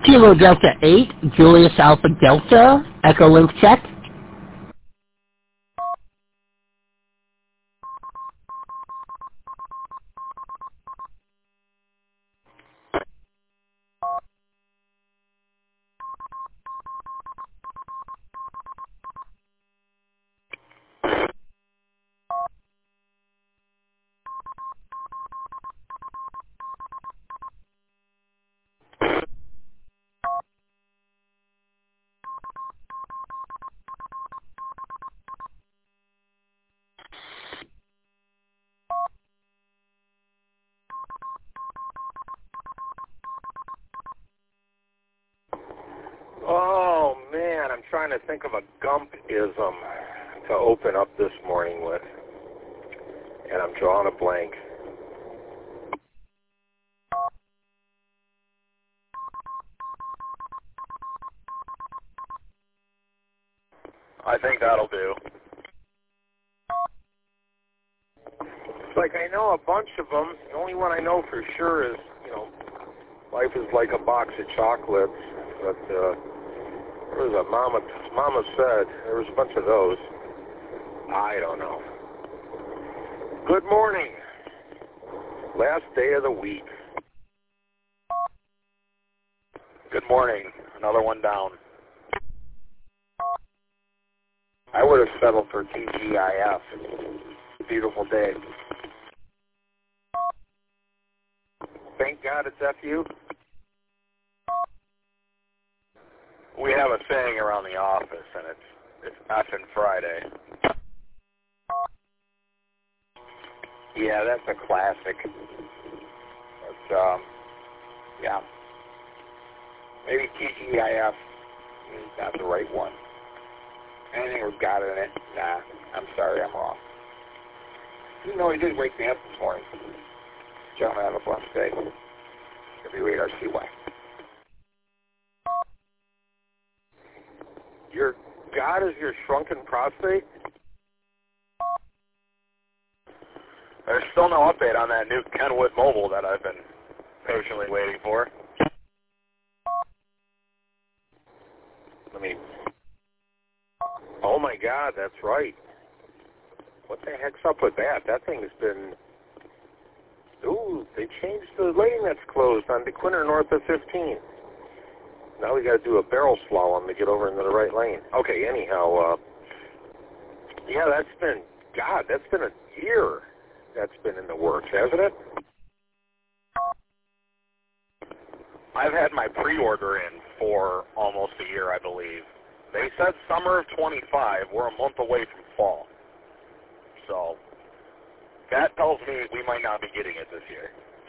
Kilo Delta 8, Julius Alpha Delta, Echo Link check. Oh, man, I'm trying to think of a Gump-ism to open up this morning with, and I'm drawing a blank. I think that'll do. It's like I know a bunch of them. The only one I know for sure is, life is like a box of chocolates. But there was a Mama said, there was a bunch of those. I don't know. Good morning. Last day of the week. Good morning. Another one down. I would have settled for TGIF. Beautiful day. Thank God it's FU. We have a saying around the office, and it's effing Friday. Yeah, that's a classic. But, yeah. Maybe TGIF is not the right one. Anything with God in it, nah, I'm sorry, I'm wrong. Even though he did wake me up this morning. Gentlemen, have a blessed day. WARCY. Your God is your shrunken prostate? There's still no update on that new Kenwood Mobile that I've been patiently waiting for. Oh my God, that's right. What the heck's up with that? That thing's been... Ooh, they changed the lane that's closed on DeQuinter north of 15. Now we got to do a barrel slalom to get over into the right lane. Okay, anyhow, yeah, that's been a year that's been in the works, hasn't it? I've had my pre-order in for almost a year, I believe. They said summer of 25. We're a month away from fall. So that tells me we might not be getting it this year.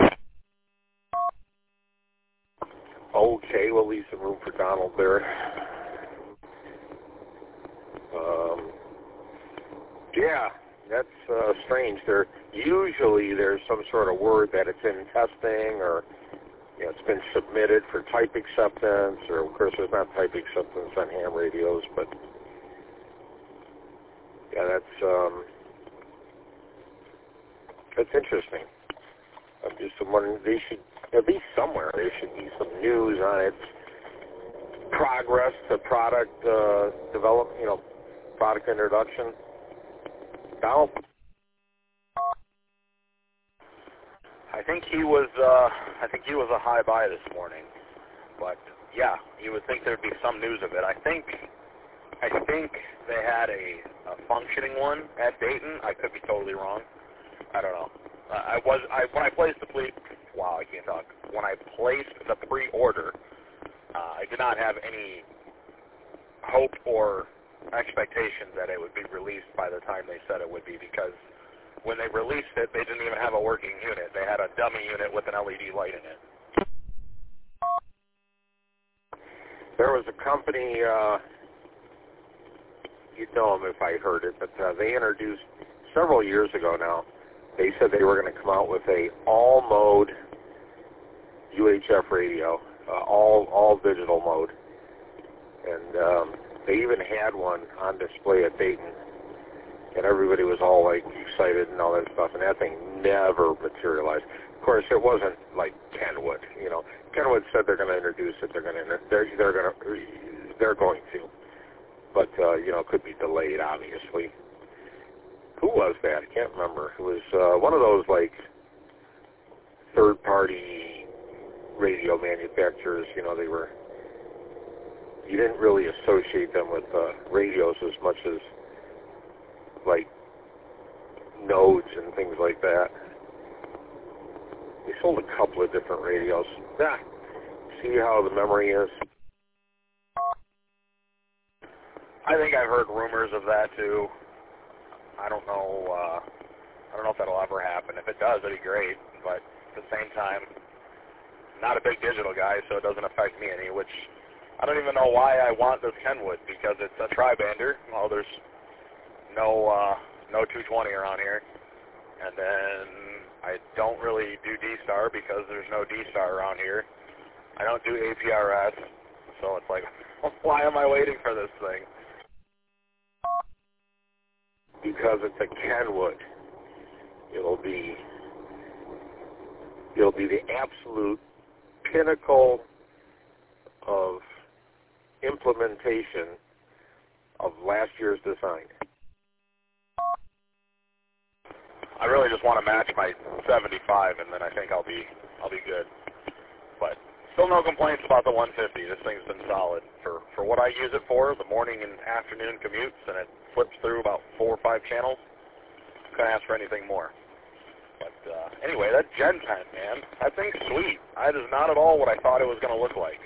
Okay, we'll leave some room for Donald there. Yeah, that's strange. Usually there's some sort of word that it's in testing or it's been submitted for type acceptance, or of course there's not type acceptance on ham radios, but yeah, that's interesting. I'm just wondering, they should, at least somewhere, there should be some news on its progress to product development, product introduction. Donald? I think he was a high buy this morning, but yeah, you would think there'd be some news of it. I think they had a functioning one at Dayton. I could be totally wrong. I don't know. When I placed the When I placed the pre-order, I did not have any hope or expectation that it would be released by the time they said it would be, because when they released it, they didn't even have a working unit. They had a dummy unit with an LED light in it. There was a company, you'd know them if I heard it, but they introduced, several years ago now, they said they were going to come out with a all-mode UHF radio, all digital mode. And they even had one on display at Dayton. And everybody was all, excited and all that stuff. And that thing never materialized. Of course, it wasn't like Kenwood. You know, Kenwood said they're going to introduce it. They're going to. But you know, it could be delayed, obviously. Who was that? I can't remember. It was one of those like third-party radio manufacturers. You know, you didn't really associate them with radios as much as like nodes and things like that. They sold a couple of different radios. See how the memory is? I think I've heard rumors of that too. I don't know. I don't know if that'll ever happen. If it does, it'd be great. But at the same time, not a big digital guy, so it doesn't affect me any. Which I don't even know why I want this Kenwood, because it's a tri-bander. Well, there's no 220 around here, and then I don't really do D-Star because there's no D-Star around here. I don't do APRS, so it's like, why am I waiting for this thing? Because it's a Kenwood. It'll be the absolute pinnacle of implementation of last year's design. I really just want to match my 75, and then I think I'll be good. But still no complaints about the 150. This thing's been solid for what I use it for, the morning and afternoon commutes, and it flips through about 4 or 5 channels. Couldn't ask for anything more. But anyway, that Gen 10, man, that thing's sweet. That is not at all what I thought it was going to look like.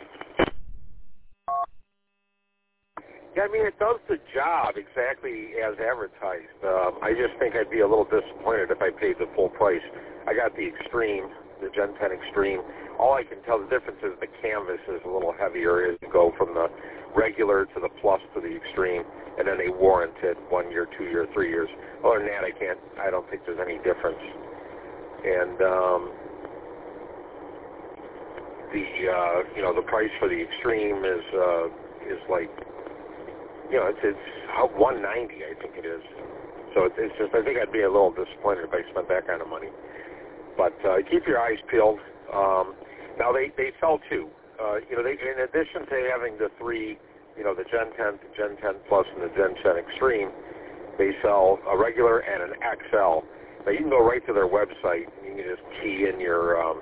Yeah, I mean, it does the job exactly as advertised. I just think I'd be a little disappointed if I paid the full price. I got the Extreme, the Gen 10 Extreme. All I can tell the difference is the canvas is a little heavier as you go from the regular to the Plus to the Extreme, and then they warrant it 1 year, 2 year, 3 years. Other than that, I don't think there's any difference. And the price for the Extreme is like, it's $190, I think it is. So it's just, I think I'd be a little disappointed if I spent that kind of money. But keep your eyes peeled. Now they sell two. In addition to having the three, the Gen 10, the Gen 10 Plus, and the Gen 10 Extreme, they sell a regular and an XL. Now you can go right to their website and you can just key in your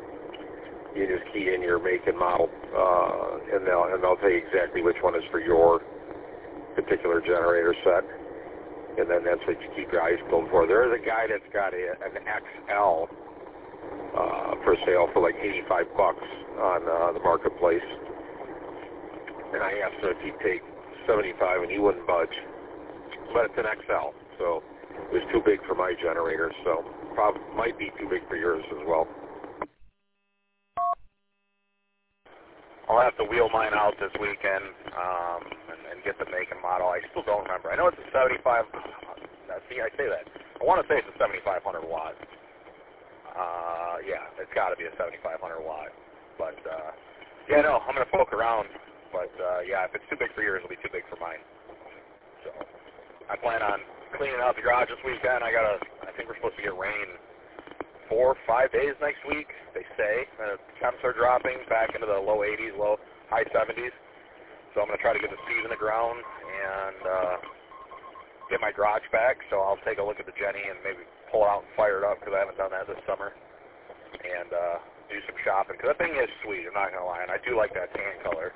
make and model, and they'll tell you exactly which one is for your particular generator set, and then that's what you keep your eyes peeled for. There is a guy that's got an XL for sale for like $85 on the marketplace, and I asked him if he'd take 75, and he wouldn't budge. But it's an XL, so it was too big for my generator, so probably might be too big for yours as well. I'll have to wheel mine out this weekend and get the make and model. I still don't remember. I know it's a 75. See, I say that. I want to say it's a 7,500 watt. Yeah, it's got to be a 7,500 watt. But no, I'm gonna poke around. But if it's too big for yours, it'll be too big for mine. So I plan on cleaning out the garage this weekend. I think we're supposed to get rain 4 or 5 days next week, they say. The temps are dropping back into the low 80s, high 70s. So I'm going to try to get the seed in the ground and get my garage back. So I'll take a look at the Jenny and maybe pull it out and fire it up, because I haven't done that this summer. And do some shopping, because that thing is sweet, I'm not going to lie. And I do like that tan color.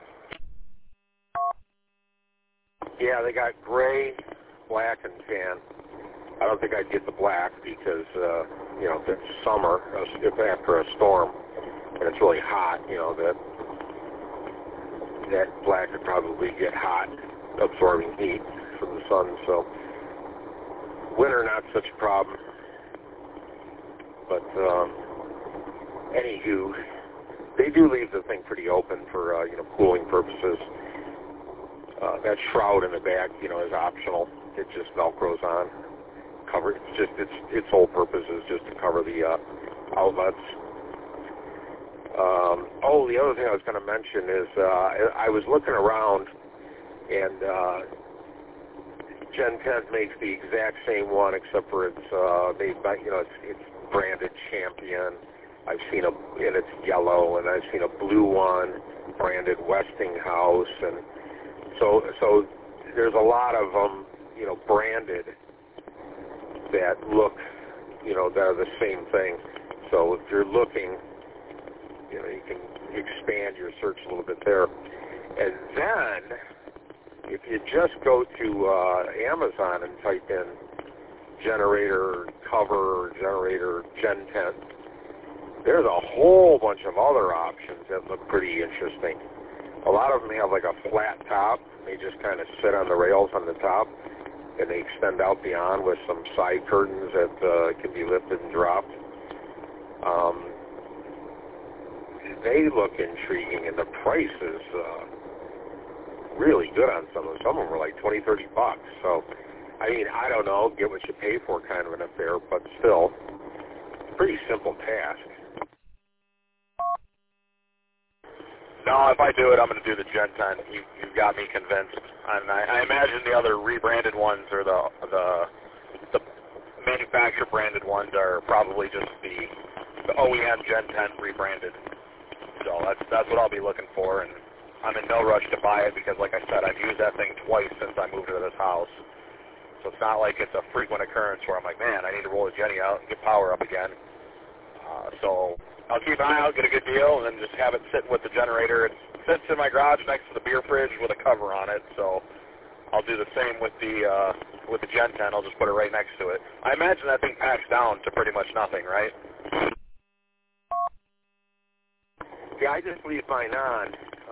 Yeah, they got gray, black, and tan. I don't think I'd get the black because, if it's summer, if after a storm, and it's really hot, that black could probably get hot, absorbing heat from the sun. So winter, not such a problem. But anywho, they do leave the thing pretty open for cooling purposes. That shroud in the back, is optional. It just velcros on. Its whole purpose is just to cover the outlets. The other thing I was going to mention is I was looking around, and Gen 10 makes the exact same one, except for it's made by it's branded Champion. I've seen and it's yellow, and I've seen a blue one branded Westinghouse, and so there's a lot of them, branded that look, that are the same thing. So if you're looking, you can expand your search a little bit there. And then, if you just go to Amazon and type in generator cover, generator Gen 10, there's a whole bunch of other options that look pretty interesting. A lot of them have like a flat top. They just kind of sit on the rails on the top, and they extend out beyond with some side curtains that can be lifted and dropped. They look intriguing, and the price is really good on some of them. Some of them were like $20-$30. So, I mean, I don't know, get what you pay for kind of an affair, but still, pretty simple task. No, if I do it, I'm going to do the Gen 10. You've got me convinced. And I imagine the other rebranded ones or the manufacturer branded ones are probably just the OEM Gen 10 rebranded. So that's what I'll be looking for, and I'm in no rush to buy it because, like I said, I've used that thing twice since I moved into this house. So it's not like it's a frequent occurrence where I'm like, man, I need to roll the Jenny out and get power up again. So I'll keep an eye out, get a good deal, and then just have it sitting with the generator. It sits in my garage next to the beer fridge with a cover on it, so I'll do the same with the Gen 10. I'll just put it right next to it. I imagine that thing packs down to pretty much nothing, right? Yeah, I just leave mine on,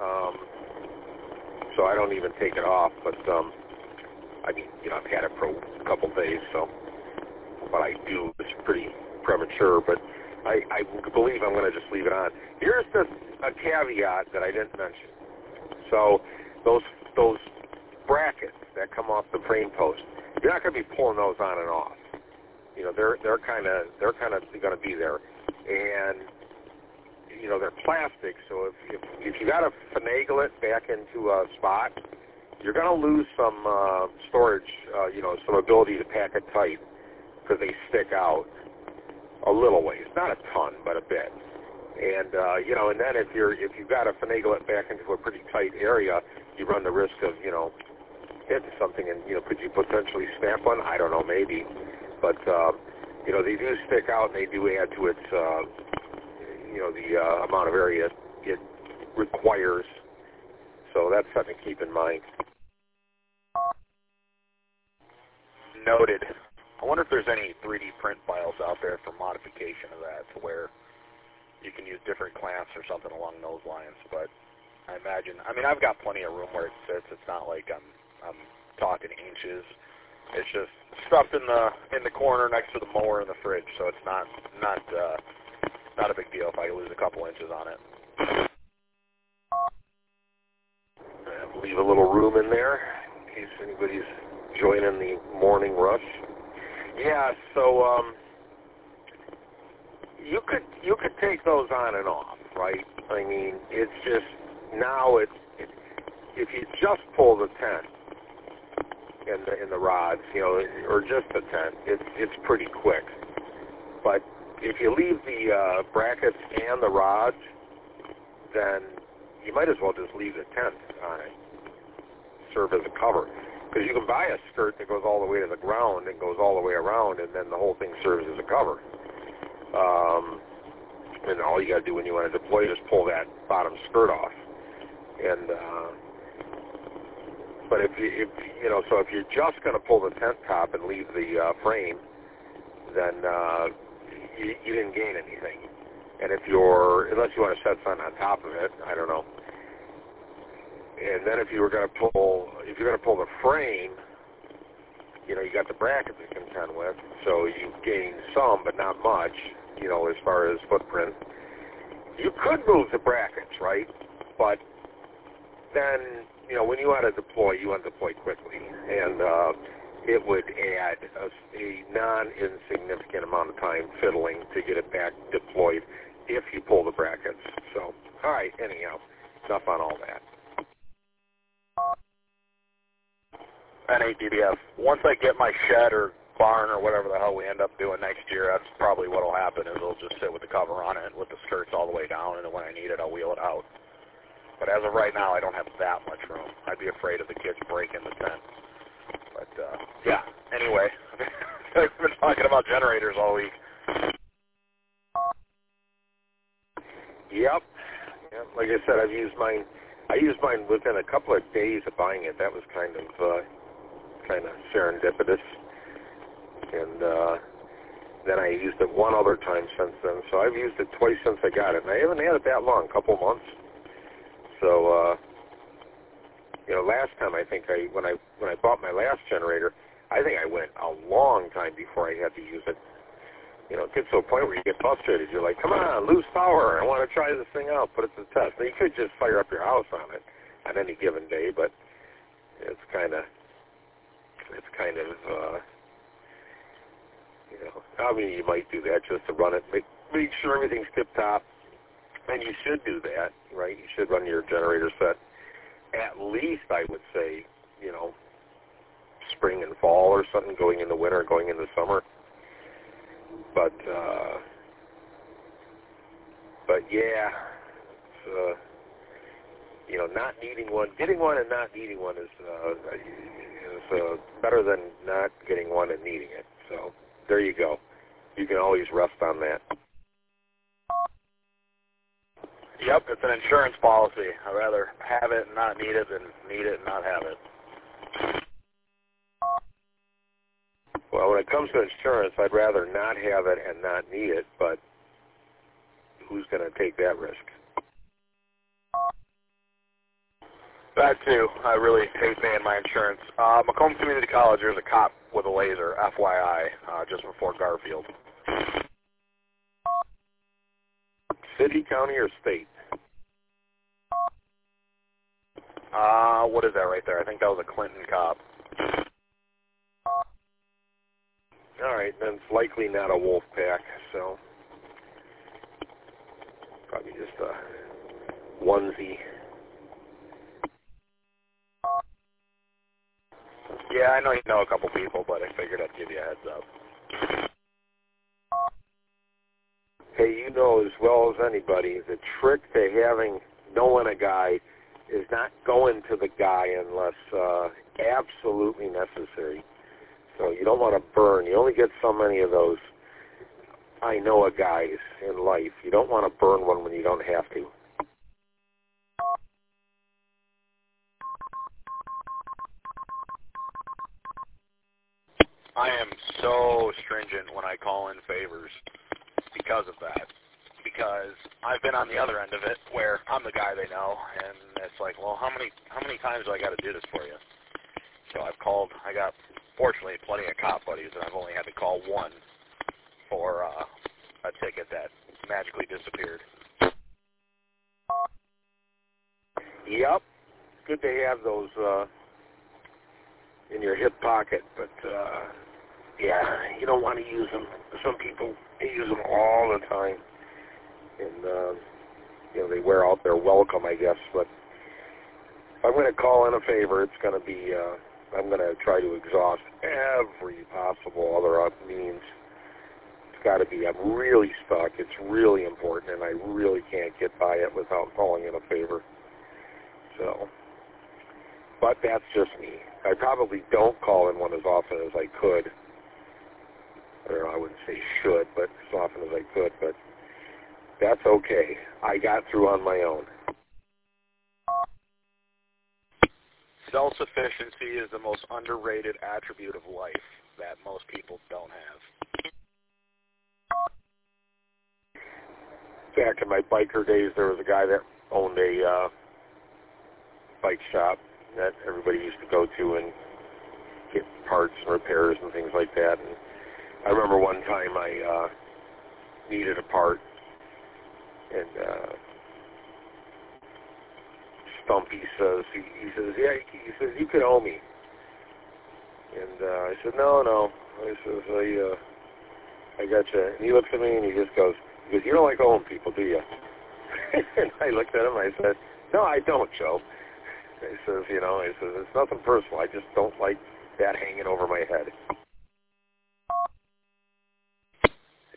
so I don't even take it off. But I mean, I've had it for a couple days, so what I do is pretty premature. But I believe I'm going to just leave it on. Here's a caveat that I didn't mention. So those brackets that come off the frame post, you're not going to be pulling those on and off. They're kind of going to be there, and they're plastic, so if you got to finagle it back into a spot, you're going to lose some storage, some ability to pack it tight because they stick out a little ways, not a ton, but a bit. And and then if you've got to finagle it back into a pretty tight area, you run the risk of hitting something, and could you potentially snap one? I don't know, maybe, but they do stick out, and they do add to its the amount of area it requires. So that's something to keep in mind. Noted. I wonder if there's any 3D print files out there for modification of that to where you can use different clamps or something along those lines. But I imagine, I've got plenty of room where it sits. It's not like I'm talking inches. It's just stuffed in the corner next to the mower in the fridge, so it's not a big deal if I lose a couple inches on it. Leave a little room in there in case anybody's joining the morning rush. Yeah, so you could take those on and off, right? I mean, it's just now if you just pull the tent in the rods, or just the tent, it's pretty quick. But if you leave the brackets and the rods, then you might as well just leave the tent on it, serve as a cover. Because you can buy a skirt that goes all the way to the ground and goes all the way around, and then the whole thing serves as a cover. And all you got to do when you want to deploy is pull that bottom skirt off. And but if you're just going to pull the tent top and leave the frame, then you didn't gain anything. And unless you want to set something on top of it, I don't know. And then if you're going to pull the frame, you got the bracket to contend with, so you gain some, but not much, as far as footprint. You could move the brackets, right? But then, when you want to deploy quickly, and it would add a non-insignificant amount of time fiddling to get it back deployed if you pull the brackets. So, all right, anyhow, enough on all that. N8DBF. Once I get my shed or barn or whatever the hell we end up doing next year, that's probably what will happen, is it'll just sit with the cover on it with the skirts all the way down, and then when I need it, I'll wheel it out. But as of right now, I don't have that much room. I'd be afraid of the kids breaking the tent. But, yeah, anyway, I've been talking about generators all week. Yep. Like I said, I used mine within a couple of days of buying it. That was kind of serendipitous. And then I used it one other time since then. So I've used it twice since I got it. And I haven't had it that long, a couple of months. So, last time I think when I bought my last generator, I think I went a long time before I had to use it. It gets to a point where you get frustrated. You're like, come on, lose power. I want to try this thing out, put it to the test. Now, you could just fire up your house on it on any given day, but it's kind of, I mean, you might do that just to run it, make sure everything's tip-top. And you should do that, right? You should run your generator set at least, I would say, spring and fall or something, going into winter, going into summer. But yeah, it's, not needing one, getting one and not needing one is better than not getting one and needing it. So there you go. You can always rest on that. Yep, it's an insurance policy. I'd rather have it and not need it than need it and not have it. Well, when it comes to insurance, I'd rather not have it and not need it, but who's going to take that risk? That too. I really hate paying my insurance. Macomb Community College, there's a cop with a laser, FYI, just before Garfield. City, county, or state? What is that right there? I think that was a Clinton cop. All right, then it's likely not a wolf pack, so probably just a onesie. Yeah, I know you know a couple people, but I figured I'd give you a heads up. Hey, you know as well as anybody, the trick to knowing a guy is not going to the guy unless absolutely necessary. So you don't want to burn. You only get so many of those I know a guys in life. You don't want to burn one when you don't have to. I am so stringent when I call in favors because of that. Because I've been on the other end of it where I'm the guy they know, and it's like, well, how many times do I got to do this for you? So I got, fortunately, plenty of cop buddies, and I've only had to call one for a ticket that magically disappeared. Yep. Good to have those in your hip pocket, but yeah, you don't want to use them. Some people use them all the time, and they wear out their welcome, I guess. But if I'm going to call in a favor, it's going to be I'm going to try to exhaust every possible other means. It's got to be, I'm really stuck. It's really important, and I really can't get by it without calling in a favor. So, but that's just me. I probably don't call in one as often as I could. Or I wouldn't say should, but as often as I could. But that's okay. I got through on my own. Self-sufficiency is the most underrated attribute of life that most people don't have. Back in my biker days, there was a guy that owned a bike shop that everybody used to go to and get parts and repairs and things like that. And I remember one time I needed a part, and Stumpy says, he says, yeah, he says, you could owe me. And I said, no. I says, I got you. And he looks at me and he goes, you don't like owing people, do you? And I looked at him and I said, no, I don't, Joe. He says, it's nothing personal. I just don't like that hanging over my head.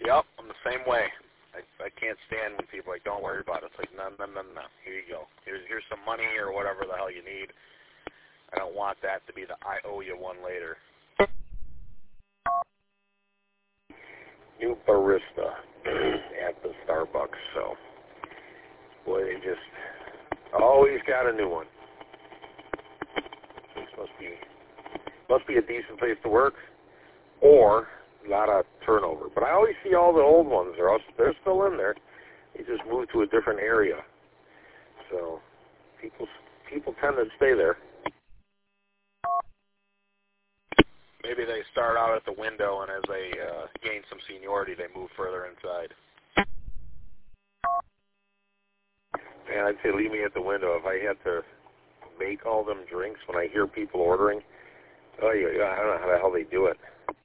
Yep, I'm the same way. I can't stand when people are like, don't worry about it. It's like, no. Here you go. Here's some money or whatever the hell you need. I don't want that to be the I owe you one later. New barista at the Starbucks. So, boy, they just always got a new one. This must be a decent place to work, or a lot of turnover. But I always see all the old ones. They're still in there. They just moved to a different area. So people tend to stay there. Maybe they start out at the window, and as they gain some seniority, they move further inside. Man, I'd say leave me at the window. If I had to make all them drinks when I hear people ordering, oh yeah, I don't know how the hell they do it.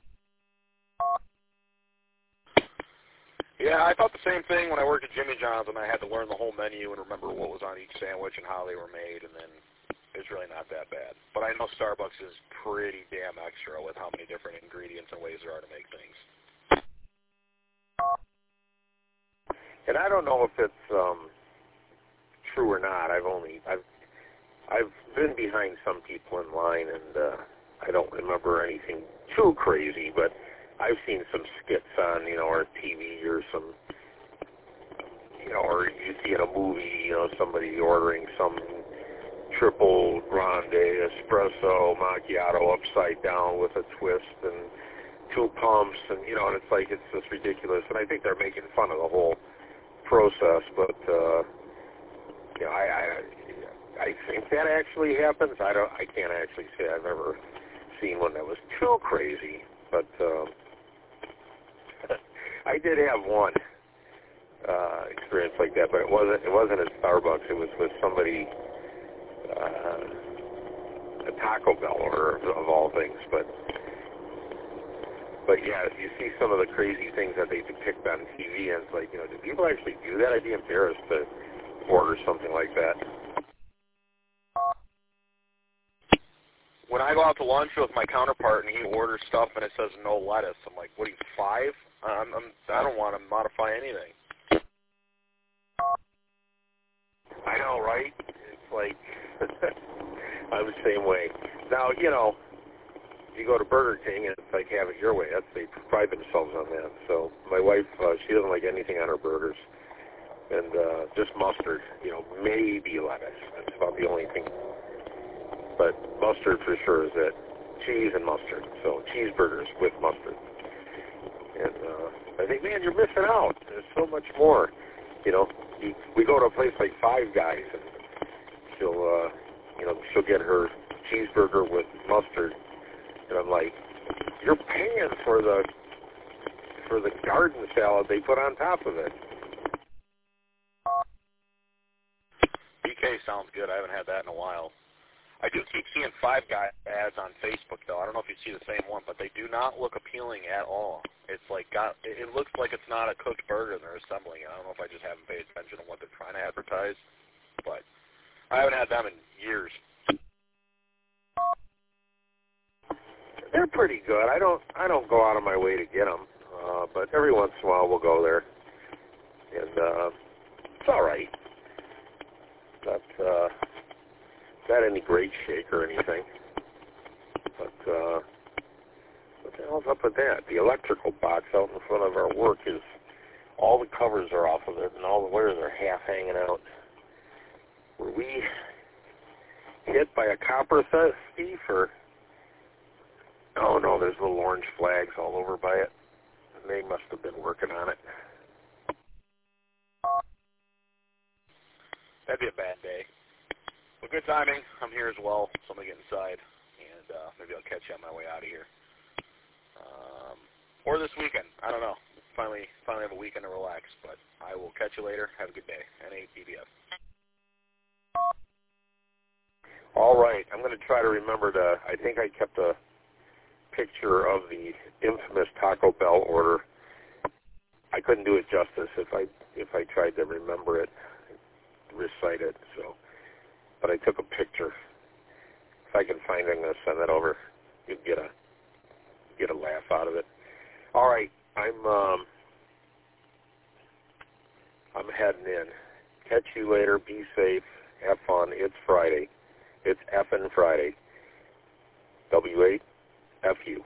Yeah, I thought the same thing when I worked at Jimmy John's, and I had to learn the whole menu and remember what was on each sandwich and how they were made, and then it's really not that bad. But I know Starbucks is pretty damn extra with how many different ingredients and ways there are to make things. And I don't know if it's true or not. I've been behind some people in line, and I don't remember anything too crazy, but I've seen some skits on, or TV or some, or you see in a movie, somebody ordering some triple grande espresso macchiato upside down with a twist and 2 pumps, and and it's like, it's just ridiculous. And I think they're making fun of the whole process, but I think that actually happens. I can't actually say I've ever seen one that was too crazy, but I did have one experience like that, but it wasn't at Starbucks. It was with somebody, a Taco Bell order of all things. But yeah, you see some of the crazy things that they depict on TV, and it's like, do people actually do that? I'd be embarrassed to order something like that. When I go out to lunch with my counterpart and he orders stuff and it says no lettuce, I'm like, what are you, 5? I don't want to modify anything. I know, right? It's like, I'm the same way. Now, you go to Burger King and it's like, have it your way. They pride themselves on that. So my wife, she doesn't like anything on her burgers. And just mustard, maybe lettuce. That's about the only thing. But mustard for sure is it. Cheese and mustard. So cheeseburgers with mustard. And I think, man, you're missing out. There's so much more. We go to a place like Five Guys, and she'll get her cheeseburger with mustard, and I'm like, you're paying for the garden salad they put on top of it. BK sounds good. I haven't had that in a while. I do keep seeing Five Guys ads on Facebook, though. I don't know if you see the same one, but they do not look appealing at all. It's like it looks like it's not a cooked burger they're assembling. I don't know if I just haven't paid attention to what they're trying to advertise, but I haven't had them in years. They're pretty good. I don't go out of my way to get them, but every once in a while we'll go there, and it's all right. Not any great shake or anything, but what the hell's up with that? The electrical box out in front of our work is, all the covers are off of it, and all the wires are half hanging out. Were we hit by a copper thief, or? Oh no, there's little orange flags all over by it. They must have been working on it. That'd be a bad day. Well, good timing. I'm here as well, so I'm going to get inside, and maybe I'll catch you on my way out of here. Or this weekend. I don't know. Finally have a weekend to relax, but I will catch you later. Have a good day. NABBF. All right. I'm going to try to remember I think I kept a picture of the infamous Taco Bell order. I couldn't do it justice if I tried to remember it, recite it, so... But I took a picture. If I can find it, I'm going to send that over. You'd get a laugh out of it. All right, I'm I'm heading in. Catch you later. Be safe. Have fun. It's Friday. It's effing Friday. W8FU.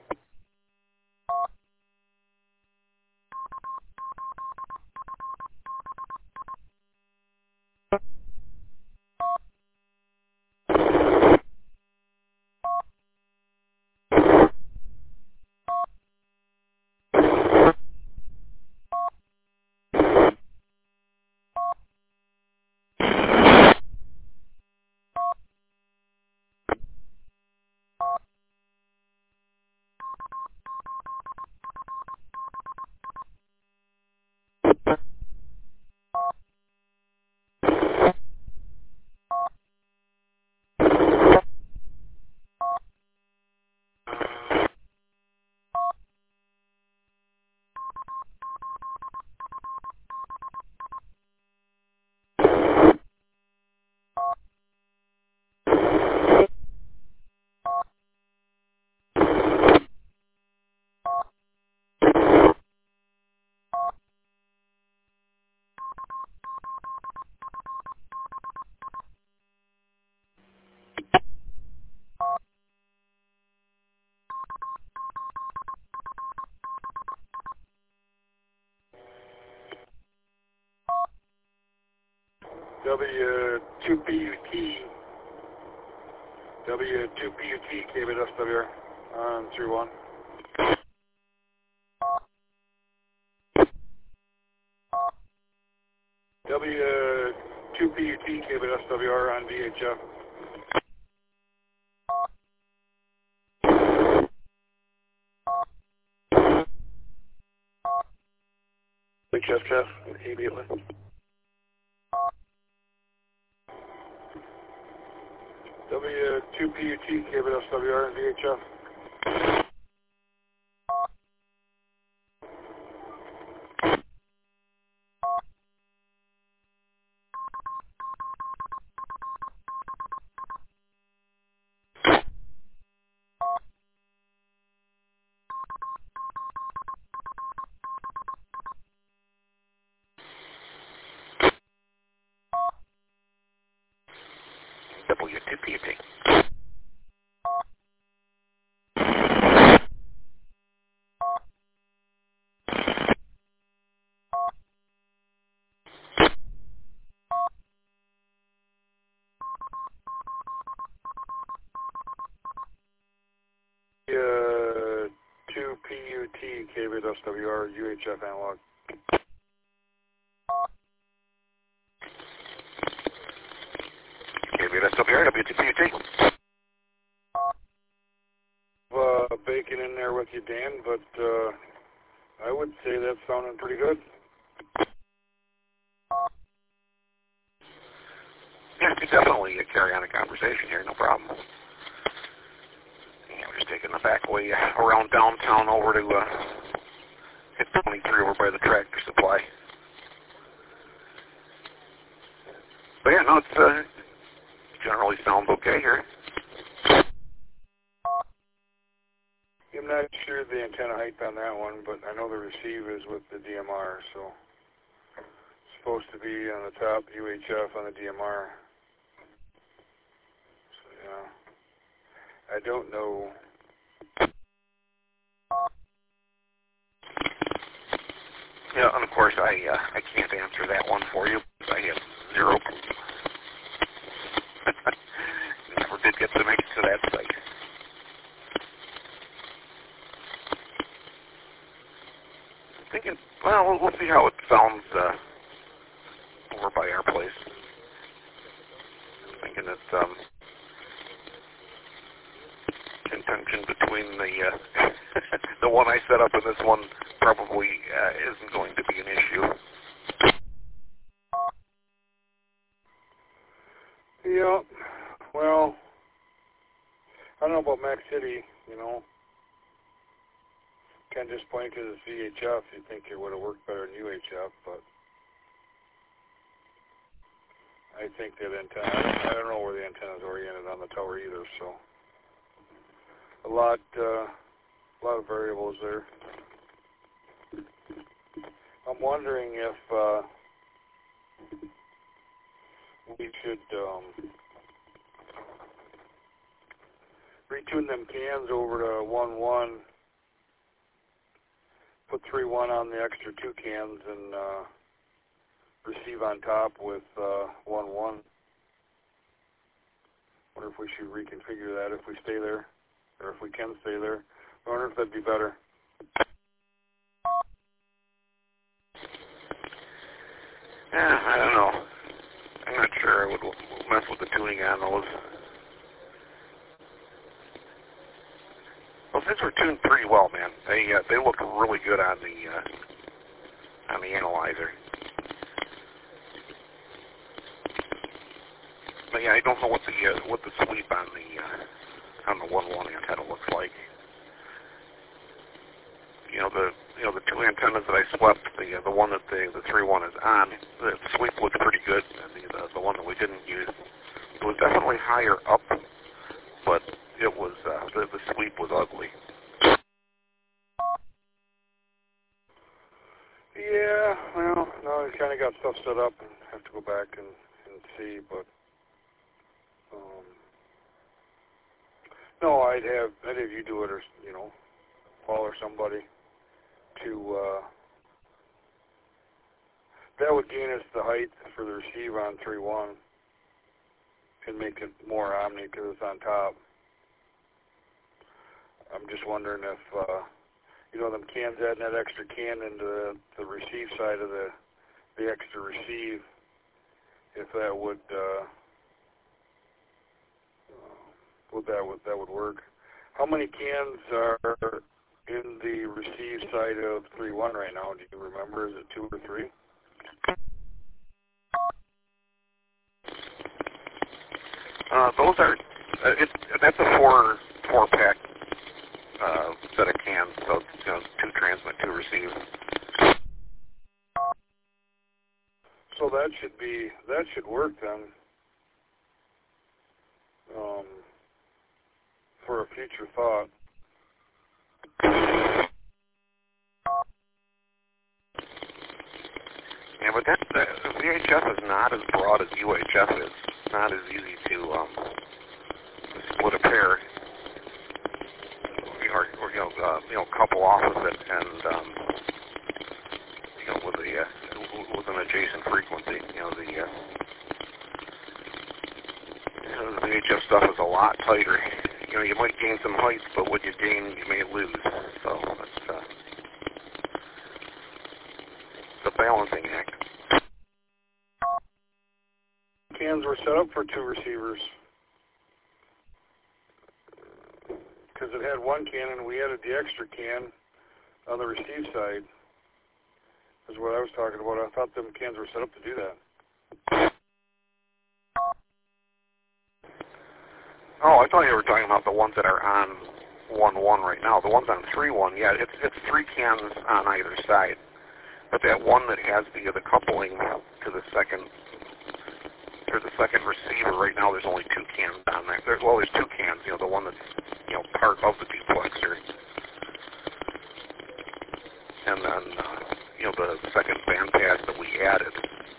W2PUT, KBSWR on 3-1. W2PUT, KBSWR on VHF. Jeff, immediately. W2PUT, KBSWR and VHF. W2PUT. W2PUT, KBSWR, UHF analog. KBSWR, W2PUT. Bacon in there with you, Dan, but I would say that's sounding pretty good. Yeah, you definitely carry on a conversation here, no problem. Yeah, we're just taking the back way around downtown over to hit 23 over by the Tractor Supply. But yeah, no, it's generally sounds okay here. I'm not sure the antenna height on that one, but I know the receive is with the DMR, so it's supposed to be on the top UHF on the DMR. So yeah, I don't know. Yeah, and of course I can't answer that one for you. I have zero. Never did get to make it to that site. Thinking, well, we'll see how it sounds over by our place. Thinking that contention between the the one I set up and this one probably isn't going to be an issue. Yeah, well, I don't know about Mac City, you know. Can't just point to the VHF. You'd think it would have worked better in UHF, but I think that antenna, I don't know where the antenna is oriented on the tower either, so a lot of variables there. I'm wondering if we should retune them cans over to 1-1, put 3-1 on the extra 2 cans, and receive on top with 1-1. Wonder if we should reconfigure that if we stay there, or if we can stay there. I wonder if that'd be better. Yeah, I don't know. I'm not sure I would mess with the tuning on those. Those things were tuned pretty well, man. They look really good on the analyzer. But yeah, I don't know what the sweep on the 1-1 antenna looks like. The 2 antennas that I swept, the one that the 3-1 is on, the sweep looked pretty good. And the one that we didn't use, it was definitely higher up, but it was the sweep was ugly. Yeah, well, no, I kind of got stuff set up and have to go back and see, but no, I'd have you do it, or Paul or somebody to that would gain us the height for the receiver on 3-1 and make it more omni because it's on top. I'm just wondering if them cans adding that extra can into the receive side of the extra receive, if that would work. How many cans are in the receive side of 3-1 right now? Do you remember? Is it 2 or 3? Those are that's a four pack set of cans. So 2 transmit, 2 receive. So that should work then. For a future thought. Yeah, but the VHF is not as broad as UHF is. It's not as easy to split a pair, or couple off of it, and with an adjacent frequency. The VHF stuff is a lot tighter. You might gain some height, but what you gain, you may lose. So it's a balancing act. Cans were set up for 2 receivers because it had 1 can, and we added the extra can on the receive side. Is what I was talking about. I thought them cans were set up to do that. Oh, I thought you were talking about the ones that are on 1-1 right now. The ones on 3-1, yeah, it's 3 cans on either side. But that one that has the coupling to the second receiver right now, there's only 2 cans on there. There's 2 cans. The one that's part of the duplexer, and then the second band pass that we added.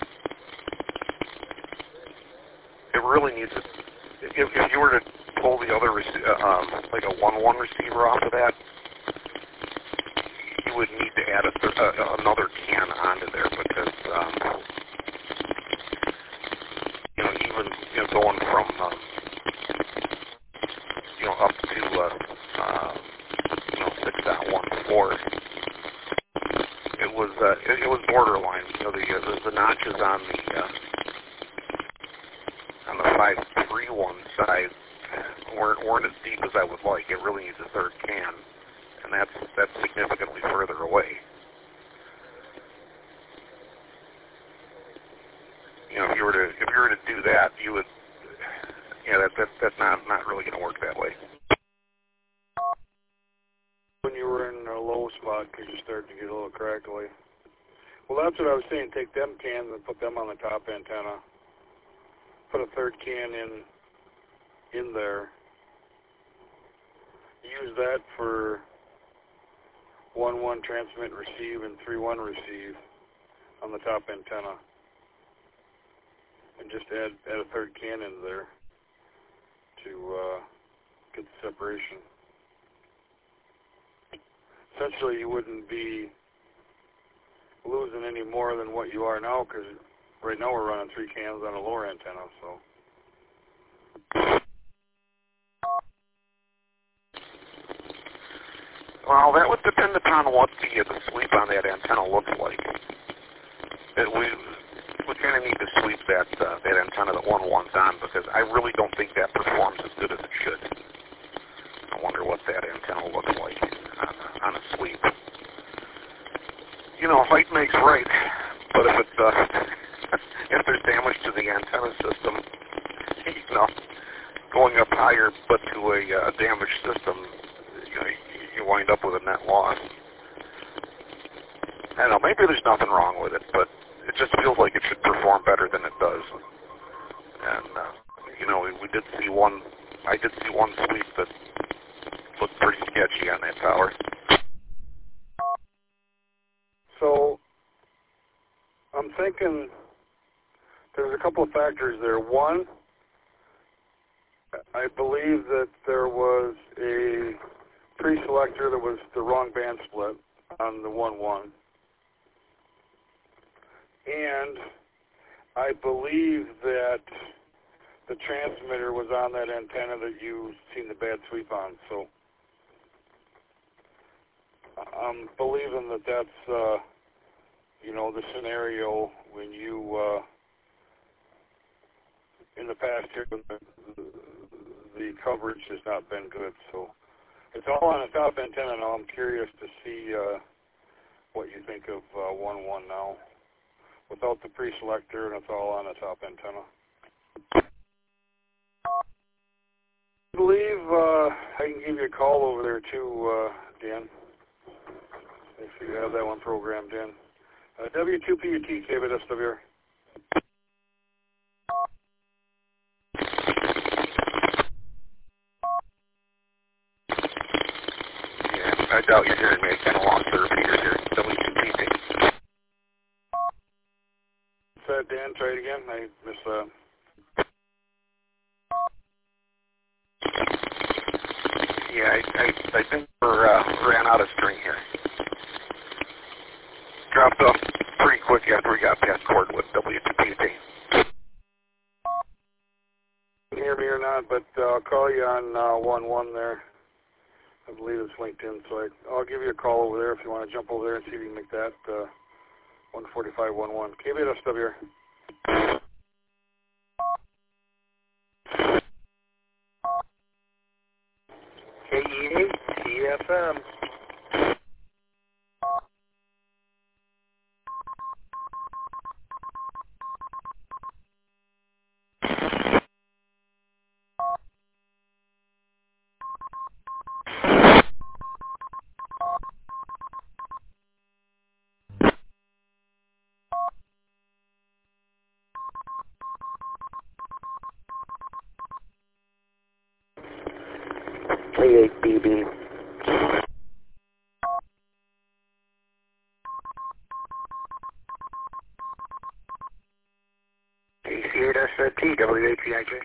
It really needs to. If you were to pull the other like a 1-1 receiver off of that, you would need to add another can onto there because even going from up to 6.14, it was borderline. The notches on the 5.31 side weren't as deep as I would like. It really needs a third can, and that's significantly further away. If you were to do that, you would. That's not really going to work that way. When you were in a low spot, because you started to get a little crackly. Well, that's what I was saying. Take them cans and put them on the top antenna. Put a third can in there. Use that for 1-1 transmit receive and 3-1 receive on the top antenna. and just add a third can into there to get the separation. Essentially, you wouldn't be losing any more than what you are now, because right now we're running 3 cans on a lower antenna, so. Well, that would depend upon what the sweep on that antenna looks like. We kind of need to sweep that antenna that 1-1's on, because I really don't think that performs as good as it should. I wonder what that antenna looks like on a sweep. You know, height makes right, but if if there's damage to the antenna system, you know, going up higher but to a damaged system, you know, you wind up with a net loss. I don't know, maybe there's nothing wrong with it, but it just feels like it should perform better than it does. And, you know, I did see one sweep that looked pretty sketchy on that tower. So, I'm thinking there's a couple of factors there. One, I believe that there was a pre-selector that was the wrong band split on the 1-1. And I believe that the transmitter was on that antenna that you seen the bad sweep on. So I'm believing that that's, you know, the scenario when you, in the past here, the coverage has not been good. So it's all on the top antenna now. I'm curious to see what you think of 1-1 now. Without the pre-selector, and it's all on the top antenna. I believe I can give you a call over there too, Dan, if you have that one programmed in. W2PUT, KBS SWR. Yeah, I doubt you're hearing me. I kind of lost the repeater here. W2PT. Dan, try it again. I missed that. Yeah, I think we ran out of string here. Dropped off pretty quick after we got past cord with W2PT. You can hear me or not, but I'll call you on 1-1 there. I believe it's linked in, so I'll give you a call over there if you want to jump over there and see if you can make that 145-11. KBS SWR. KE8 CFM. K8BB. KC8ST, WATIJ.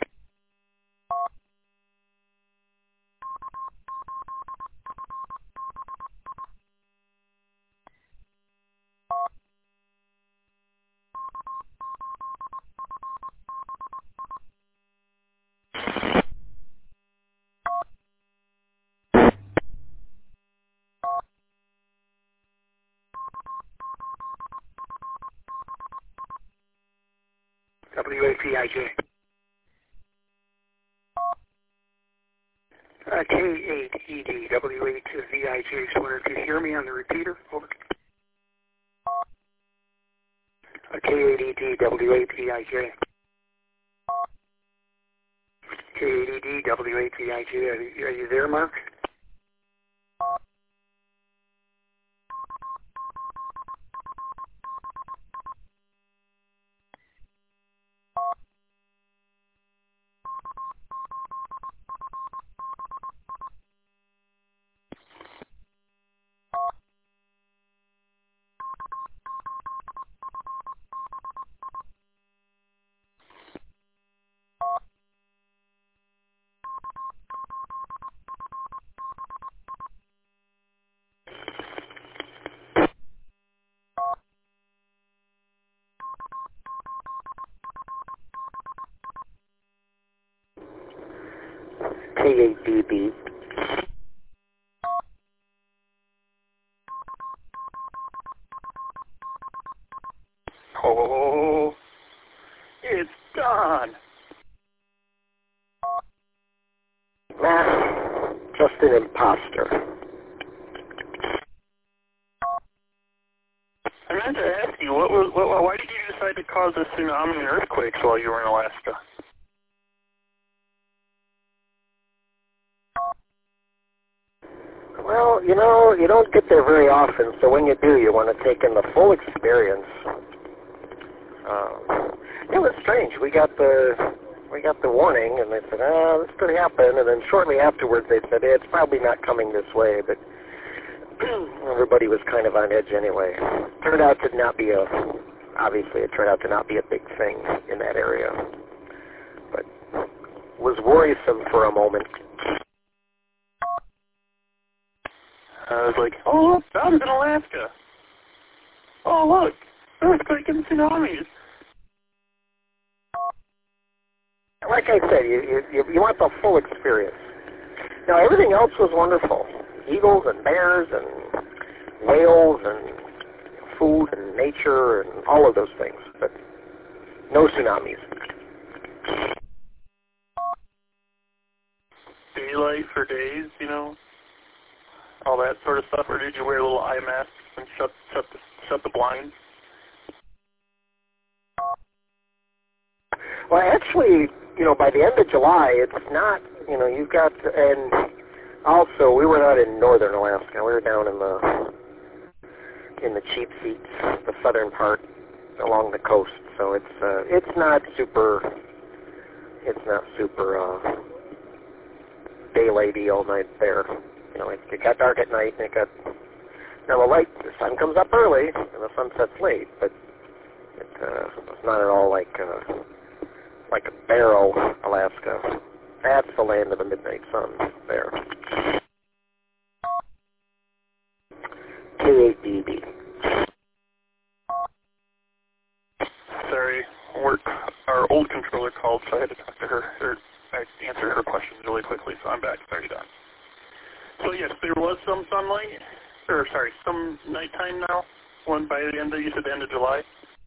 WATIJ. K8ED, W8VIJ. Just wonder if you hear me on the repeater. Over. K8ED, W8VIJ. K8ED, W8VIJ. Are you there, Mark? K8DB. Oh, it's gone. Nah, just an imposter. I meant to ask you, why did you decide to cause a tsunami and earthquakes while you were in Alaska? Well, you don't get there very often, so when you do, you want to take in the full experience. It was strange. We got the warning, and they said, this could happen, and then shortly afterwards they said, it's probably not coming this way, but everybody was kind of on edge anyway. Turned out to not be obviously it turned out to not be a big thing in that area, but was worrisome for a moment. I was like, oh, look, I was in Alaska. Oh, look, earthquake and tsunamis. Like I said, you want the full experience. Now, everything else was wonderful. Eagles and bears and whales and food and nature and all of those things, but no tsunamis. Daylight for days, all that sort of stuff, or did you wear little eye masks and shut the blinds? Well, actually, by the end of July, it's not, you've got, and also we were not in northern Alaska. We were down in the cheap seats, the southern part along the coast. So it's not super daylighty all night there. It got dark at night, and the sun comes up early, and the sun sets late, but it's not at all like Barrow, Alaska. That's the land of the midnight sun there. K8DB. Sorry, our old controller called, so I had to talk to her, or I answered her questions really quickly, so I'm back. Sorry, done. So yes, there was some sunlight, some nighttime now, by the end of July.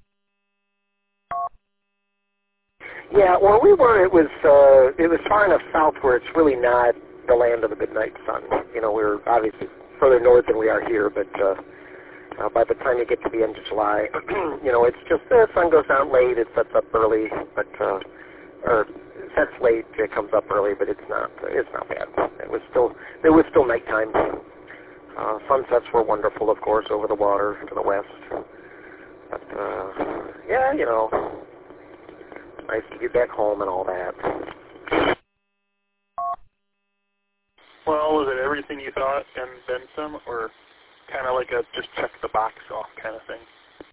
Yeah, where we were, it was far enough south where it's really not the land of the midnight sun. We're obviously further north than we are here, but by the time you get to the end of July, it's just the sun goes down late, it sets up early, but or sets late, it comes up early, but it's not bad. There was still nighttime. Sunsets were wonderful, of course, over the water to the west. But yeah, nice to get back home and all that. Well, was it everything you thought and then some, or kind of like a just check the box off kind of thing?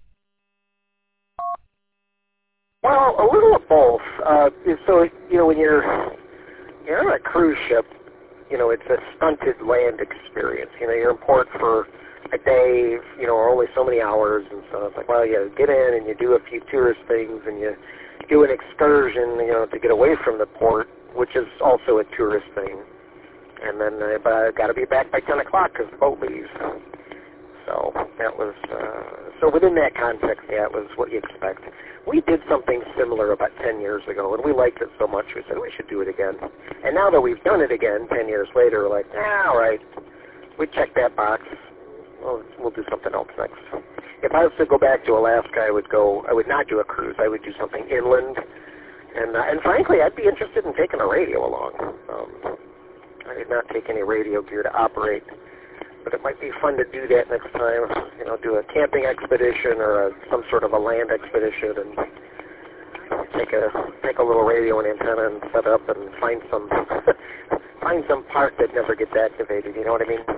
Well, a little of both. So, when you're on a cruise ship, it's a stunted land experience. You're in port for a day, or only so many hours, and so it's like, well, you get in and you do a few tourist things, and you do an excursion, to get away from the port, which is also a tourist thing. And then I've got to be back by 10 o'clock because the boat leaves. So that was, so within that context, yeah, it was what you expect. We did something similar about 10 years ago, and we liked it so much we said we should do it again. And now that we've done it again 10 years later, we're like, all right, we checked that box. We'll do something else next. If I was to go back to Alaska, I would not do a cruise. I would do something inland. And frankly, I'd be interested in taking a radio along. I did not take any radio gear to operate, but it might be fun to do that next time. Do a camping expedition or some sort of a land expedition, and take a little radio and antenna and set up and find some part that never gets activated. You know what I mean?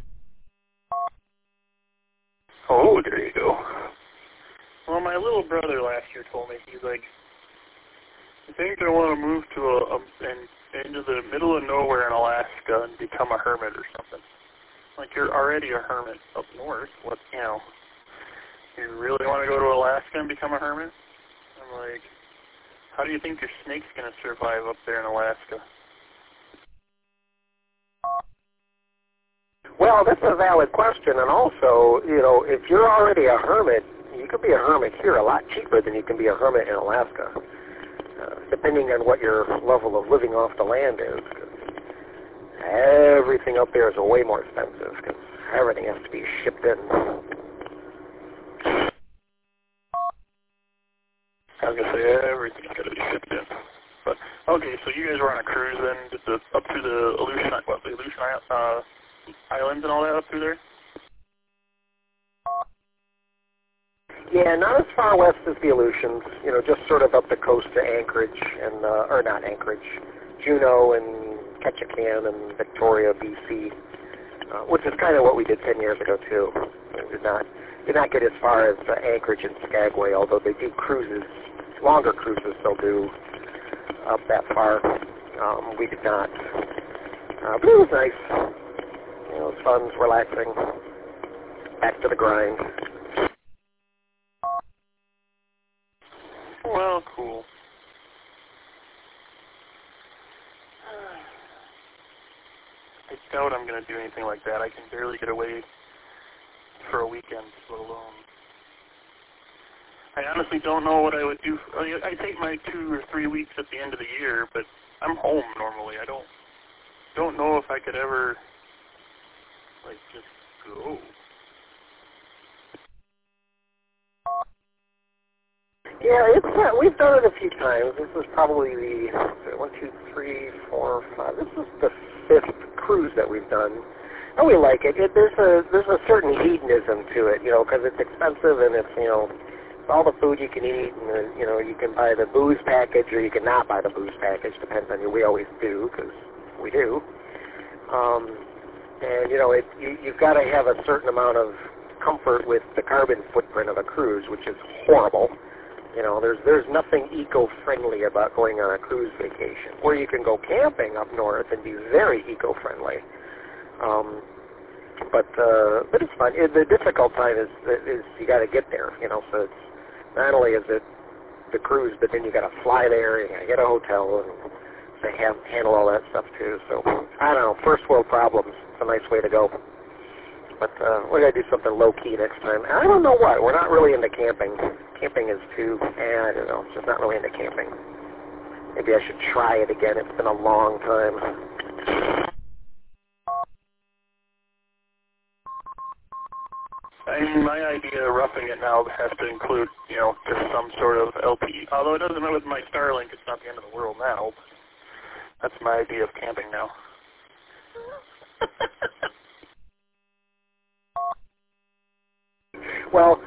Oh, there you go. Well, my little brother last year told me, he's like, I think I want to move to into the middle of nowhere in Alaska and become a hermit or something. Like, you're already a hermit up north. You really want to go to Alaska and become a hermit? I'm like, how do you think your snake's going to survive up there in Alaska? Well, that's a valid question, and also, if you're already a hermit, you could be a hermit here a lot cheaper than you can be a hermit in Alaska, depending on what your level of living off the land is. Everything up there is way more expensive because everything has to be shipped in. I was going to say everything's got to be shipped in. But, okay, so you guys were on a cruise then, up through the Aleutian Islands and all that up through there? Yeah, not as far west as the Aleutians, just sort of up the coast to Anchorage, and or not Anchorage, Juneau and Ketchikan and Victoria, BC, which is kind of what we did 10 years ago, too. We did not get as far as Anchorage and Skagway, although they do cruises, longer cruises they'll do up that far. We did not. But it was nice. It was fun, it was relaxing. Back to the grind. Well, cool. I doubt I'm going to do anything like that. I can barely get away for a weekend, let alone. I honestly don't know what I would do. I take my 2 or 3 weeks at the end of the year, but I'm home normally. I don't know if I could ever, just go. Yeah, we've done it a few times. This is probably the 1, 2, 3, 4, 5. This is the 5th cruise that we've done, and we like it. There's a certain hedonism to it, because it's expensive and it's all the food you can eat, and you can buy the booze package or you can not buy the booze package. Depends on you. We always do because we do. And you've got to have a certain amount of comfort with the carbon footprint of a cruise, which is horrible. There's nothing eco-friendly about going on a cruise vacation. Where you can go camping up north and be very eco-friendly. But it's fun. The difficult time is you got to get there. So it's not only is it the cruise, but then you got to fly there, you got to get a hotel, and they handle all that stuff too. So I don't know. First world problems. It's a nice way to go. But we're going to do something low-key next time. I don't know what. We're not really into camping. Camping is too, I don't know, just not really into camping. Maybe I should try it again. It's been a long time. My idea of roughing it now has to include, just some sort of LTE. Although it doesn't with my Starlink, it's not the end of the world now. That's my idea of camping now. Well,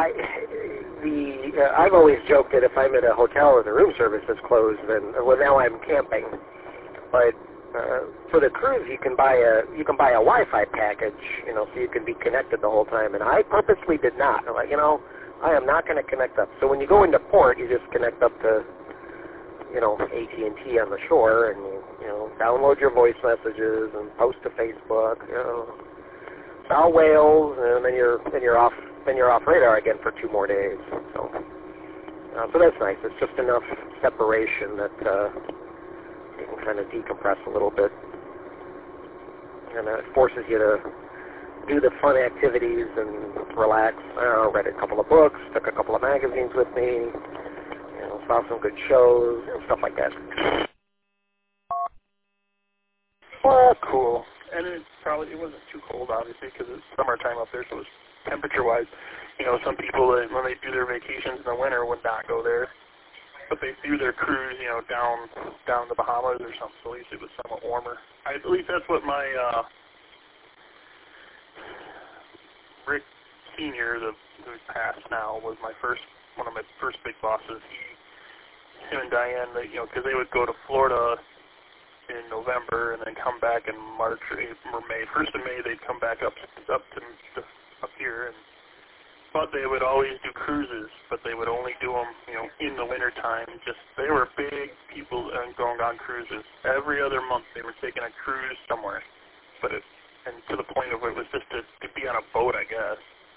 I've always joked that if I'm at a hotel and the room service is closed, then now I'm camping. But for the cruise, you can buy a Wi-Fi package, so you can be connected the whole time. And I purposely did not. I'm like, I am not going to connect up. So when you go into port, you just connect up to, AT&T on the shore, and you download your voice messages and post to Facebook. Saw whales, and then you're off. Then you're off radar again for 2 more days. So that's nice. It's just enough separation that you can kind of decompress a little bit, and it forces you to do the fun activities and relax. I read a couple of books, took a couple of magazines with me, saw some good shows, stuff like that. Well, cool. And it wasn't too cold, obviously, because it's summertime up there, so it's temperature-wise. Some people, when they do their vacations in the winter, would not go there. But they do their cruise, down the Bahamas or something, so at least it was somewhat warmer. At least that's what my, Rick Sr., who's passed now, was one of my first big bosses. Him and Diane, because they would go to Florida in November and then come back in March or April or May. First of May, they'd come back up here, but they would always do cruises, but they would only do them, in the wintertime. They were big people going on cruises. Every other month they were taking a cruise somewhere, and to the point of it was just to be on a boat, I guess.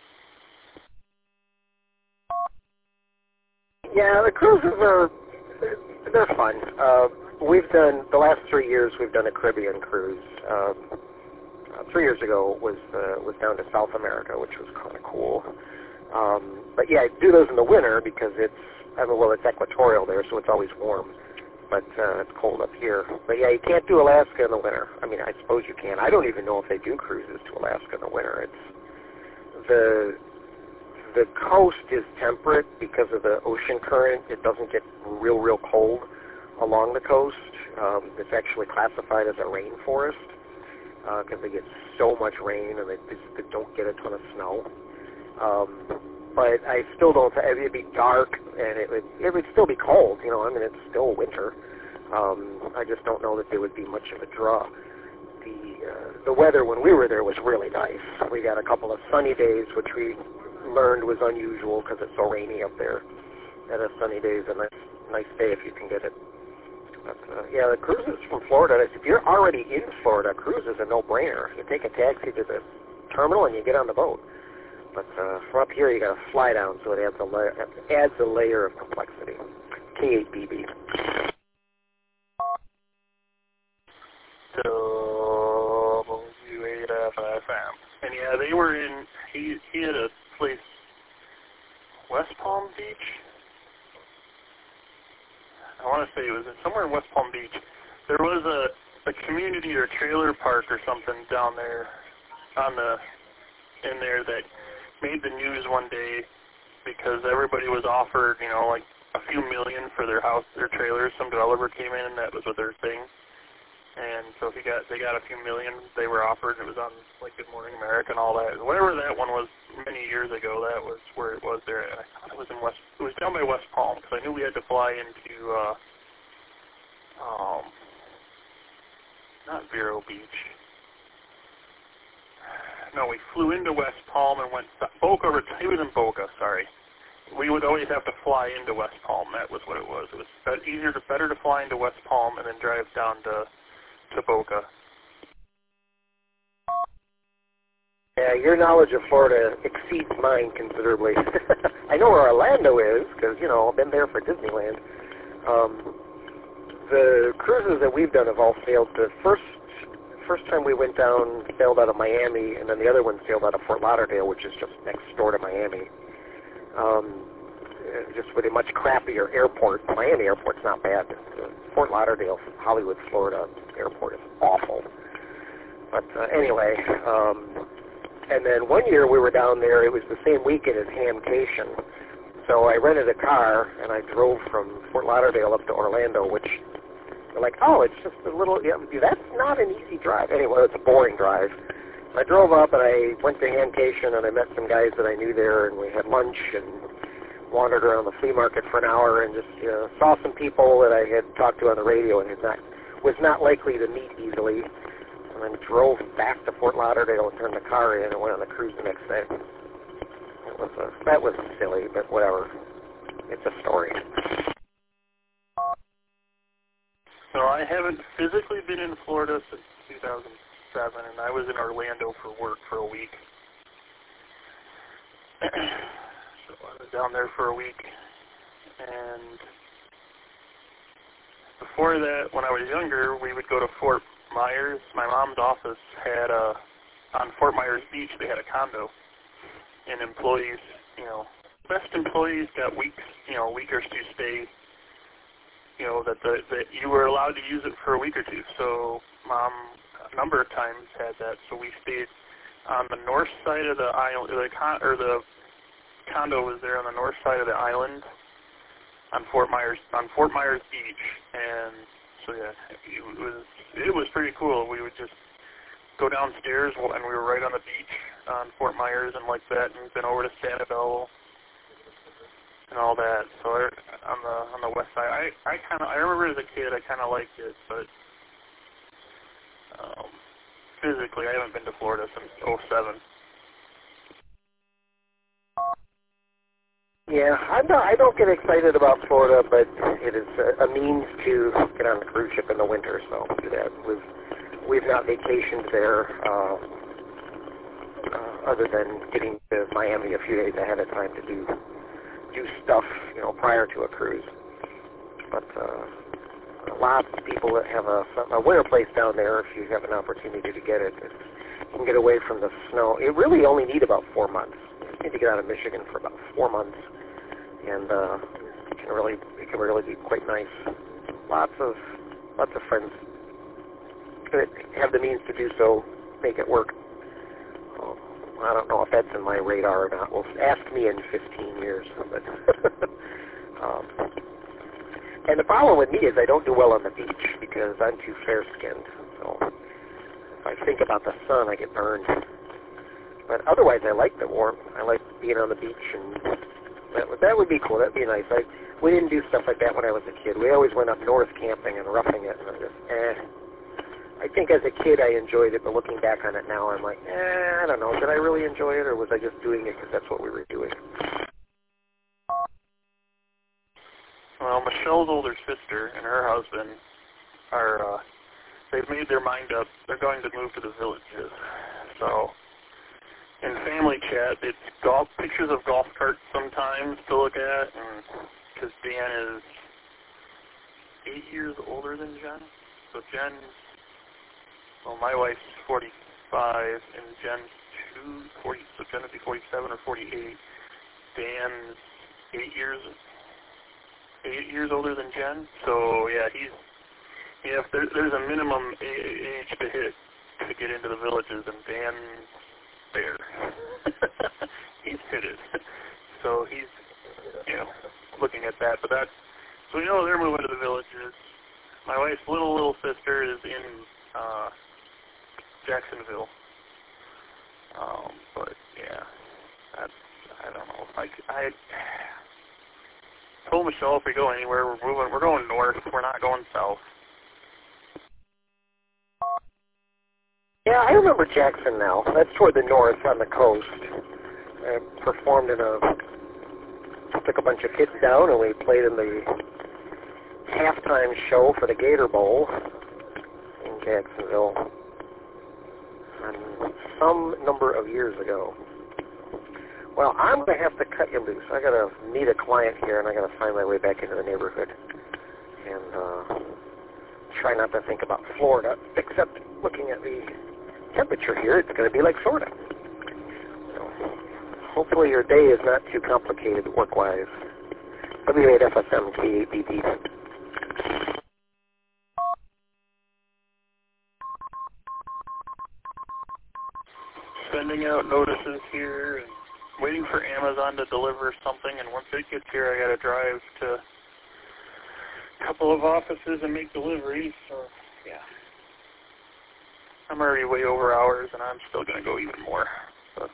Yeah, the cruises they're fun. We've done, the last 3 years, we've done a Caribbean cruise. 3 years ago was down to South America, which was kind of cool. But yeah, I do those in the winter because it's equatorial there, so it's always warm. But it's cold up here. But yeah, you can't do Alaska in the winter. I mean, I suppose you can. I don't even know if they do cruises to Alaska in the winter. It's the coast is temperate because of the ocean current. It doesn't get real cold along the coast. It's actually classified as a rainforest because they get so much rain and they don't get a ton of snow. But I still don't. It'd be dark and it would still be cold. You know, I mean, it's still winter. I just don't know that there would be much of a draw. The weather when we were there was really nice. We got a couple of sunny days, which we learned was unusual because it's so rainy up there. And a sunny day is a nice day if you can get it. But, yeah, the cruises from Florida, if you're already in Florida, cruise is a no-brainer. You take a taxi to the terminal and you get on the boat. But from up here, you got to fly down, so it adds a layer of complexity. K8BB. W8FFM. And yeah, they were in, he had a place, West Palm Beach? I want to say it was somewhere in West Palm Beach. There was a community or trailer park or something down there in there that made the news one day because everybody was offered, you know, like a few million for their house, their trailers. Some developer came in and that was what their thing. And so they got a few million they were offered. It was on like Good Morning America and all that. Whatever that one was many years ago, that was where it was there. And I thought it was it was down by West Palm because I knew we had to fly into not Vero Beach. No, we flew into West Palm and went Boca. It was in Boca. Sorry, we would always have to fly into West Palm. That was what it was. It was better to fly into West Palm and then drive down to Boca. Yeah, your knowledge of Florida exceeds mine considerably. I know where Orlando is because, you know, I've been there for Disneyland. The cruises that we've done have all sailed. The first time we went down sailed out of Miami, and then the other one sailed out of Fort Lauderdale, which is just next door to Miami. Just with a much crappier airport. Miami airport's not bad. Fort Lauderdale, Hollywood, Florida airport is awful. But anyway, and then one year we were down there, it was the same weekend as Hamcation. So I rented a car, and I drove from Fort Lauderdale up to Orlando, which they're like, oh, it's just a little, yeah, that's not an easy drive. Anyway, it's a boring drive. I drove up, and I went to Hamcation, and I met some guys that I knew there, and we had lunch, and wandered around the flea market for an hour and just saw some people that I had talked to on the radio and was not likely to meet easily. And then drove back to Fort Lauderdale and turned the car in and went on the cruise the next day. That was silly, but whatever. It's a story. So I haven't physically been in Florida since 2007, and I was in Orlando for work for a week. So I was down there for a week, and before that, when I was younger, we would go to Fort Myers. My mom's office had on Fort Myers Beach, they had a condo, and employees, you know, best employees got weeks, you know, a week or two stay, you know, that you were allowed to use it for a week or two. So Mom a number of times had that, so we stayed on the north side of the island, the condo was there on the north side of the island on Fort Myers Beach, and so yeah, it was pretty cool. We would just go downstairs, and we were right on the beach on Fort Myers and like that, and we've been over to Sanibel and all that. So on the west side, I remember as a kid I kind of liked it, but physically I haven't been to Florida since '07. Yeah, I don't get excited about Florida, but it is a means to get on a cruise ship in the winter, so do that. We've not vacationed there other than getting to Miami a few days ahead of time to do stuff, you know, prior to a cruise. But lots of people that have a winter place down there. If you have an opportunity to get it, you can get away from the snow. You really only need about 4 months. You just need to get out of Michigan for about 4 months, and it can really be quite nice. Lots of friends that have the means to do so make it work. I don't know if that's in my radar or not. Well, ask me in 15 years. But and the problem with me is I don't do well on the beach because I'm too fair-skinned. So if I think about the sun, I get burned. But otherwise, I like the warmth. I like being on the beach, and that would be cool. That'd be nice. We didn't do stuff like that when I was a kid. We always went up north camping and roughing it, and I'm just, I think as a kid I enjoyed it, but looking back on it now, I'm like, I don't know. Did I really enjoy it, or was I just doing it because that's what we were doing? Well, Michelle's older sister and her husband they've made their mind up. They're going to move to the Villages. So in family chat, it's pictures of golf carts sometimes to look at, because Dan is 8 years older than Jen. So my wife's 45, and Jen's 40, so Jen would be 47 or 48. Dan's 8 years older than Jen. So yeah, there's a minimum age to hit to get into the Villages, and Dan's there. He's hit it. So he's, looking at that. But so we know they're moving to the Villages. My wife's little sister is in Jacksonville. But yeah, I don't know. I told Michelle if we go anywhere, we're going north. We're not going south. Yeah, I remember Jackson now. That's toward the north on the coast. I performed took a bunch of kids down, and we played in the halftime show for the Gator Bowl in Jacksonville some number of years ago. Well, I'm going to have to cut you loose. I got to meet a client here, and I got to find my way back into the neighborhood and try not to think about Florida, except looking at the temperature here, it's going to be like Florida. So hopefully your day is not too complicated work-wise. W8FSM K8BB. Sending out notices here and waiting for Amazon to deliver something, and once it gets here, I got to drive to a couple of offices and make deliveries. So yeah, I'm already way over hours, and I'm still going to go even more. But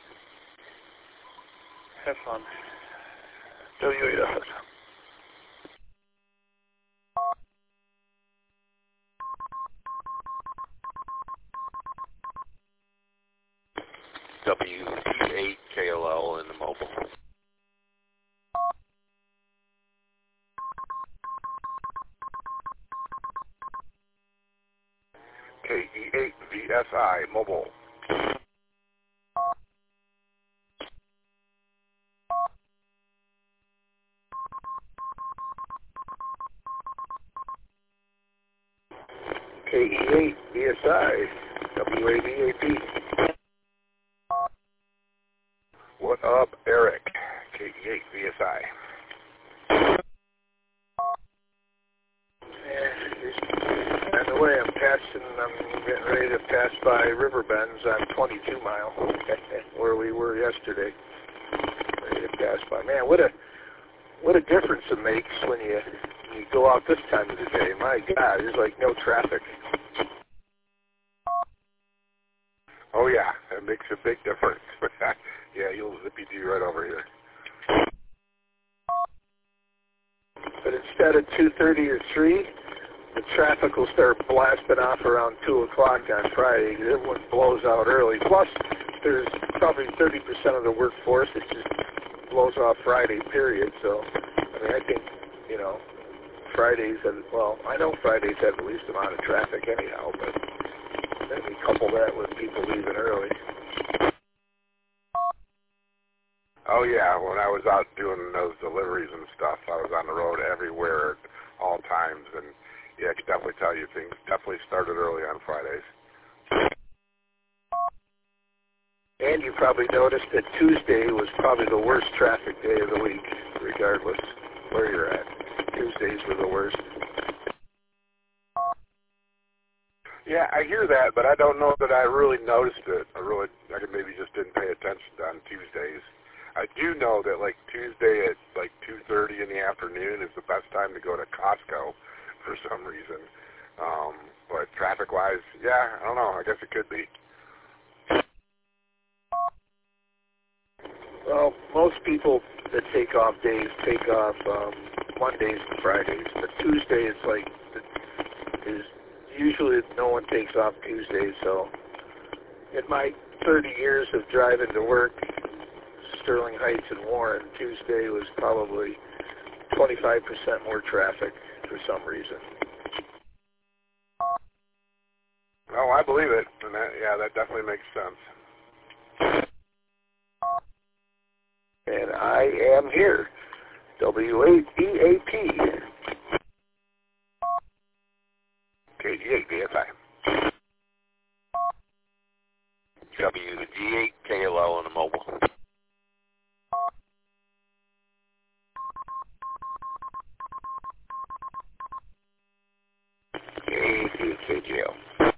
have fun. W8FSM. W8KLL in the mobile. KE8VSI mobile. KE8VSI WAVAP. What up, Eric? KE8VSI. On the way, I'm getting ready to pass by Riverbends on 22 Mile, where we were yesterday. Ready to pass by. Man, what a difference it makes when you go out this time of the day. My God, there's like no traffic. Oh yeah, it makes a big difference. Yeah, you'll zippy-doo right over here. But instead of 2:30 or 3, the traffic will start blasting off around 2 o'clock on Friday because everyone blows out early. Plus, there's probably 30% of the workforce that just blows off Friday, period. So, I mean, I think, Fridays, I know Fridays have the least amount of traffic anyhow, but then we couple that with people leaving early. Oh yeah, when I was out doing those deliveries and stuff, I was on the road everywhere at all times, and Yeah, I can definitely tell you things definitely started early on Fridays. And you probably noticed that Tuesday was probably the worst traffic day of the week, regardless where you're at. Tuesdays were the worst. Yeah, I hear that, but I don't know that I really noticed it. I maybe just didn't pay attention on Tuesdays. I do know that like Tuesday at like 2:30 in the afternoon is the best time to go to Costco for some reason. But traffic-wise, yeah, I don't know. I guess it could be. Well, most people that take off days take off Mondays and Fridays, but Tuesday is usually no one takes off Tuesdays. So in my 30 years of driving to work, Sterling Heights and Warren, Tuesday was probably 25% more traffic for some reason. Oh, I believe it, and that definitely makes sense. And I am here, WABAP. KD8 BFI. WG8 KLL on the mobile. KD KGL.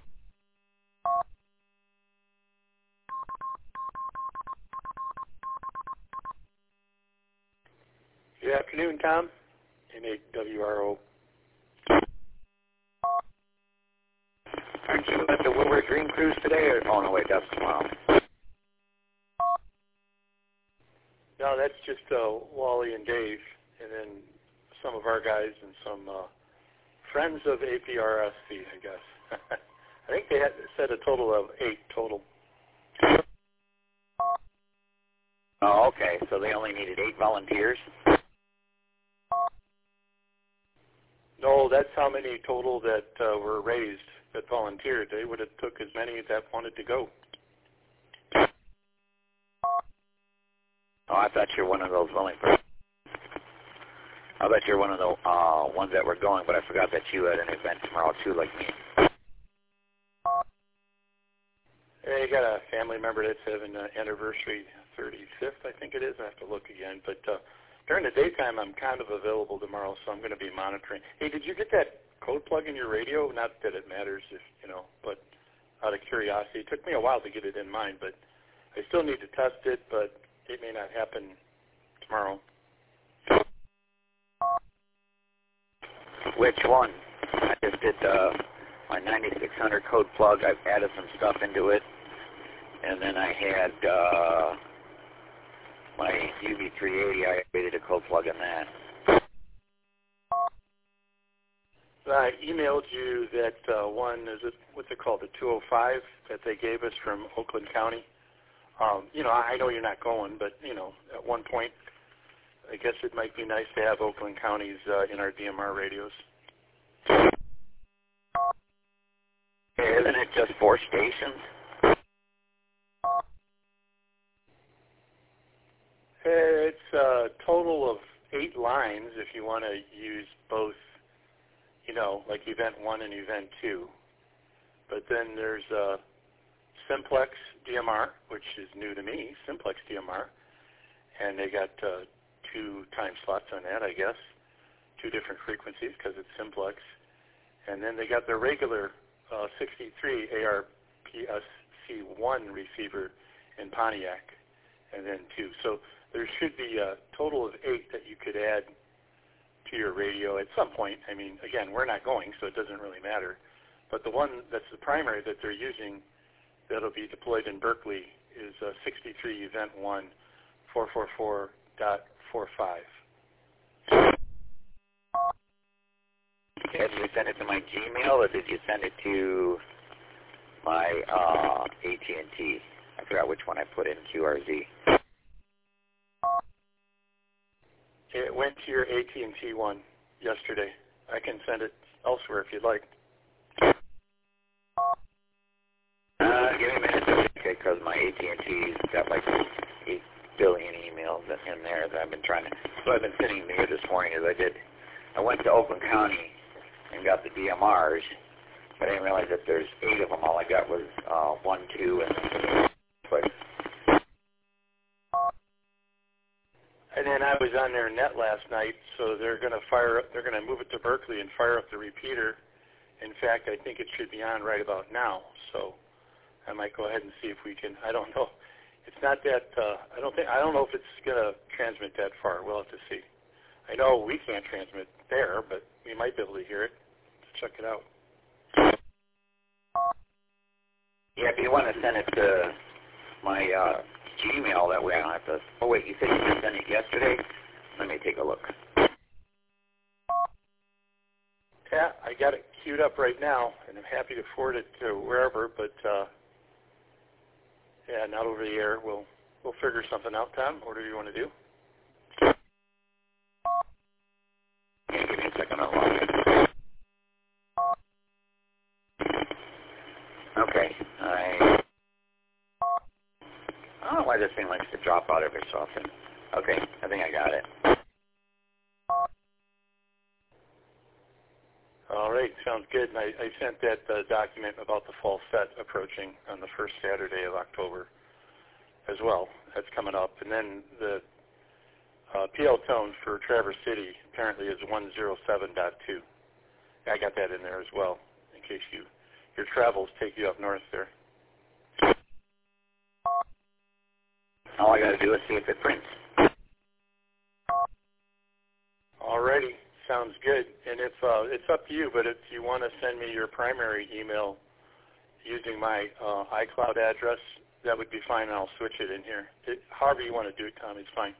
Good afternoon, Tom. M8WRO. Aren't you at the Woodward Green Cruise today, or oh no, wait, that's tomorrow? No, that's just Wally and Dave, and then some of our guys and some friends of APRSC, I guess. I think they had said a total of 8 total. Oh, okay. So they only needed 8 volunteers? No, that's how many total that were raised that volunteered. They would have took as many that wanted to go. Oh, I thought you were one of those willing. I bet you're one of the ones that were going, but I forgot that you had an event tomorrow too, like me. Hey, got a family member that's having an anniversary, 35th, I think it is. I have to look again. But during the daytime, I'm kind of available tomorrow, so I'm going to be monitoring. Hey, did you get that code plug in your radio? Not that it matters, if but out of curiosity. It took me a while to get it in mine, but I still need to test it, but it may not happen tomorrow. Which one? I just did my 9600 code plug. I've added some stuff into it. And then I had my UV380. I created a code plug in that. I emailed you that one, what's it called, the 205 that they gave us from Oakland County. I know you're not going, but, at one point, I guess it might be nice to have Oakland counties in our DMR radios. Isn't it just 4 stations? It's a total of 8 lines if you want to use both, like Event 1 and Event 2. But then there's Simplex DMR, which is new to me, Simplex DMR. And they got 2 time slots on that, I guess. 2 different frequencies because it's Simplex. And then they got their regular 63 ARPSC1 receiver in Pontiac, and then 2. So there should be a total of 8 that you could add to your radio at some point. I mean, again, we're not going, so it doesn't really matter. But the one that's the primary that they're using that'll be deployed in Berkeley is 63 Event 1 444.45. Did you send it to my Gmail, or did you send it to my AT&T? I forgot which one I put in, QRZ. It went to your AT&T one yesterday. I can send it elsewhere if you'd like. Give me a minute, okay, because my AT&T's got like 8 billion emails in there that I've been trying to. So I've been sitting here this morning as I went to Oakland County and got the DMRs. But I didn't realize that there's 8 of them. All I got was 1, 2, and but. And then I was on their net last night, so they're going to move it to Berkeley and fire up the repeater. In fact, I think it should be on right about now. So I might go ahead and see if we can. I don't know. It's not that. I don't know if it's going to transmit that far. We'll have to see. I know we can't transmit there, but we might be able to hear it. So check it out. Yeah, if you want to send it to my Gmail, that way I don't have to. Oh wait, you said you sent it yesterday? Let me take a look. Yeah, I got it queued up right now, and I'm happy to forward it to wherever. But yeah, not over the air. We'll figure something out, Tom. What do you want to do? Yeah, give me a second. I'll log in. Okay. I don't know why this thing likes to drop out every so often. Okay, I think I got it. All right, sounds good. And I sent that document about the fall set approaching on the first Saturday of October as well. That's coming up. And then the PL tone for Traverse City apparently is 107.2. I got that in there as well in case your travels take you up north there. All I got to do is see if it prints. Alrighty, sounds good. And if it's up to you, but if you want to send me your primary email using my iCloud address, that would be fine, and I'll switch it in here. However you want to do it, Tom, it's fine.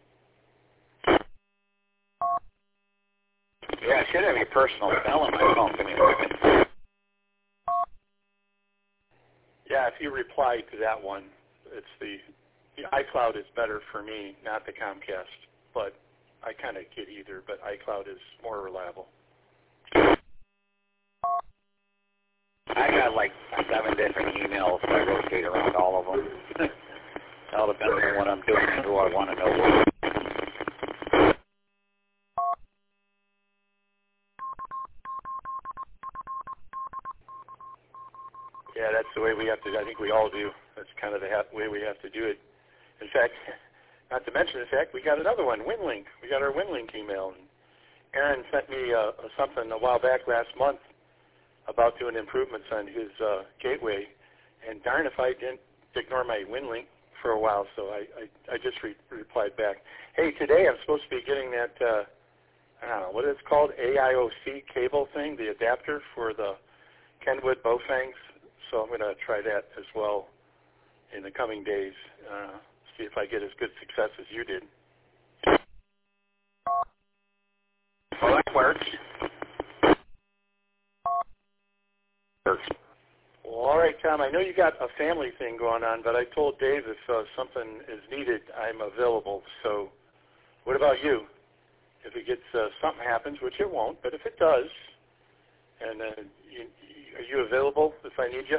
Yeah, I should have your personal cell on my phone. Give me a second. Yeah, if you reply to that one, it's the iCloud is better for me, not the Comcast, but I kind of get either, but iCloud is more reliable. I got like 7 different emails, so I rotate around all of them. It all depends on what I'm doing and who I want to know what. Yeah, that's the way we have to, I think we all do. That's kind of the way we have to do it. In fact, not to mention the fact, we got another one, WinLink. We got our WinLink email. And Aaron sent me something a while back last month about doing improvements on his gateway. And darn if I didn't ignore my WinLink for a while, so I just replied back. Hey, today I'm supposed to be getting that, I don't know, what it's called, AIOC cable thing, the adapter for the Kenwood Bowfangs. So I'm going to try that as well in the coming days, see if I get as good success as you did. Well, that works. Well, all right, Tom, I know you got a family thing going on, but I told Dave if something is needed, I'm available. So what about you? If it gets, something happens, which it won't, but if it does, and are you available if I need you?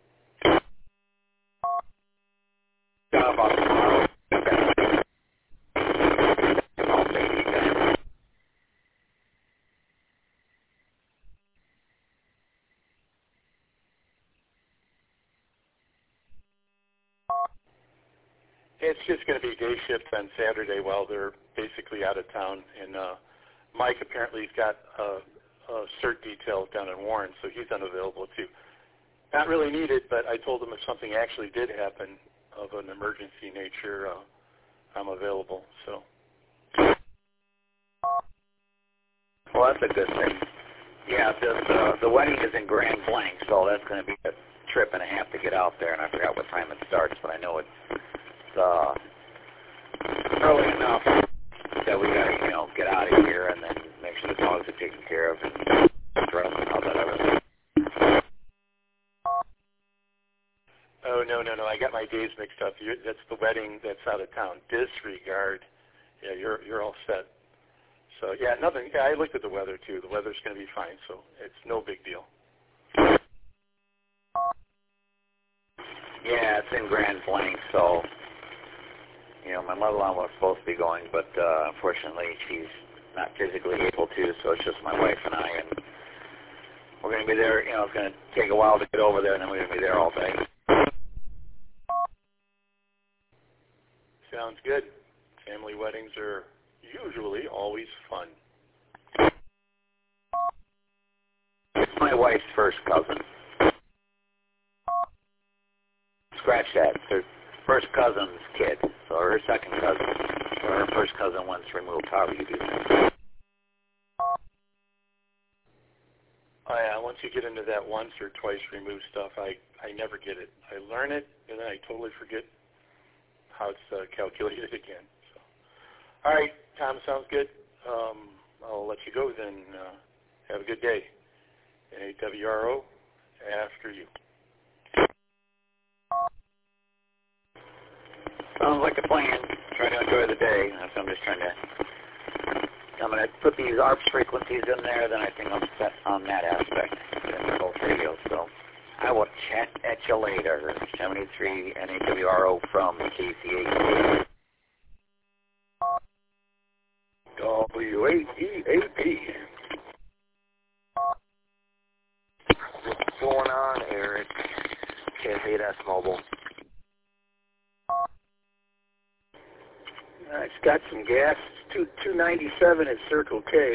It's just going to be day shift on Saturday while they're basically out of town. And Mike apparently has got a cert detail down in Warren, so he's unavailable too. Not really needed, but I told him if something actually did happen of an emergency nature, I'm available. So. Well, that's a good thing. Yeah, the wedding is in Grand Blanc, so that's going to be a trip and a half to get out there, and I forgot what time it starts, but I know it's early enough that we got to, get out of here and then make sure the dogs are taken care of and dress and all that other stuff. Oh, no. I got my days mixed up. That's the wedding that's out of town. Disregard. Yeah, you're all set. So, yeah, nothing. Yeah, I looked at the weather, too. The weather's going to be fine, so it's no big deal. Yeah, it's in Grand Blanc, so, my mother-in-law was supposed to be going, but unfortunately she's not physically able to, so it's just my wife and I, and We're going to be there, it's going to take a while to get over there, and then we're going to be there all day. Sounds good. Family weddings are usually always fun. It's my wife's first cousin. Scratch that. It's her first cousin's kid, so her second cousin. So her first cousin once removed. However you do that. Oh, yeah, once you get into that once or twice removed stuff, I never get it. I learn it, and then I totally forget how it's calculated again. So, all right, Tom, sounds good. I'll let you go then. Have a good day. NAWRO, after you. Sounds like a plan. Try to enjoy the day. So I'm just trying to... I'm going to put these ARPS frequencies in there, then I think I'm set on that aspect in both radios. So I will chat at you later. 73 NAWRO from KCAQ. WAEAP. What's going on, Eric? KFAS Mobile. It's got some gas. It's 297 at Circle K.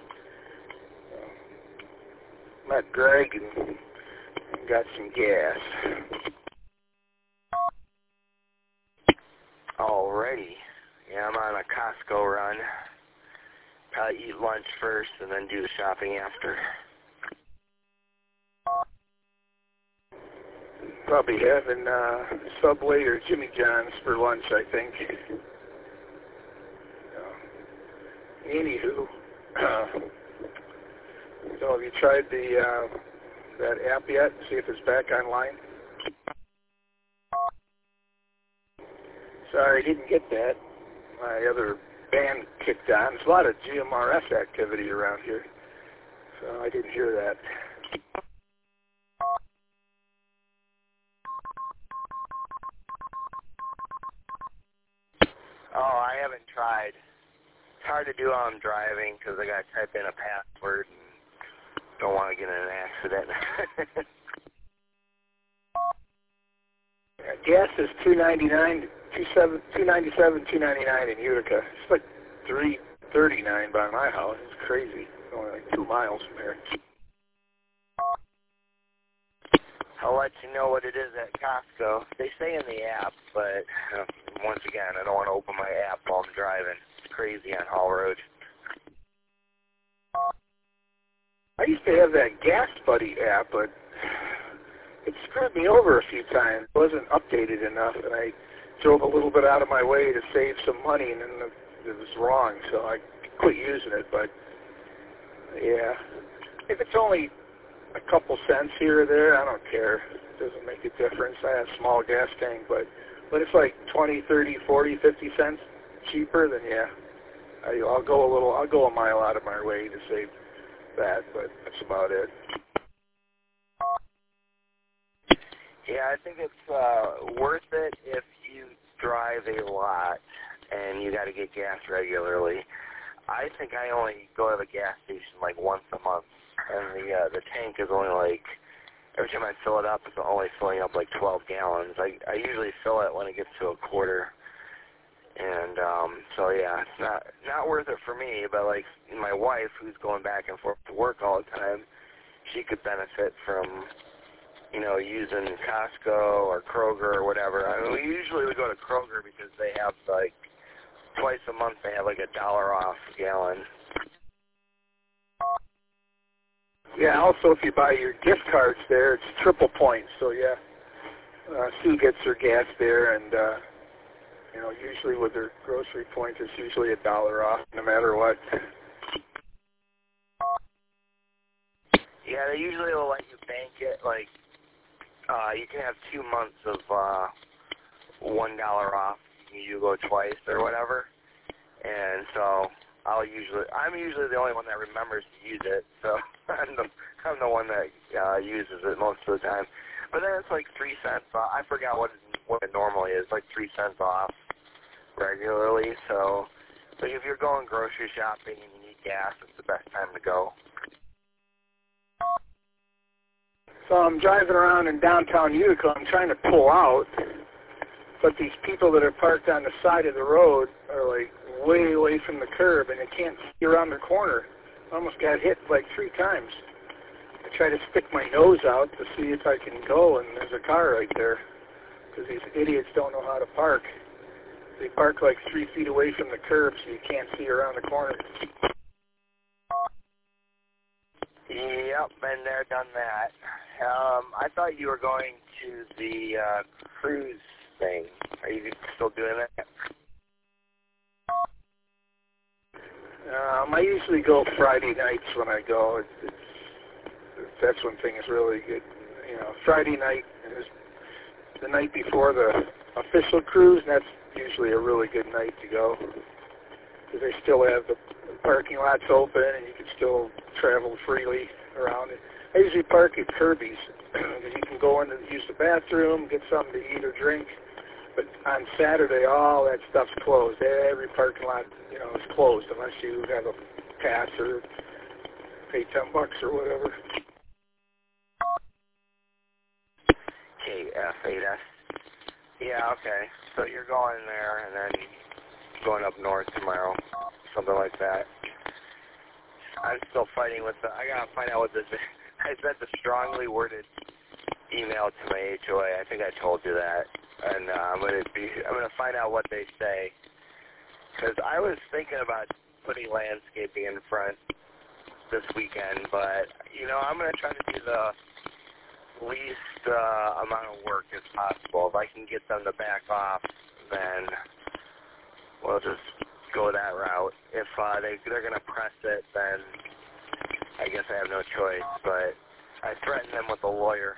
Met Greg and got some gas. Alrighty. Yeah, I'm on a Costco run. Probably eat lunch first and then do the shopping after. Probably having Subway or Jimmy John's for lunch, I think. Anywho, so have you tried that app yet? See if it's back online? Sorry, I didn't get that. My other band kicked on. There's a lot of GMRS activity around here, so I didn't hear that. Oh, I haven't tried. It's hard to do while I'm driving because I got to type in a password and don't want to get in an accident. Gas is $2.97, $2.99 in Utica. It's like $3.39 by my house. It's crazy. It's only like 2 miles from here. I'll let you know what it is at Costco. They say in the app, but once again, I don't want to open my app while I'm driving. It's crazy on Hall Road. I used to have that Gas Buddy app, but it screwed me over a few times. It wasn't updated enough, and I drove a little bit out of my way to save some money, and then it was wrong, so I quit using it. But, yeah, if it's only a couple cents here or there, I don't care. It doesn't make a difference. I have a small gas tank, but it's like 20, 30, 40, 50 cents cheaper, then yeah, I'll go a mile out of my way to save that, but that's about it. Yeah, I think it's worth it if you drive a lot and you got to get gas regularly. I think I only go to the gas station like once a month, and the tank is only like, every time I fill it up, it's only filling up like 12 gallons. I usually fill it when it gets to a quarter. And so yeah, it's not worth it for me, but like my wife, who's going back and forth to work all the time, she could benefit from, using Costco or Kroger or whatever. I mean, we go to Kroger because they have like twice a month they have like $1 off a gallon. Yeah, also if you buy your gift cards there, it's triple points. So yeah, Sue gets her gas there, and usually with her grocery points, it's usually $1 off, no matter what. Yeah, they usually will let you bank it. Like, you can have 2 months of $1 off. You go twice or whatever. And so I'm usually the only one that remembers to use it. So I'm the one that uses it most of the time. But then it's like 3 cents off. I forgot what it normally is, like 3 cents off regularly. So, like if you're going grocery shopping and you need gas, it's the best time to go. So I'm driving around in downtown Utica. I'm trying to pull out, but these people that are parked on the side of the road are like way away from the curb, and they can't see around the corner. I almost got hit like 3 times. I try to stick my nose out to see if I can go, and there's a car right there, because these idiots don't know how to park. They park like 3 feet away from the curb, so you can't see around the corner. Yep, been there, done that. I thought you were going to the cruise thing. Are you still doing that? I usually go Friday nights when I go. That's when things really get, you know, Friday night is the night before the official cruise, and that's usually a really good night to go, because they still have the parking lots open and you can still travel freely around it. I usually park at Kirby's, because you can go in and use the bathroom, get something to eat or drink. But on Saturday, all that stuff's closed. Every parking lot, you know, is closed unless you have a pass or pay $10 or whatever. KF8S. Yeah, okay. So you're going there and then going up north tomorrow, something like that. I'm still fighting with the. I gotta find out what this is. I sent a strongly worded email to my HOA. I think I told you that, and I'm gonna find out what they say, because I was thinking about putting landscaping in front this weekend, but you know, I'm gonna try to do the least amount of work as possible. If I can get them to back off, then we'll just go that route. If they're going to press it, then I guess I have no choice. But I threatened them with a lawyer.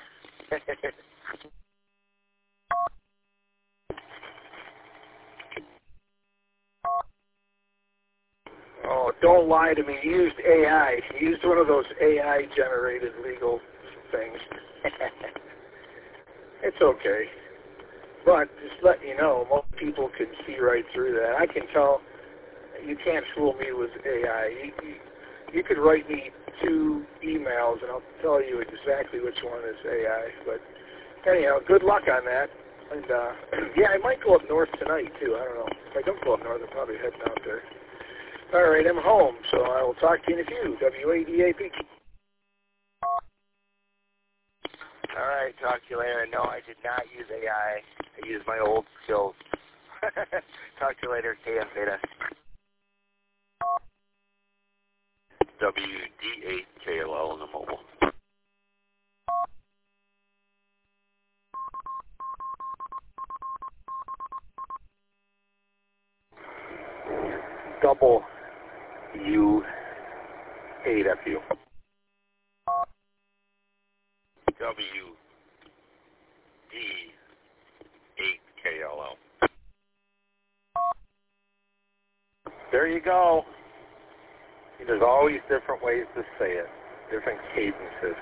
Oh, don't lie to me. You used AI. You used one of those AI-generated legal things. It's okay. But just let you know, most people can see right through that. I can tell. You can't fool me with AI. You could write me 2 emails, and I'll tell you exactly which one is AI. But anyhow, good luck on that. And yeah, I might go up north tonight, too. I don't know. If I don't go up north, I'm probably heading out there. All right, I'm home, so I will talk to you in a few. WADAP. All right, talk to you later. No, I did not use AI. I used my old skills. Talk to you later, KF8S. WD8KLL on the mobile. Double U8FU. WD8KLL. There you go. There's always different ways to say it, different cadences.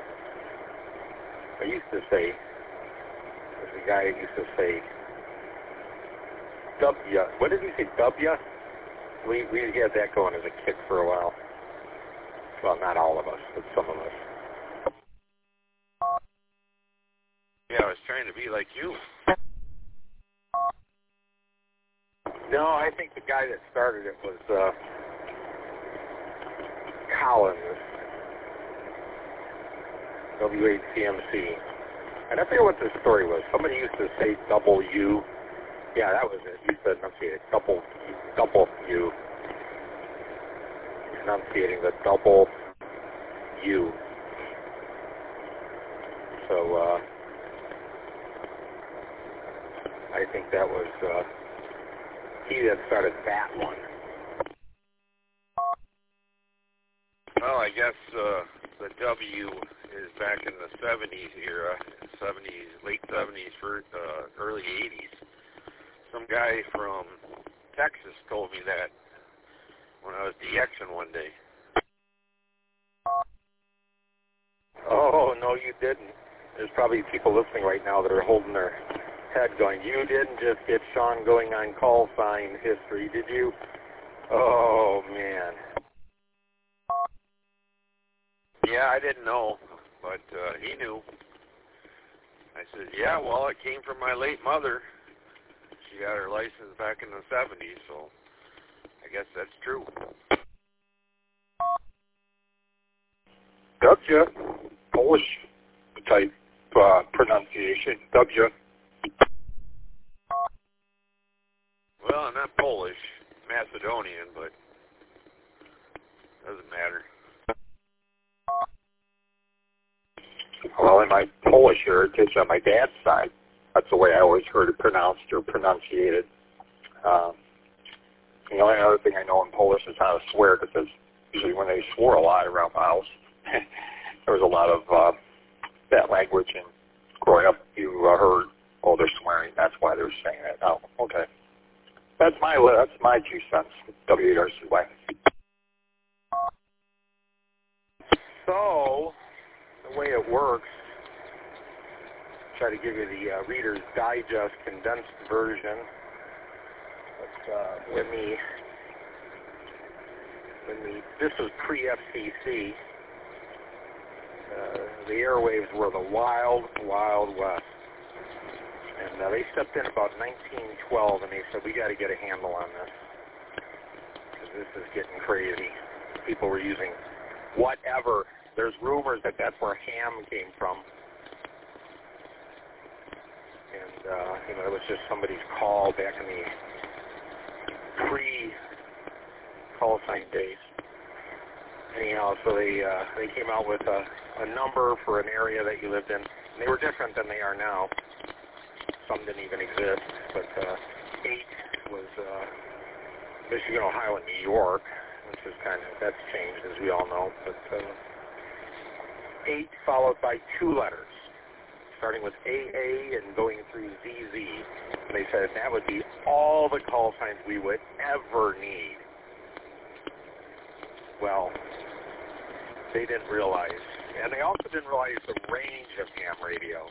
I used to say, there's a guy who used to say, W. What did he say, W? We had that going as a kid for a while. Well, not all of us, but some of us. Yeah, I was trying to be like you. No, I think the guy that started it was Collins, W8CMC. And I forget what the story was. Somebody used to say double U. Yeah, that was it. He used to enunciate it. Double U. Enunciating the double U. So, I think that was he that started that one. Well, I guess the W is back in the 70s era, 70s, late 70s, for early 80s. Some guy from Texas told me that when I was DXing one day. Oh, no, you didn't. There's probably people listening right now that are holding their head going, you didn't just get Sean going on call sign history, did you? Oh, man. Yeah, I didn't know. but he knew. I said, yeah, well, it came from my late mother. She got her license back in the 70s, so I guess that's true. W, Polish type pronunciation, W. Well, I'm not Polish, Macedonian, but doesn't matter. Well, in my Polish heritage on my dad's side, that's the way I always heard it pronounced or pronunciated. The only other thing I know in Polish is how to swear, because usually when they swore a lot around the house, there was a lot of that language, and growing up you heard, oh, they're swearing, that's why they're saying that. Oh, okay. That's my 2 cents, WRCY. So, the way it works, try to give you the Reader's Digest condensed version. But this was pre-FCC. The airwaves were the wild, wild west. And they stepped in about 1912, and they said, we got to get a handle on this, because this is getting crazy. People were using whatever. There's rumors that that's where ham came from. And, it was just somebody's call back in the pre-call sign days. Anyhow, so they came out with a number for an area that you lived in. And they were different than they are now. Some didn't even exist, but 8 was Michigan, Ohio, and New York, which is that's changed, as we all know. But 8 followed by 2 letters, starting with AA and going through ZZ. And they said that would be all the call signs we would ever need. Well, they didn't realize, and they also didn't realize the range of ham radio.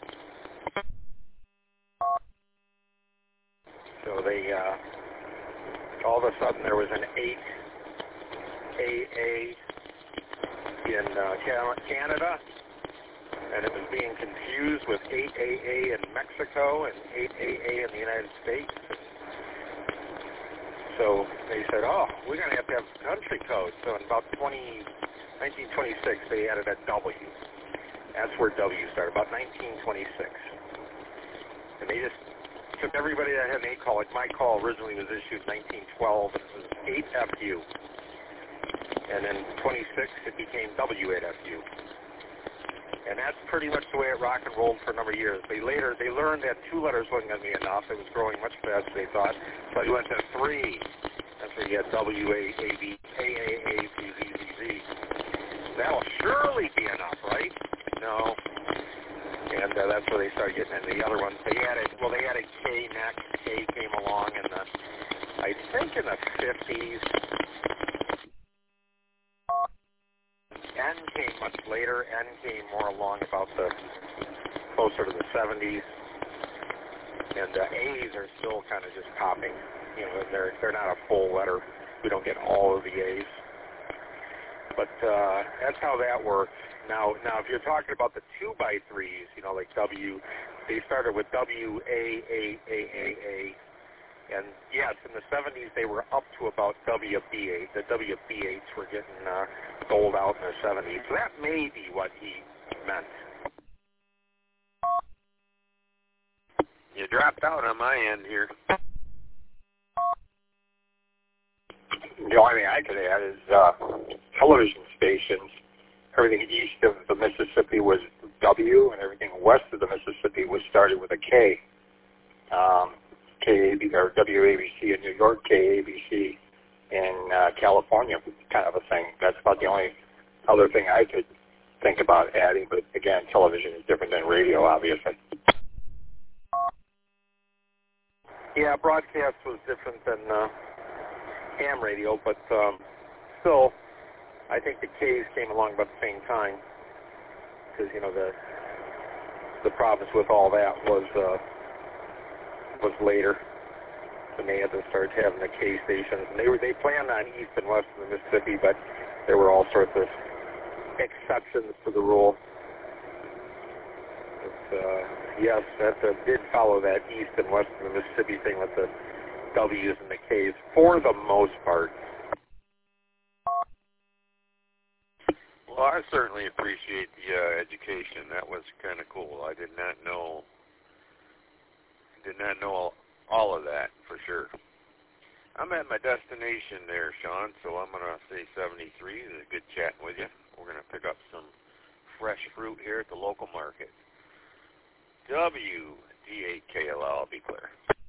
So they, all of a sudden there was an 8 AA in Canada, and it was being confused with 8 AA in Mexico and 8 AA in the United States. So they said, oh, we're going to have country codes. So in about 1926, they added a W. That's where W started, about 1926. And they just took everybody that had an 8 call. Like my call originally was issued 1912, and it was 8FU. And then 26, it became W8FU. And that's pretty much the way it rock and rolled for a number of years. They learned that 2 letters wasn't going to be enough. It was growing much faster, they thought. So they went to 3. That's where you had WAAB, AAABZZZ. That'll surely be enough, right? No. And that's where they started getting into the other ones. They added K next. K came along I think in the 50s. N came much later. N came more along about closer to the 70s. And A's are still kind of just popping. They're not a full letter. We don't get all of the A's. But that's how that works. Now, if you're talking about the 2x3s, like W, they started with WAAAAA. And yes, in the 70s they were up to about WB8. The WB8s were getting doled out in the 70s. So that may be what he meant. You dropped out on my end here. The only thing I could add is television stations. Everything east of the Mississippi was W, and everything west of the Mississippi was started with a K. KAB or WABC in New York, KABC in California, kind of a thing. That's about the only other thing I could think about adding. But again, television is different than radio, obviously. Yeah, broadcast was different than ham radio, but still, I think the K's came along about the same time, because the problems with all that was later, when they had to start having the K stations. And they planned on east and west of the Mississippi, but there were all sorts of exceptions to the rule. yes, that did follow that east and west of the Mississippi thing with the W's and the K's for the most part. Well, I certainly appreciate the education. That was kind of cool. I did not know all of that for sure. I'm at my destination there, Sean, so I'm going to say 73. It was good chatting with you. We're going to pick up some fresh fruit here at the local market. WD8KLL, I'll be clear.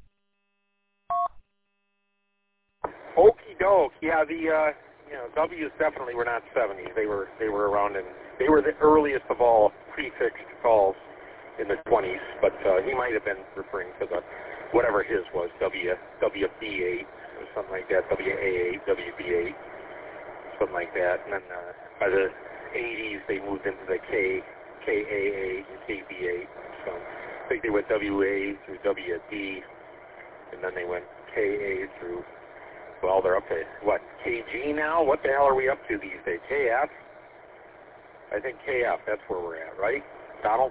Okie doke. Yeah, the W's definitely were not 70s. They were around, and they were the earliest of all prefixed calls in the 20s. But he might have been referring to the whatever his was, WB8 or something like that, WA8, WB8, something like that. And then by the 80s, they moved into the KA8 and KB8. So I think they went WA through WD, and then they went KA through. Well, they're up to, what, KG now? What the hell are we up to these days? KF? I think KF, that's where we're at, right? Donald?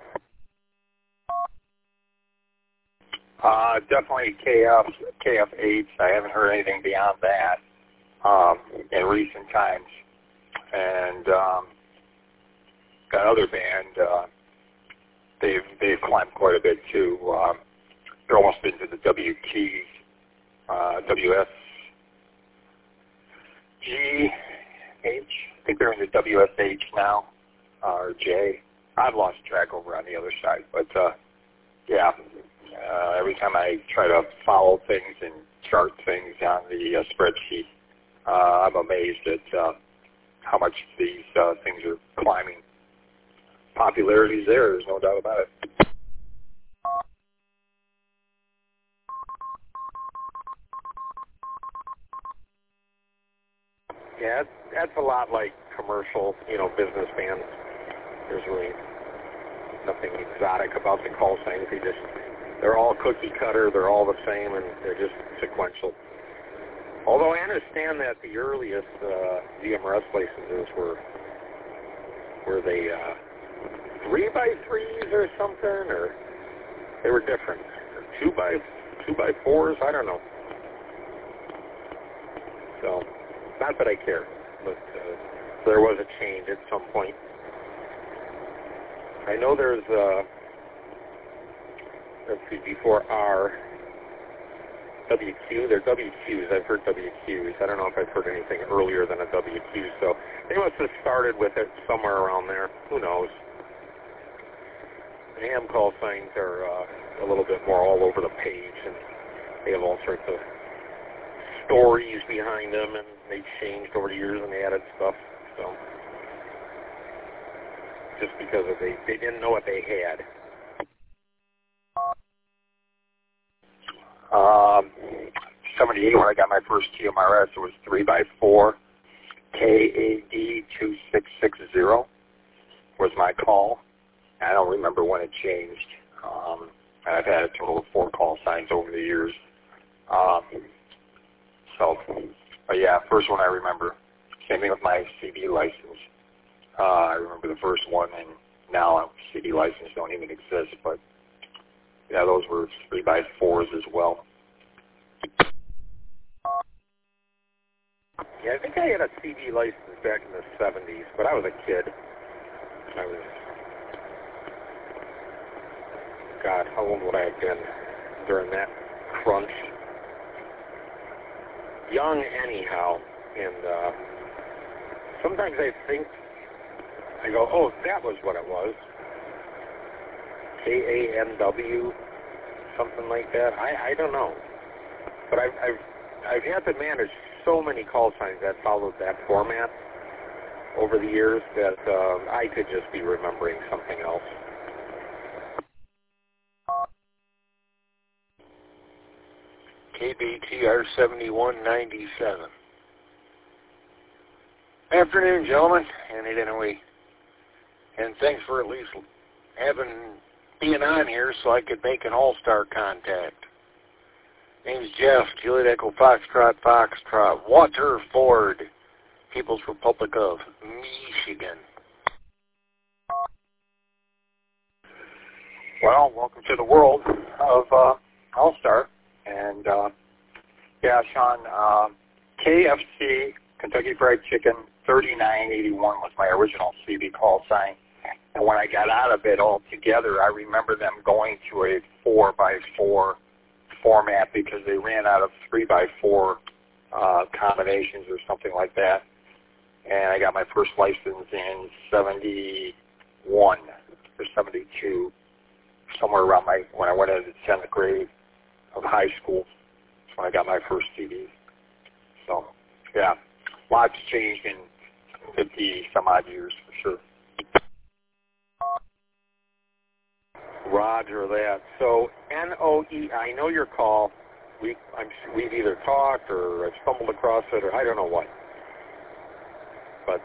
Definitely KF8. I haven't heard anything beyond that in recent times. And that other band, they've climbed quite a bit too. They're almost into the WT, WSGH. I think they're in the WSH now, or J. I've lost track over on the other side, but yeah. Every time I try to follow things and chart things on the spreadsheet, I'm amazed at how much these things are climbing. Popularity's there's no doubt about it. Yeah, that's a lot like commercial, business bands. There's really nothing exotic about the call signs. They're all cookie cutter, they're all the same, and they're just sequential. Although I understand that the earliest GMRS licenses were they 3x3s or something, or they were different. Or 2x4s, I don't know. So, not that I care, but there was a change at some point. I know there's let's see, before R, WQ, they're WQs. I've heard WQs. I don't know if I've heard anything earlier than a WQ, so they must have started with it somewhere around there. Who knows? The ham call signs are a little bit more all over the page, and they have all sorts of stories behind them, and they changed over the years, and they added stuff, so just because they didn't know what they had. 78, when I got my first GMRS, it was 3x4, KAD2660 was my call. I don't remember when it changed. I've had a total of 4 call signs over the years. But yeah, first one I remember. Same thing with my CD license. I remember the first one, and now CD licenses don't even exist, but yeah, those were 3x4s as well. Yeah, I think I had a CD license back in the 70s, but I was a kid. God, how old would I have been during that crunch? Young anyhow, and sometimes I go, oh, that was what it was. KANW, something like that. I don't know. But I've had to manage so many call signs that followed that format over the years that I could just be remembering something else. KBTR 7197. Afternoon, gentlemen, and thanks for at least being on here so I could make an all-star contact. Name's Jeff, Juliet Echo Foxtrot, Waterford, People's Republic of Michigan. Well, welcome to the world of All-Star. And, yeah, Sean, KFC, Kentucky Fried Chicken, 3981 was my original CB call sign. And when I got out of it altogether, I remember them going to a 4x4 format because they ran out of 3x4 combinations or something like that. And I got my first license in 71 or 72, somewhere around when I went into 10th grade of high school. That's when I got my first CDs. So, yeah, lots changed in 50 some odd years for sure. Roger that. So NOE, I know your call. We've either talked or I've stumbled across it or I don't know what. But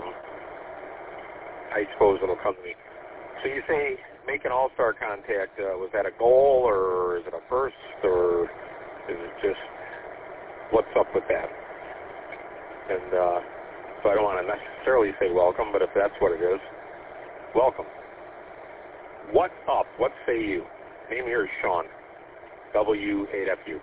I suppose it'll come to me. So you say make an all-star contact. Was that a goal or is it a first or is it just what's up with that? And so I don't want to necessarily say welcome, but if that's what it is, welcome. What's up? What say you? Name here is Sean, W8FU.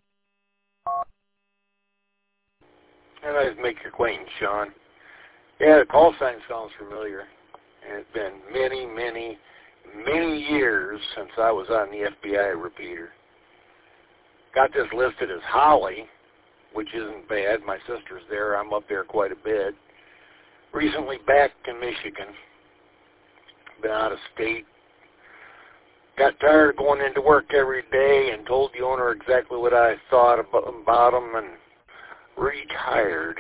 And I'd make your acquaintance, Sean. Yeah, the call sign sounds familiar. And it's been many, many, many years since I was on the FBI repeater. Got this listed as Holly, which isn't bad. My sister's there. I'm up there quite a bit. Recently back in Michigan. Been out of state. Got tired of going into work every day and told the owner exactly what I thought about him and retired.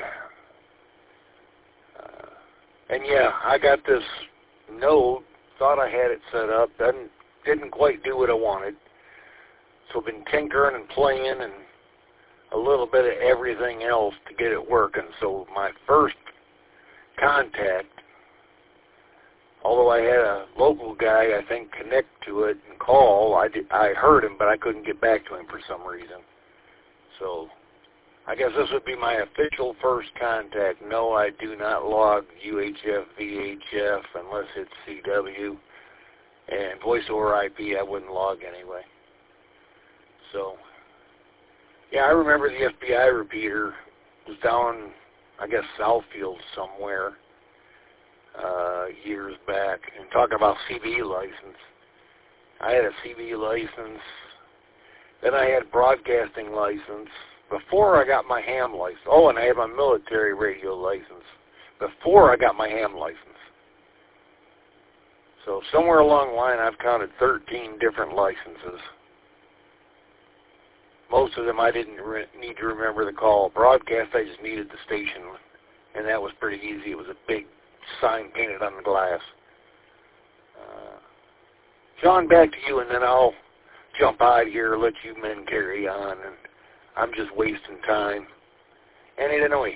And yeah, I got this note, thought I had it set up, didn't quite do what I wanted. So I've been tinkering and playing and a little bit of everything else to get it working. So my first contact, although I had a local guy, I think, connect to it and call, I heard him, but I couldn't get back to him for some reason. So I guess this would be my official first contact. No, I do not log UHF, VHF unless it's CW. And voice over IP I wouldn't log anyway. So, yeah, I remember the FBI repeater was down, I guess, Southfield somewhere years back. And talking about CB license, I had a CB license. Then I had broadcasting license. Before I got my ham license. Oh, and I had my military radio license before I got my ham license. So somewhere along the line, I've counted 13 different licenses. Most of them I didn't need to remember the call. Broadcast, I just needed the station, and that was pretty easy. It was a big sign painted on the glass. John, back to you, and then I'll jump out of here, let you men carry on, and I'm just wasting time. And it annoys.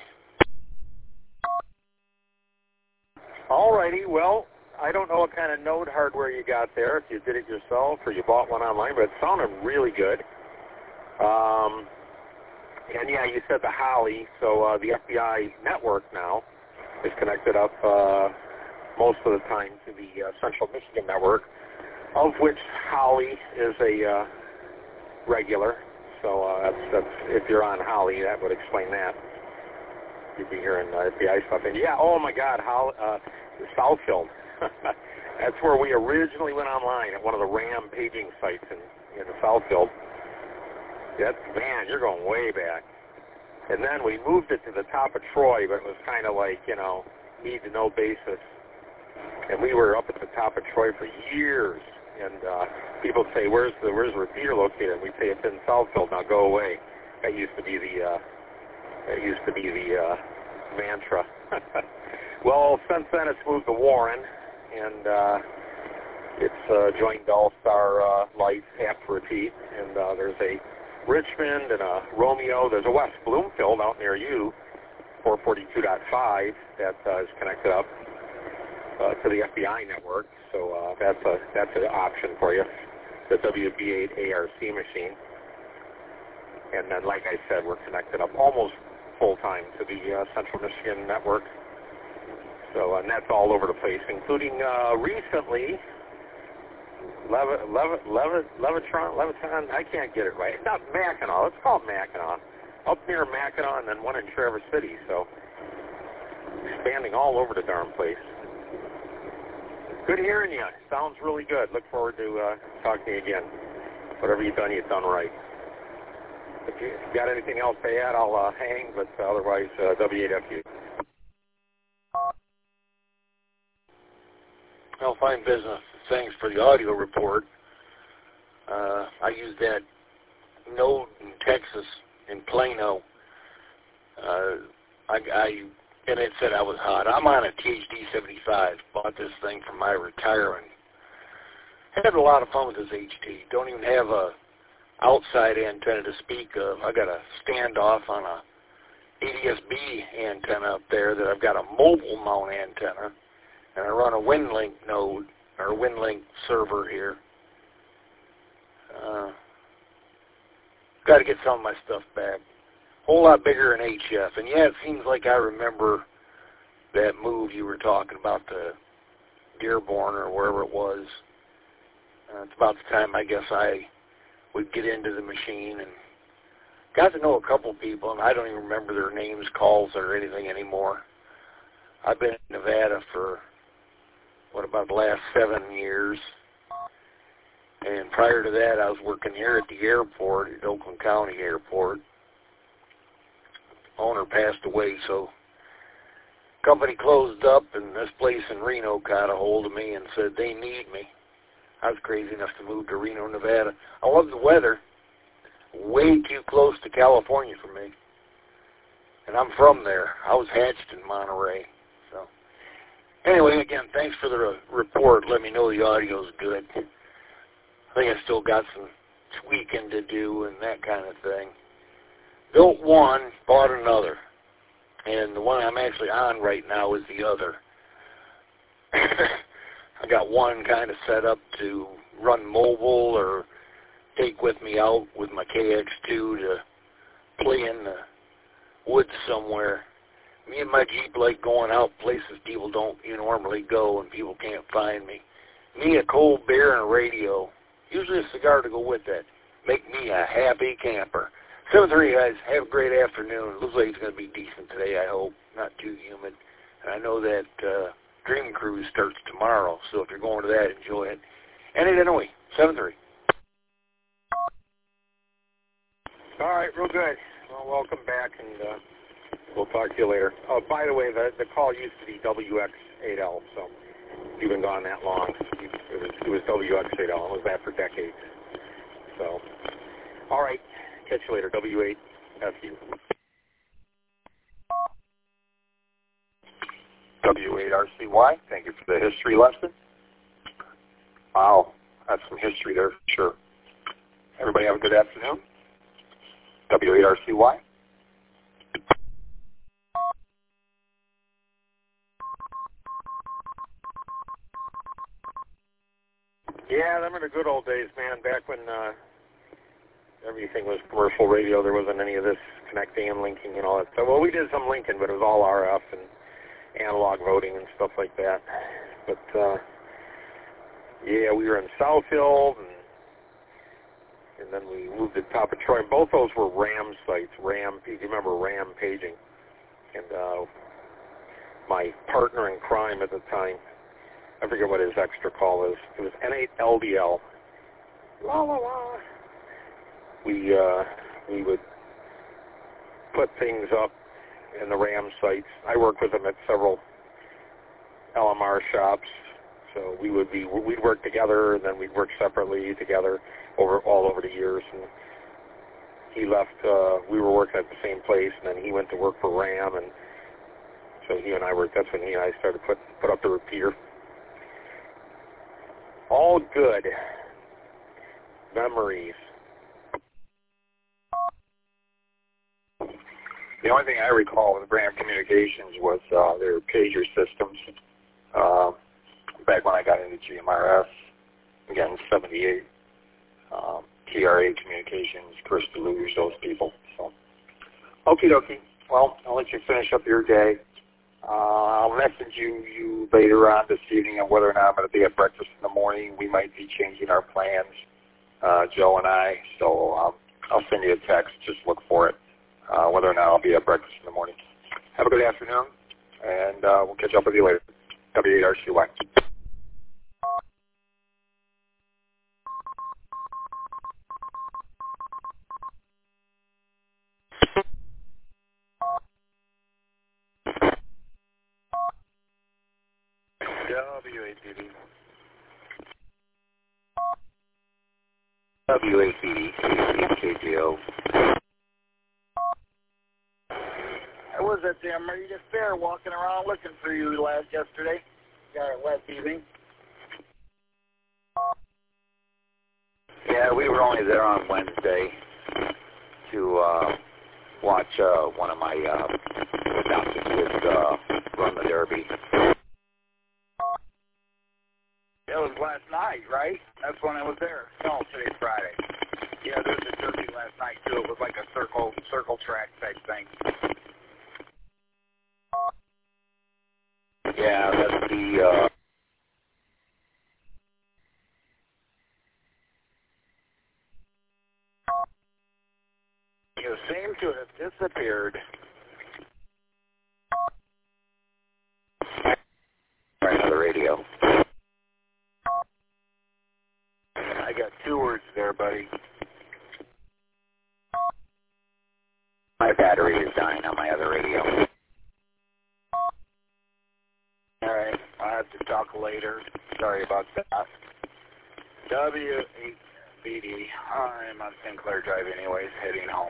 All righty. Well, I don't know what kind of Node hardware you got there, if you did it yourself or you bought one online, but it sounded really good. And yeah, you said the Holly, so the FBI network now is connected up most of the time to the Central Michigan network, of which Holly is a regular. So that's if you're on Holly, that would explain that. You'd be hearing FBI stuff. And yeah, oh my God, Southfield. That's where we originally went online at one of the RAM paging sites in Southfield. Man, you're going way back. And then we moved it to the top of Troy, but it was kind of like, need-to-know basis. And we were up at the top of Troy for years. And people would say, where's the repeater located? We'd say, it's in Southfield, now go away. That used to be the mantra. Well, since then it's moved to Warren, and it's joined All-Star Lights after repeat. And there's a Richmond and a Romeo. There's a West Bloomfield out near you, 442.5, that is connected up to the FBI network. So that's an option for you, the WB8 ARC machine. And then, like I said, we're connected up almost full-time to the Central Michigan network. So, and that's all over the place, including recently, Levitron, I can't get it right. It's not Mackinac. Let's call it Mackinac. Up near Mackinac and then one in Traverse City, so expanding all over the darn place. Good hearing you. Sounds really good. Look forward to talking to you again. Whatever you've done right. If you got anything else to add, I'll hang, but otherwise, W8FU. Well, fine business. Thanks for the audio report. I used that node in Texas, in Plano. And it said I was hot. I'm on a THD-75. Bought this thing for my retirement. Had a lot of fun with this HT. Don't even have a outside antenna to speak of. I got a standoff on a ADS-B antenna up there that I've got a mobile mount antenna. And I run a WinLink node, or WinLink server here. Got to get some of my stuff back. Whole lot bigger than HF. And yeah, it seems like I remember that move you were talking about, the Dearborn or wherever it was. It's about the time I guess I would get into the machine and got to know a couple people, and I don't even remember their names, calls, or anything anymore. I've been in Nevada for, about the last 7 years. And prior to that, I was working here at the airport, at Oakland County Airport. Owner passed away, so company closed up, and this place in Reno got a hold of me and said they need me. I was crazy enough to move to Reno, Nevada. I love the weather. Way too close to California for me. And I'm from there. I was hatched in Monterey. So anyway, again, thanks for the report. Let me know the audio's good. I think I still got some tweaking to do and that kind of thing. Built one, bought another. And the one I'm actually on right now is the other. I got one kind of set up to run mobile or take with me out with my KX2 to play in the woods somewhere. Me and my Jeep like going out places people don't normally go and people can't find me. Me, a cold beer, and a radio. Usually a cigar to go with that. Make me a happy camper. 7-3, guys. Have a great afternoon. Looks like it's going to be decent today, I hope. Not too humid. And I know that Dream Cruise starts tomorrow, so if you're going to that, enjoy it. And anyway, 7-3. All right, real good. Well, welcome back, and we'll talk to you later. Oh, by the way, the call used to be WX8L, so you've been gone that long. It was WX8L. It was that for decades. So, all right. Catch you later. W8FU. W8RCY. Thank you for the history lesson. Wow, that's some history there for sure. Everybody have a good afternoon. W8RCY. Yeah, them are the good old days, man. Back when everything was commercial radio, there wasn't any of this connecting and linking and all that stuff. Well, we did some linking, but it was all RF and analog voting and stuff like that. But yeah, we were in Southfield, and then we moved to top of Troy. Both those were RAM sites. RAM, if you remember RAM paging. And my partner in crime at the time, I forget what his extra call is. It was N8LDL. La la la. We would put things up in the RAM sites. I worked with them at several LMR shops, so we'd work together, and then we'd work separately together all over the years. And he left. We were working at the same place, and then he went to work for RAM, and so he and I worked. That's when he and I started to put up the repeater. All good memories. The only thing I recall with Brand Communications was their pager systems. Back when I got into GMRS, again, 78, TRA Communications, Chris DeLuge, those people. So, okie dokie. Well, I'll let you finish up your day. I'll message you later on this evening on whether or not I'm going to be at breakfast in the morning. We might be changing our plans, Joe and I. So I'll send you a text. Just look for it, whether or not I'll be at breakfast in the morning. Have a good afternoon, and we'll catch up with you later. W8RCY. W8PD. W8PD, KGO. I was at the Amelia Fair walking around looking for you yesterday. Last evening. Yeah, we were only there on Wednesday to watch one of my adopted kids run the Derby. It was last night, right? That's when I was there. No, today's Friday. Yeah, there was a Derby last night too. It was like a circle track type thing. Yeah, that's the You seem to have disappeared. right on the radio. I got 2 words there, buddy. My battery is dying on my other radio. All right, I'll have to talk later. Sorry about that. W8BD. I'm on Sinclair Drive anyways, heading home.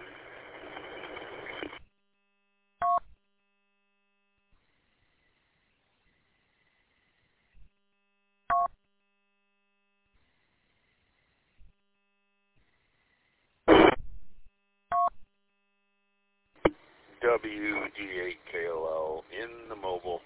WG8KLL in the mobile.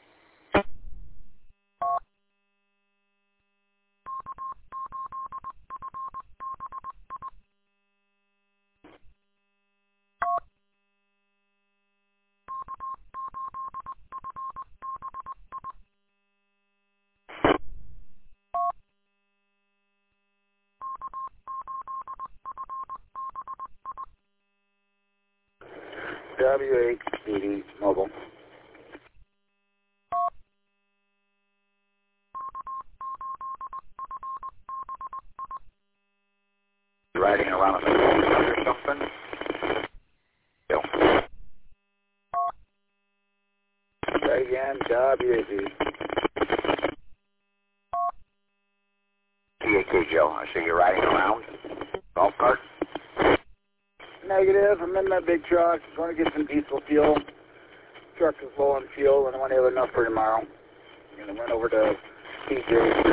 W8BD mobile. Riding around a or something. Yep. Say again, W8BD. TAK Joe, I see you're riding around. Golf cart? Negative. I'm in that big truck. Going to get some diesel fuel. Truck is low on fuel, and I want to have enough for tomorrow. I'm going to run over to PJ.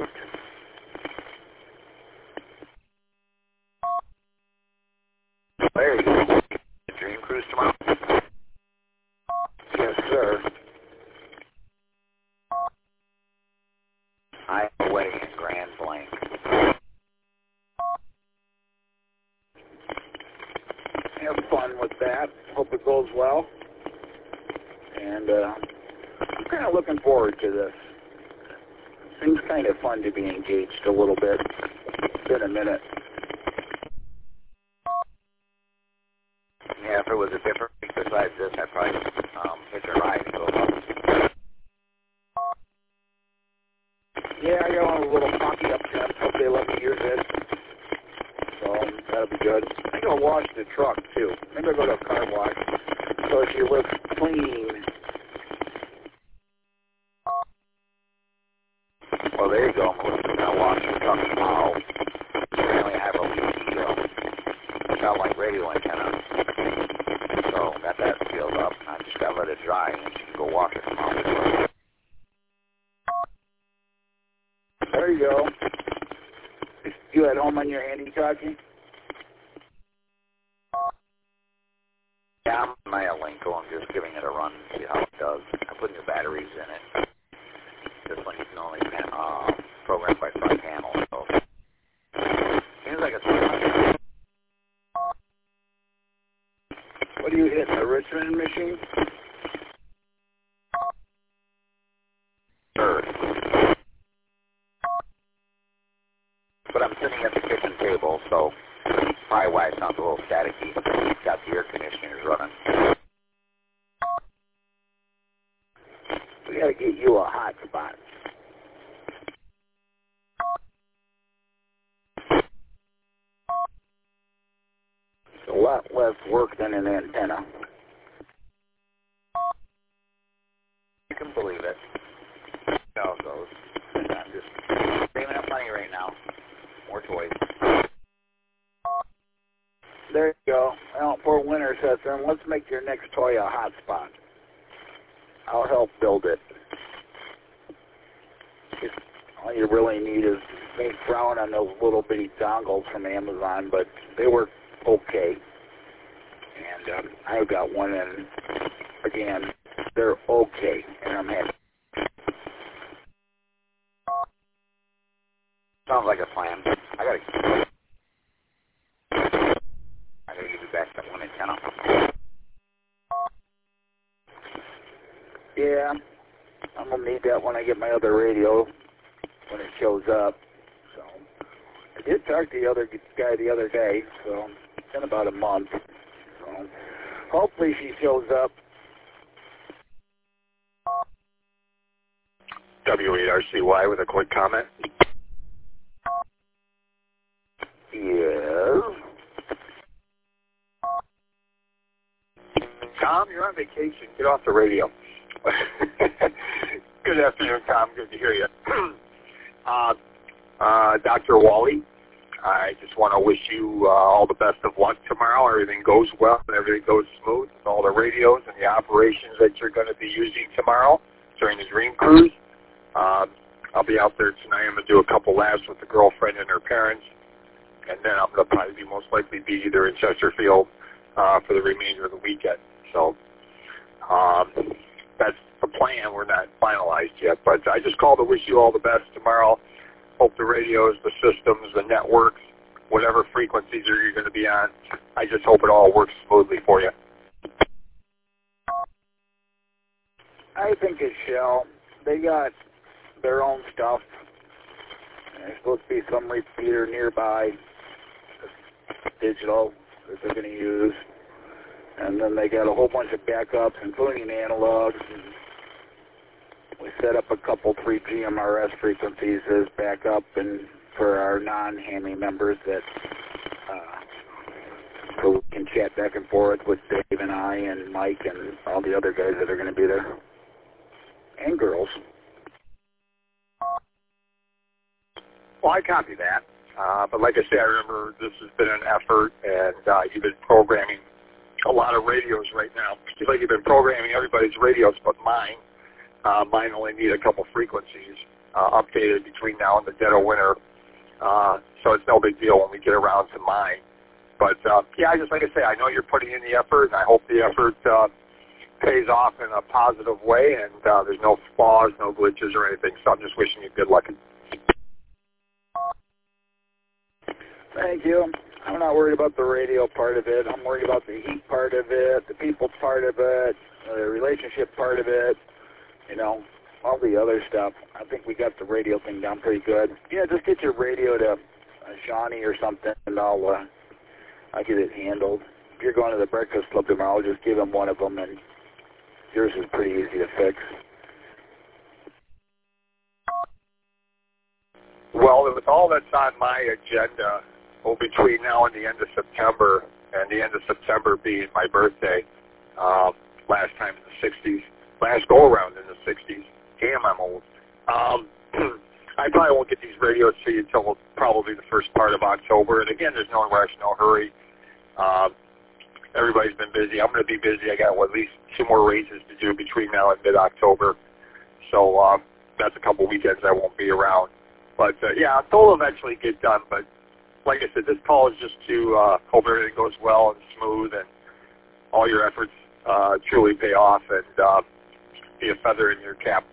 There you go. Dream Cruise tomorrow? Yes, sir. I have a wedding in Grand Blanc. Have fun with that. Hope it goes well. And I'm kind of looking forward to this. Seems kind of fun to be engaged a little bit. It's been a minute. Yeah, if it was a different week besides this, I'd probably hitch a ride and go up. Yeah, I got a little pocky up there. Hope they let me use it. So that'll be good. I think I'll wash the truck too. Maybe I'll go to a car wash so she looks clean. Well, there you go. I'm going to wash the truck tomorrow. Apparently I have a leaky satellite radio antenna. So got that sealed up. I just got to let it dry and she can go wash it tomorrow. There you go. You at home on your handy talkie? Yeah, I'm on my Elenco. I'm just giving it a run and see how it does. I put new batteries in it. This one you can only program by front panel. So seems like it's fun. What do you hit, a Richmond machine? probably why it sounds a little staticky. He's got the air conditioners running. We got to get you a hot spot. It's a lot less work than an antenna. You can believe it. How it goes. I'm just saving up money right now. More toys. There you go. Well, before winter sets in, let's make your next toy a hotspot. I'll help build it. All you really need is me frown on those little bitty dongles from Amazon, but they work okay. And I've got one, and again, they're okay, and I'm happy. Sounds like a plan. I gotta give you back that one antenna. Yeah, I'm gonna need that when I get my other radio when it shows up. So I did talk to the other guy the other day, so it's been about a month. So hopefully she shows up. W8RCY with a quick comment. Yes. Tom, you're on vacation. Get off the radio. Good afternoon, Tom. Good to hear you. Dr. Wally, I just want to wish you all the best of luck tomorrow. Everything goes well and everything goes smooth with all the radios and the operations that you're going to be using tomorrow during the Dream Cruise. I'll be out there tonight. I'm going to do a couple laps with the girlfriend and her parents, and then I'm going to probably most likely be either in Chesterfield for the remainder of the weekend. So that's the plan. We're not finalized yet, but I just called to wish you all the best tomorrow. Hope the radios, the systems, the networks, whatever frequencies you're going to be on, I just hope it all works smoothly for you. I think it shall. They got their own stuff. There's supposed to be some repeater nearby, digital, that they're going to use. And then they got a whole bunch of backups, including analogs. And we set up a couple 3 GMRS frequencies as backup and for our non-Hammy members that so we can chat back and forth with Dave and I and Mike and all the other guys that are going to be there. And girls. Well, I copy that. But like I say, I remember this has been an effort, and you've been programming a lot of radios right now. It's like you've been programming everybody's radios but mine. Mine only need a couple frequencies updated between now and the dead of winter. So it's no big deal when we get around to mine. But, yeah, just like I say, I know you're putting in the effort, and I hope the effort pays off in a positive way, and there's no flaws, no glitches or anything. So I'm just wishing you good luck. Thank you. I'm not worried about the radio part of it. I'm worried about the heat part of it, the people part of it, the relationship part of it, you know, all the other stuff. I think we got the radio thing down pretty good. Yeah, just get your radio to Shawnee or something, and I'll get it handled. If you're going to the Breakfast Club tomorrow, I'll just give them one of them, and yours is pretty easy to fix. Well, with all that's on my agenda, well, between now and the end of September, and the end of September being my birthday, last time in the 60s, last go-around in the 60s. Damn, I'm old. I probably won't get these radios to you until probably the first part of October. And again, there's no rush, no hurry. Everybody's been busy. I'm going to be busy. I got at least 2 more races to do between now and mid-October. So that's a couple weekends I won't be around. But, yeah, they'll eventually get done. But like I said, this call is just to hope everything goes well and smooth and all your efforts truly pay off and be a feather in your cap.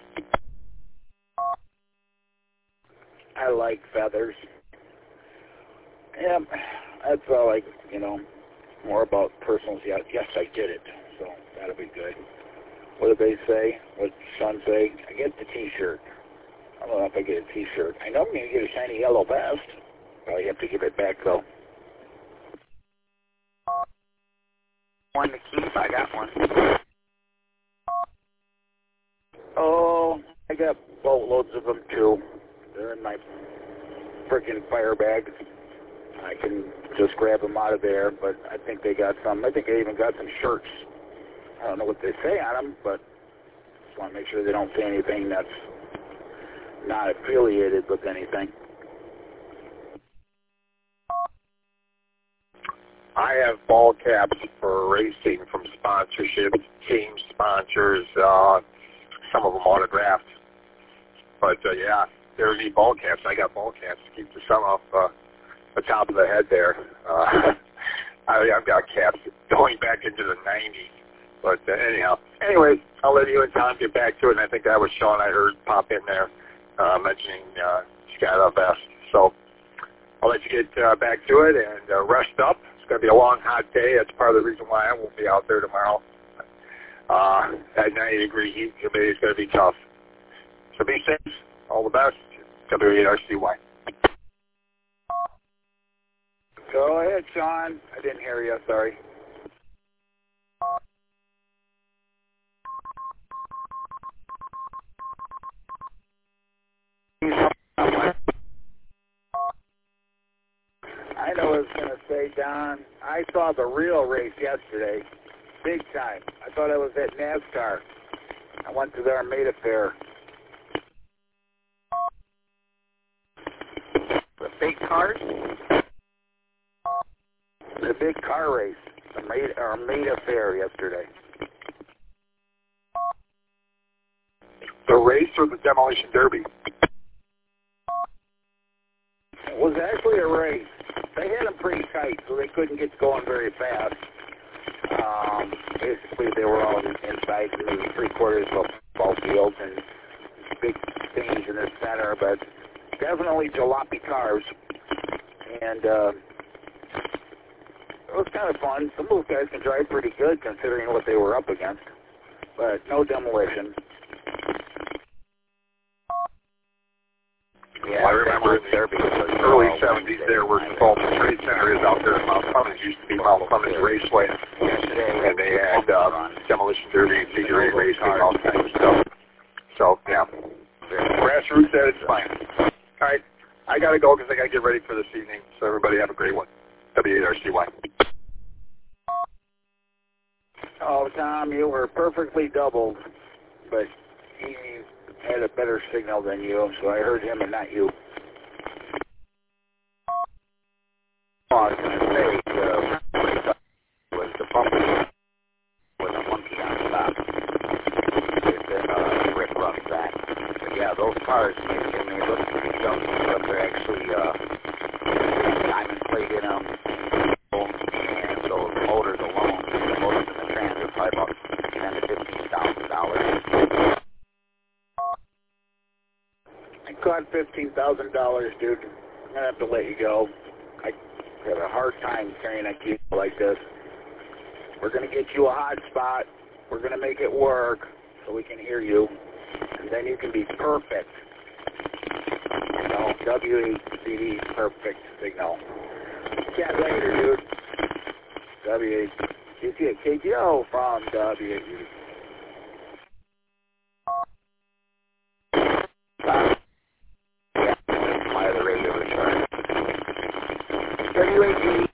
I like feathers. Yeah, that's all like, you know, more about personals. Yeah, yes, I did it, so that'll be good. What did they say? What did Sean say? I get the T-shirt. I don't know if I get a T-shirt. I know I'm going to get a shiny yellow vest. Probably have to give it back, though. just grab them out of there. But I think they got some. I think they even got some shirts. I don't know what they say on them, but just want to make sure they don't say anything that's not affiliated with anything. I have ball caps for racing from sponsorships, team sponsors, some of them autographed. But, yeah, there need ball caps. I got ball caps to keep the sun off the top of the head there. I've got caps going back into the 90s. But anyhow, anyways, I'll let you and Tom get back to it. And I think that was Sean I heard pop in there mentioning Skylar Best. So I'll let you get back to it and rest up. It's going to be a long, hot day. That's part of the reason why I won't be out there tomorrow. That 90-degree heat humidity is going to be tough. So be safe. All the best. W8RCY. Go ahead, Sean. I didn't hear you. Sorry. I know what I was going to say, Don. I saw the real race yesterday, big time. I thought I was at NASCAR. I went to the Armada Fair. The big cars? The big car race, Armada Fair yesterday. The race or the demolition derby? It was actually a race. They had them pretty tight, so they couldn't get going very fast. Basically, they were all inside maybe three-quarters of a ball field and big stage in the center, but definitely jalopy cars. And it was kind of fun. Some of those guys can drive pretty good considering what they were up against, but no demolition. Yeah, I remember in the early 70s there where the Fulton Trade Center is out there in Mount Clemens. Used to be Mount Clemens Raceway. And they had demolition derby, figure eight racing, all kinds of stuff. So, yeah. Grassroots at its finest. All right. I got to go because I got to get ready for this evening. So everybody have a great one. W8RCY. Oh, Tom, you were perfectly doubled, but he had a better signal than you, so I heard him and not you. Oh, I was going to say, was the bumper with a monkey on top. It's Rick Ruff back. But yeah, those cars, when they look pretty junky, but they're actually diamond plate in them. And those motors alone, the motors in the trans are probably about $10,000 to $15,000. I caught $15,000, dude. I'm going to have to let you go. I have a hard time carrying a key like this. We're going to get you a hot spot. We're going to make it work so we can hear you. And then you can be perfect. You know, W8CD perfect signal. Chat later, dude. W8. You see a KGO from W8. My other radio return. W8D.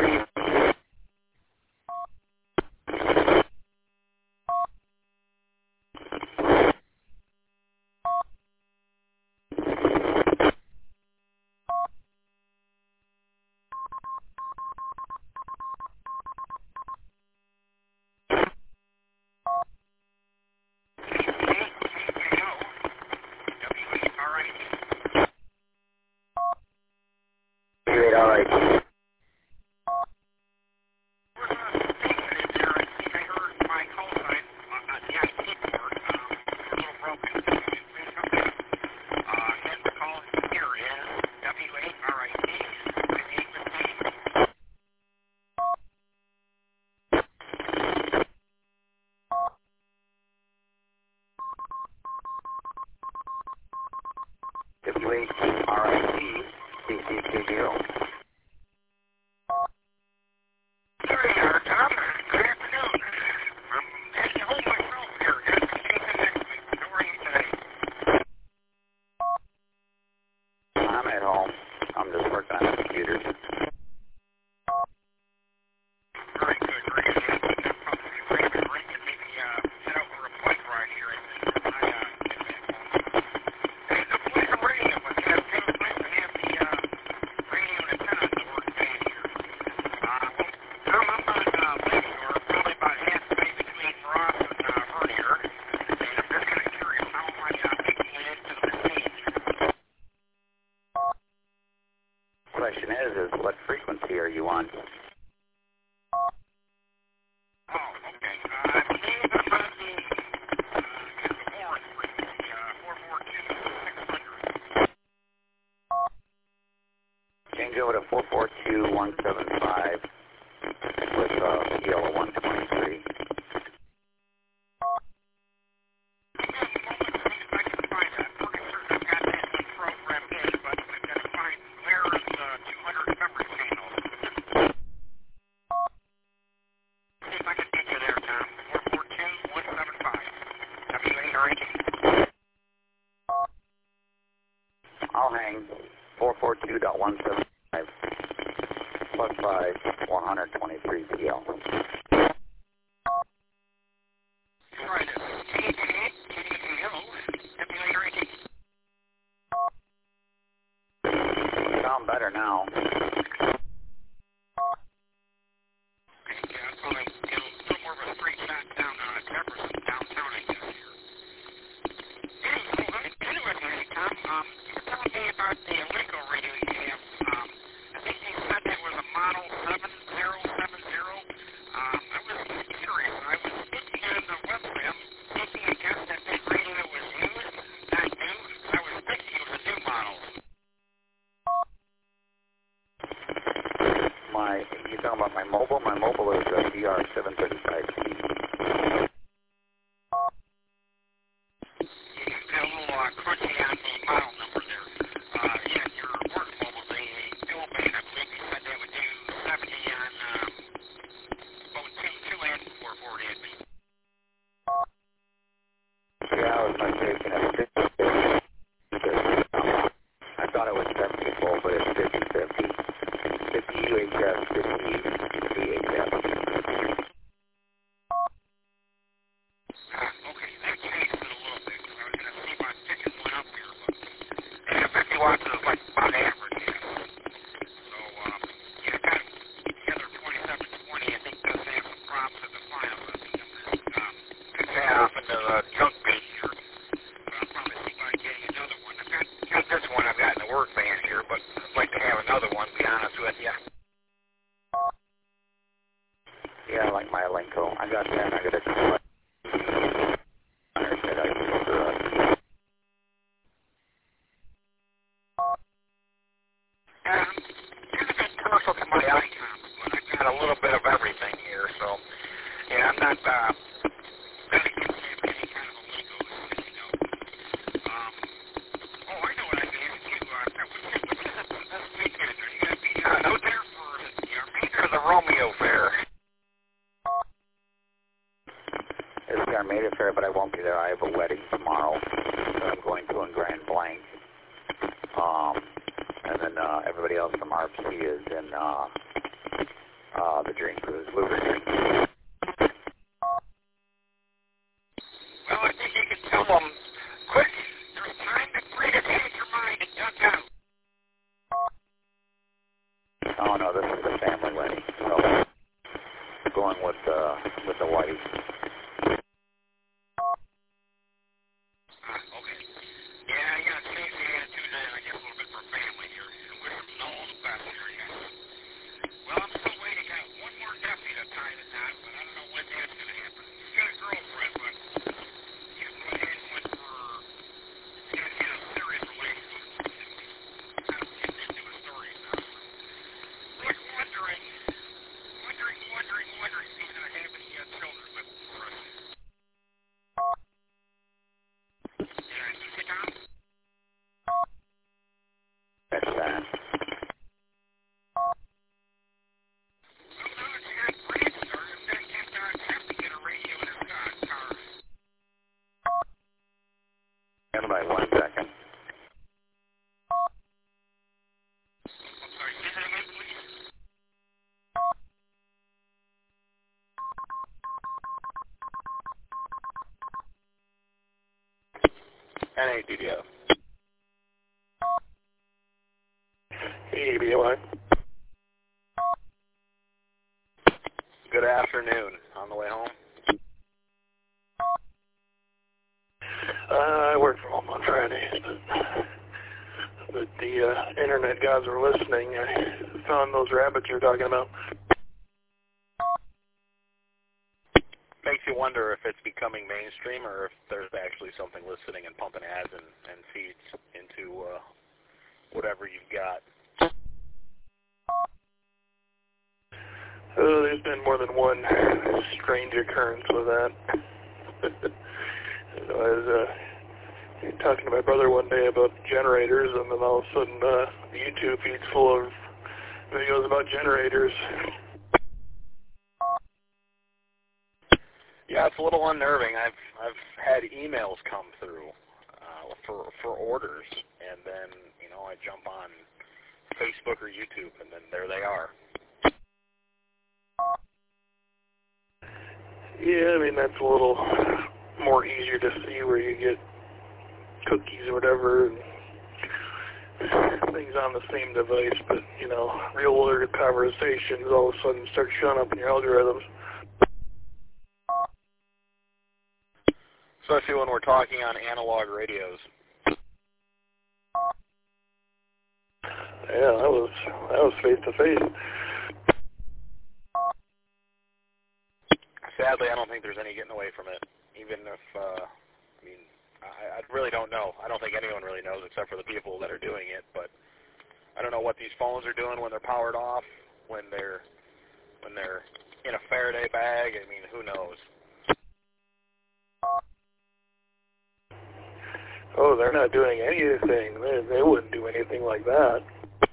W8RIT, CCKGO. There you are, Tom. Good afternoon. I'm heading home myself here. Got to see you next week. How are you today? I'm at home. I'm just working on the computers. 175 with PL of 123. I'll hang 442.175 plus 5, 123 PL. Sound better now. You talking about my mobile? My mobile is a DR735C. Yeah, I was mistaken. It's 50-50. I thought it was 74, but it's 50-50. 50 UHF, 50 VHF. Yeah, I like my Elenco. I got that. I got a couple of that I use for commercial to my icons, but I've got a little bit of everything here, so yeah, I'm not really against any kind of Elenco, you know. I know what I can ask you. What's this weekend? Are you going to be out there for the Armada or the Romeo Fair? It's the Armada Fair, but I won't be there. I have a wedding tomorrow that I'm going to in Grand Blanc. And then everybody else from RP is in the Dream Cruise, Luger Dream Cruise. Well, I think you can tell them, quick, there's time to free to change your mind and duck out. Oh, no, this is a family wedding, so going with the wife. Stand by 1 second. NADDF. ABY. Good afternoon. On the way home? I work from home on Fridays, but the internet guys are listening. I found those rabbits you're talking about. Makes you wonder if it's becoming mainstream or if there's actually something listening and pumping ads and feeds into whatever you've got. There's been more than one strange occurrence with that. I was talking to my brother one day about generators, and then all of a sudden the YouTube feed's full of videos about generators. Yeah, it's a little unnerving. I've had emails come through for orders, and then I jump on Facebook or YouTube, and then there they are. Yeah, I mean that's a little more easier to see where you get cookies or whatever and things on the same device, but real world conversations all of a sudden start showing up in your algorithms. Especially when we're talking on analog radios. Yeah, that was face to face. Sadly, I don't think there's any getting away from it. Even if, I really don't know. I don't think anyone really knows except for the people that are doing it. But I don't know what these phones are doing when they're powered off, when they're in a Faraday bag. I mean, who knows? Oh, they're not doing anything. They wouldn't do anything like that.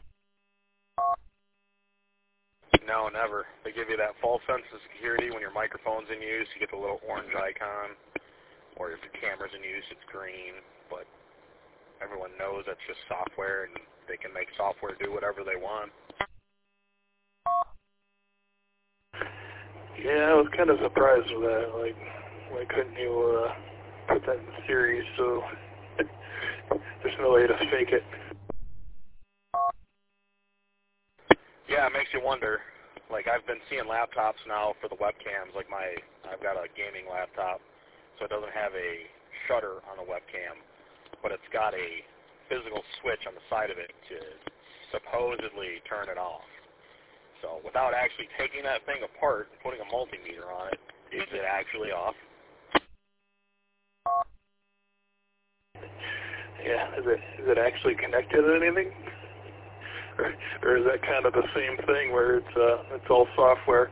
No, never. They give you that false sense of security when your microphone's in use. You get the little orange icon. Or if your camera's in use, it's green. But everyone knows that's just software, and they can make software do whatever they want. Yeah, I was kind of surprised with that. Like, why couldn't you put that in series so there's no way to fake it? Yeah, it makes you wonder. Like, I've been seeing laptops now for the webcams. Like, I've got a gaming laptop, so it doesn't have a shutter on the webcam, but it's got a physical switch on the side of it to supposedly turn it off. So without actually taking that thing apart and putting a multimeter on it, is it actually off? Yeah, is it actually connected to anything? Or is that kind of the same thing where it's all software?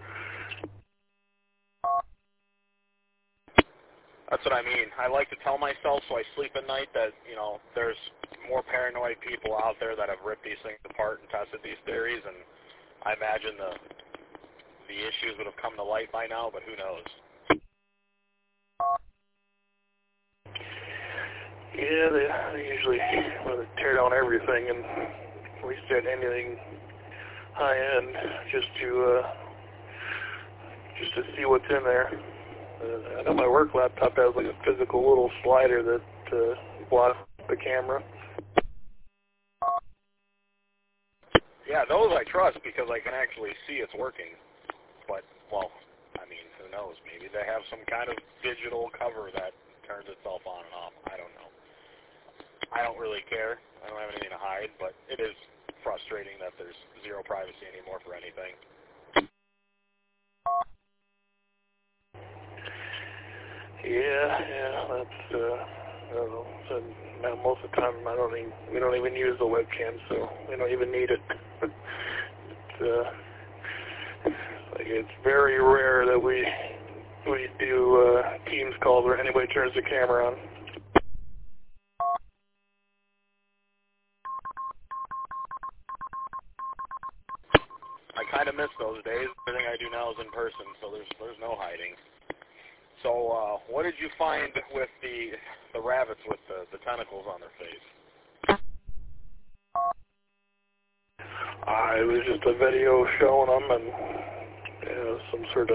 That's what I mean. I like to tell myself so I sleep at night that, there's more paranoid people out there that have ripped these things apart and tested these theories, and I imagine the issues would have come to light by now, but who knows? Yeah, they usually want to tear down everything and reset anything high end just to see what's in there. I know my work laptop has like a physical little slider that blocks the camera. Yeah, those I trust because I can actually see it's working. But, well, I mean, who knows? Maybe they have some kind of digital cover that turns itself on and off. I don't know. I don't really care. I don't have anything to hide, but it is frustrating that there's zero privacy anymore for anything. Yeah, that's, I don't know. So now most of the time we don't even use the webcam, so we don't even need it. It's very rare that we do Teams calls where anybody turns the camera on. I kind of miss those days. Everything I do now is in person, so there's no hiding. So, what did you find with the rabbits with the tentacles on their face? It was just a video showing them, and some sort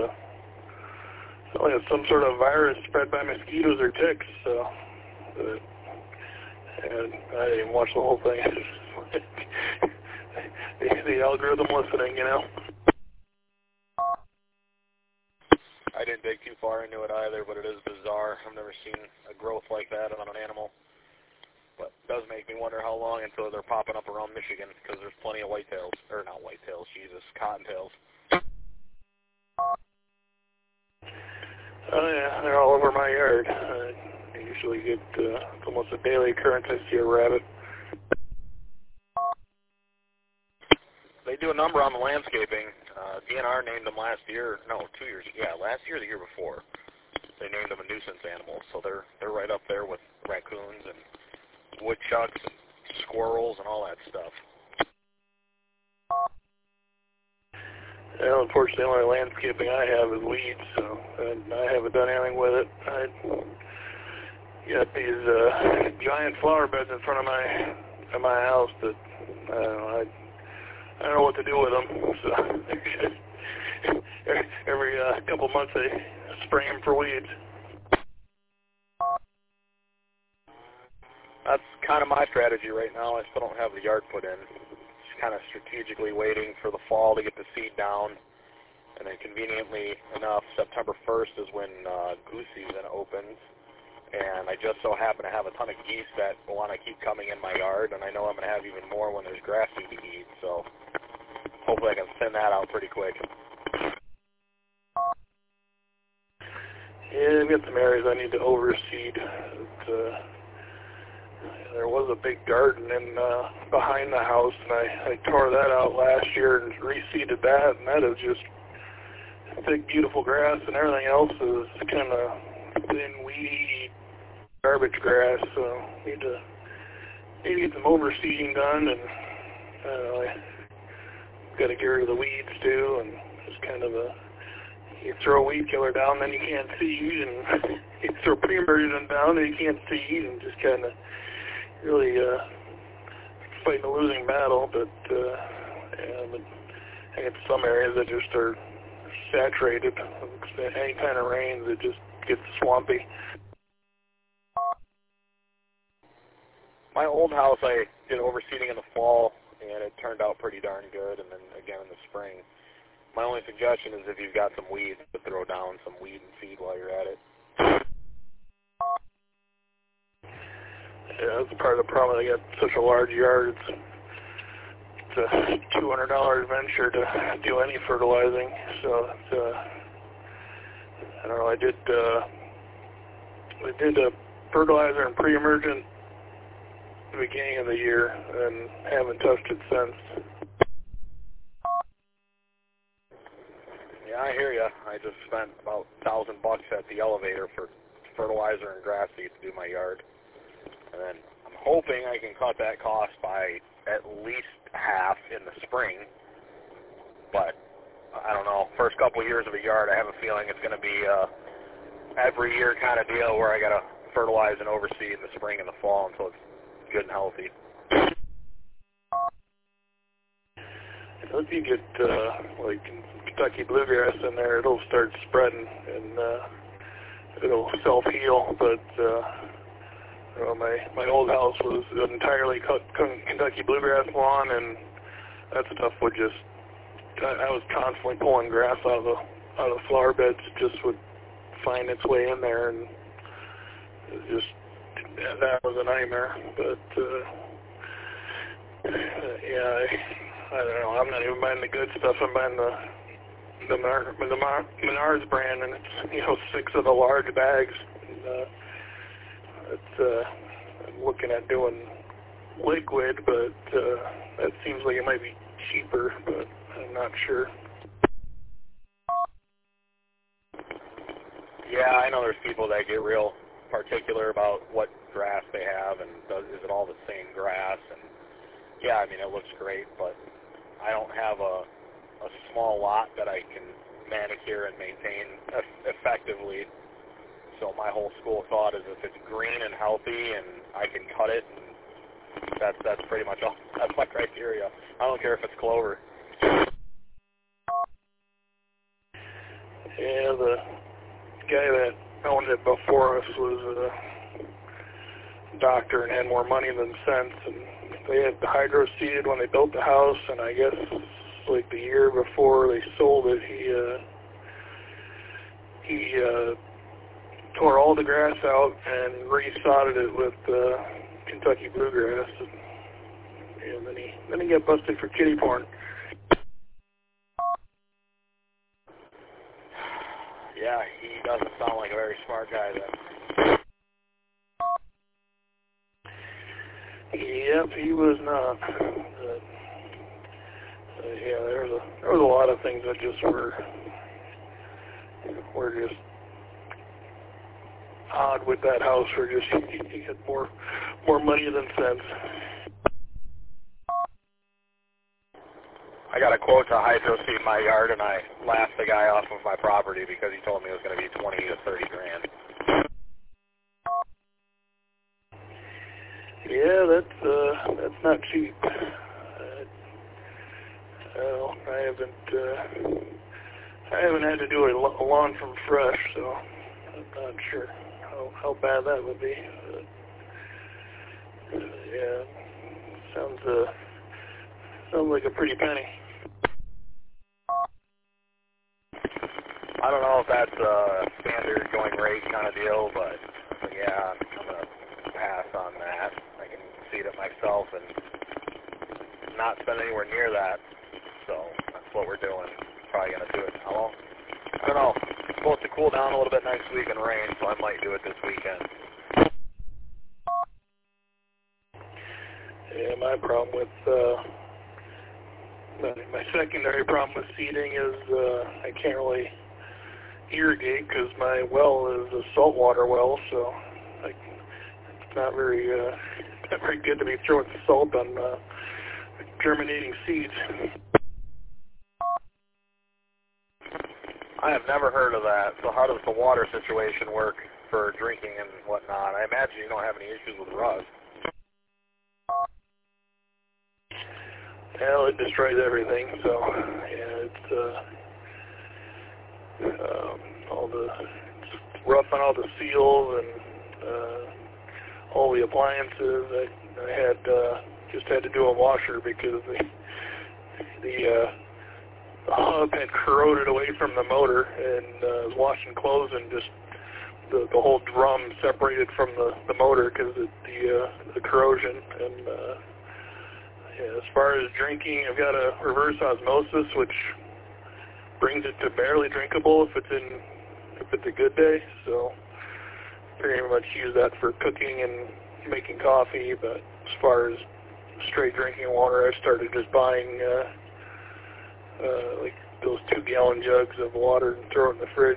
of virus spread by mosquitoes or ticks. So, and I didn't even watch the whole thing. the algorithm listening, I didn't dig too far into it either, but it is bizarre. I've never seen a growth like that on an animal. But it does make me wonder how long until they're popping up around Michigan, because there's plenty of whitetails. Or not whitetails, Jesus, cottontails. Oh yeah, they're all over my yard. I usually get almost a daily occurrence. I see a rabbit. They do a number on the landscaping. DNR named them last year. No, 2 years. Yeah, last year or the year before. They named them a nuisance animal. So they're right up there with raccoons and woodchucks and squirrels and all that stuff. Well, unfortunately, the only landscaping I have is weeds, so I haven't done anything with it. I got these giant flower beds in front of my house that I don't know what to do with them. So every couple months I spray them for weeds. That's kind of my strategy right now. I still don't have the yard put in. Just kind of strategically waiting for the fall to get the seed down. And then conveniently enough, September 1st is when goose season opens. And I just so happen to have a ton of geese that want to keep coming in my yard. And I know I'm going to have even more when there's grass seed to eat. So hopefully I can thin that out pretty quick. Yeah, I've got some areas I need to overseed. There was a big garden in behind the house, and I tore that out last year and reseeded that, and that is just thick, beautiful grass, and everything else is kind of thin, weedy, garbage grass. So need to get some overseeding done, and I got to get rid of the weeds too, and it's kind of you throw a weed killer down, then you can't seed, and you throw pre-emergent down, and you can't seed, and just kind of really fighting a losing battle. But I get some areas that just are saturated. Any kind of rain that just gets swampy. My old house, I did overseeding in the fall, and it turned out pretty darn good, and then again in the spring. My only suggestion is if you've got some weeds, to throw down some weed and feed while you're at it. Yeah, that's part of the problem. I got such a large yard. It's a $200 venture to do any fertilizing. So it's, I don't know. I did a fertilizer and pre-emergent at the beginning of the year and haven't touched it since. Yeah, I hear ya. I just spent about $1,000 at the elevator for fertilizer and grass seed to do my yard. And then I'm hoping I can cut that cost by at least half in the spring. But I don't know. First couple of years of a yard, I have a feeling it's going to be every year kind of deal where I got to fertilize and overseed in the spring and the fall until it's good and healthy. If you get like Kentucky bluegrass in there, it'll start spreading and it'll self-heal. But my old house was an entirely Kentucky bluegrass lawn, and that stuff would just, I was constantly pulling grass out of the flower beds. Just would find its way in there, and it just, that was a nightmare. But yeah, I don't know. I'm not even buying the good stuff. I'm buying the Menards brand, and it's 6 of the large bags. And, I'm looking at doing liquid, but that seems like it might be cheaper, but I'm not sure. Yeah, I know there's people that get real particular about what grass they have and is it all the same grass. And yeah, I mean, it looks great, but I don't have a small lot that I can manicure and maintain effectively. So my whole school of thought is if it's green and healthy and I can cut it, and that's pretty much all. That's my criteria. I don't care if it's clover. Yeah, the guy that owned it before us was a doctor and had more money than sense, and they had the hydro seeded when they built the house, and I guess like the year before they sold it, he tore all the grass out and resodded it with Kentucky bluegrass, and then he got busted for kitty porn. Yeah, he doesn't sound like a very smart guy then. Yep, he was not. Yeah, there was a lot of things that just were just odd with that house. Where just you get more money than sense. I got a quote to hydro seed my yard, and I laughed the guy off of my property because he told me it was going to be 20 to 30 grand. Yeah, that's not cheap. Well, I haven't had to do a lawn from fresh, so I'm not sure how bad that would be. Yeah, sounds like a pretty penny. I don't know if that's a standard going rate kind of deal, but yeah, I'm going to pass on that. I can seed it myself and not spend anywhere near that, so that's what we're doing. Probably going to do it. How long? I don't know. It's supposed to cool down a little bit next week and rain, so I might do it this weekend. Yeah, my problem with my secondary problem with seeding is I can't really irrigate because my well is a saltwater well, so it's not very good to be throwing salt on germinating seeds. I have never heard of that. So how does the water situation work for drinking and whatnot? I imagine you don't have any issues with rust. Well, it destroys everything, so yeah, it's rough on all the seals and all the appliances. I had just had to do a washer because the hub had corroded away from the motor, and was washing clothes and just the whole drum separated from the motor because of the corrosion. And yeah, as far as drinking, I've got a reverse osmosis, which brings it to barely drinkable if it's a good day. So pretty much use that for cooking and making coffee. But as far as straight drinking water, I started just buying like those 2-gallon jugs of water and throw it in the fridge.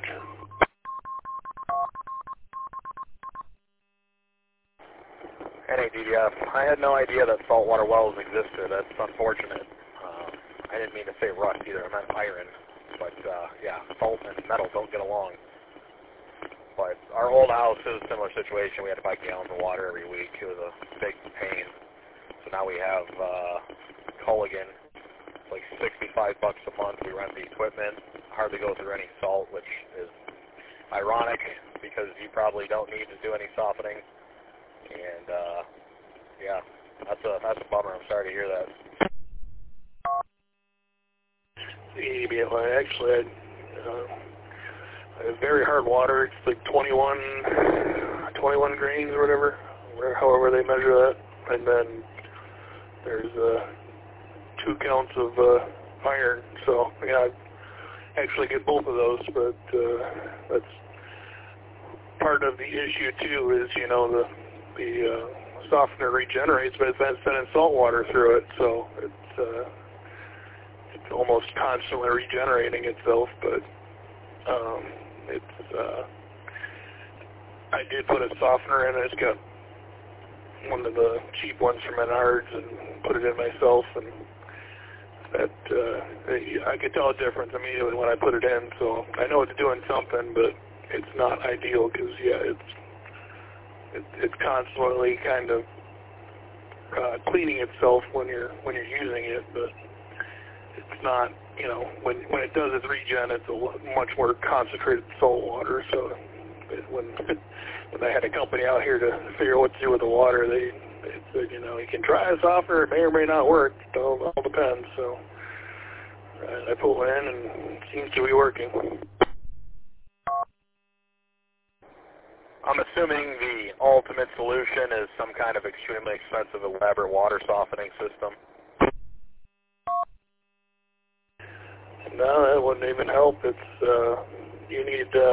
NADDF. I had no idea that saltwater wells existed. That's unfortunate. I didn't mean to say rust either. I meant iron. But yeah, salt and metal don't get along. But our old house is a similar situation. We had to buy gallons of water every week. It was a big pain. So now we have Culligan. It's like $65 a month. We rent the equipment. Hardly go through any salt, which is ironic because you probably don't need to do any softening. And yeah, that's a bummer. I'm sorry to hear that. Yeah, well, actually, I have very hard water. It's like 21 grains or whatever, however they measure that. And then there's 2 counts of iron. So yeah, I actually get both of those, but that's part of the issue too. Is the softener regenerates, but it's sending salt water through it, so it's almost constantly regenerating itself. But I did put a softener in. It's got one of the cheap ones from Menards and put it in myself, and that I could tell a difference immediately when I put it in. So I know it's doing something, but it's not ideal because it's constantly kind of cleaning itself when you're using it, but it's not, when it does its regen, it's a much more concentrated salt water. So when I had a company out here to figure out what to do with the water, they said, you can try a softener, it may or may not work. It all depends. So I put one in, and it seems to be working. I'm assuming the ultimate solution is some kind of extremely expensive, elaborate water softening system. No, that wouldn't even help. It's you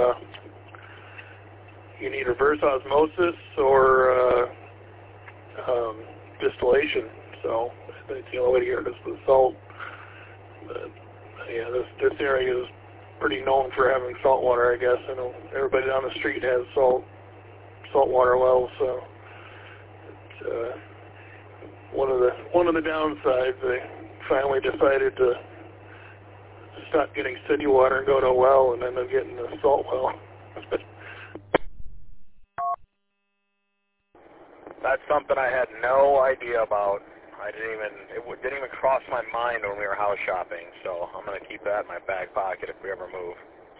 need reverse osmosis or distillation. So that's the only way to get rid of the salt. Yeah, this area is pretty known for having salt water, I guess. I know everybody down the street has saltwater wells, so it's one of the downsides. They finally decided to stop getting city water and go to a well, and end up getting a salt well. That's something I had no idea about. It didn't even cross my mind when we were house shopping, so I'm going to keep that in my back pocket if we ever move.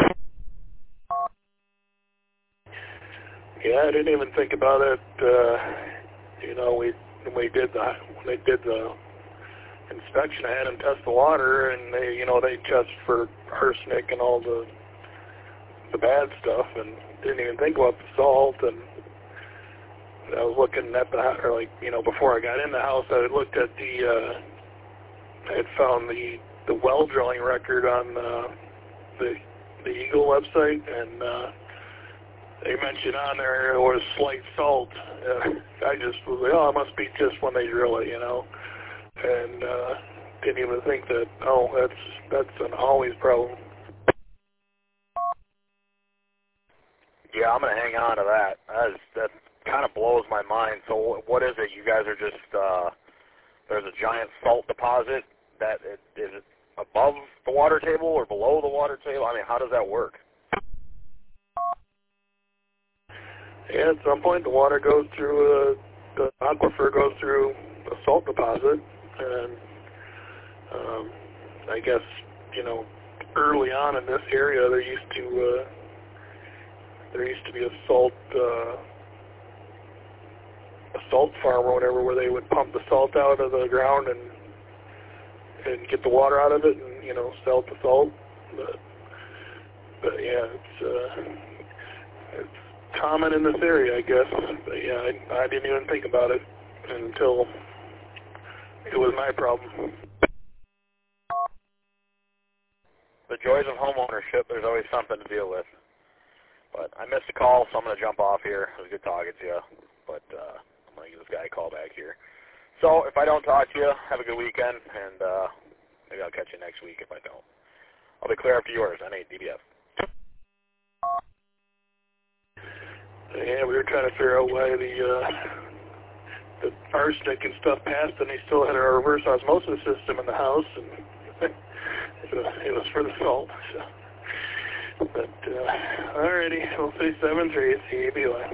Yeah, I didn't even think about it. When they did the inspection, I had them test the water, and they test for arsenic and all the bad stuff, and didn't even think about the salt. And I was looking at before I got in the house, I had looked at I had found the well drilling record on the Eagle website, and they mentioned on there it was slight salt. I just was like, it must be just when they drill it, and didn't even think that, that's an always problem. Yeah, I'm going to hang on to that. That kind of blows my mind. So what is it? You guys are just, there's a giant salt deposit that is it above the water table or below the water table? I mean, how does that work? Yeah, at some point the water goes through, the aquifer goes through a salt deposit, and I guess, early on in this area there used to be a salt farm or whatever, where they would pump the salt out of the ground and get the water out of it and, sell the salt. But yeah, it's common in this area, I guess. But yeah, I didn't even think about it until it was my problem. The joys of homeownership, there's always something to deal with. But I missed a call, so I'm going to jump off here. It was good talking to you. But I'm going to give this guy a call back here. So if I don't talk to you, have a good weekend, and maybe I'll catch you next week if I don't. I'll be clear after yours, N8DBF. Yeah, we were trying to figure out why the arsenic and stuff passed, and they still had a reverse osmosis system in the house, and it was for the salt. So. But, alrighty, we'll say 7-3, it's CABY.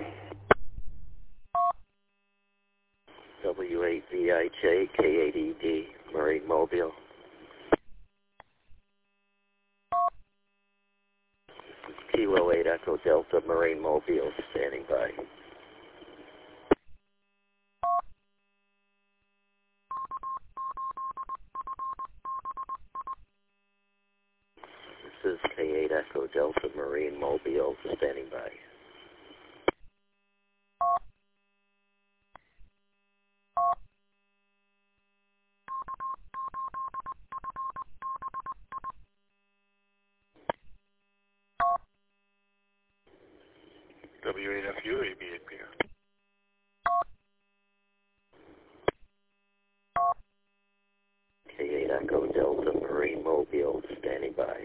W8VIJ K8ED, Marine Mobile. Kilo 8 Echo Delta, Marine Mobile, standing by. This is K8 Echo Delta, Marine Mobile, standing by. W8FU, AB8PR. K8 Echo Delta, Marine Mobile, standing by.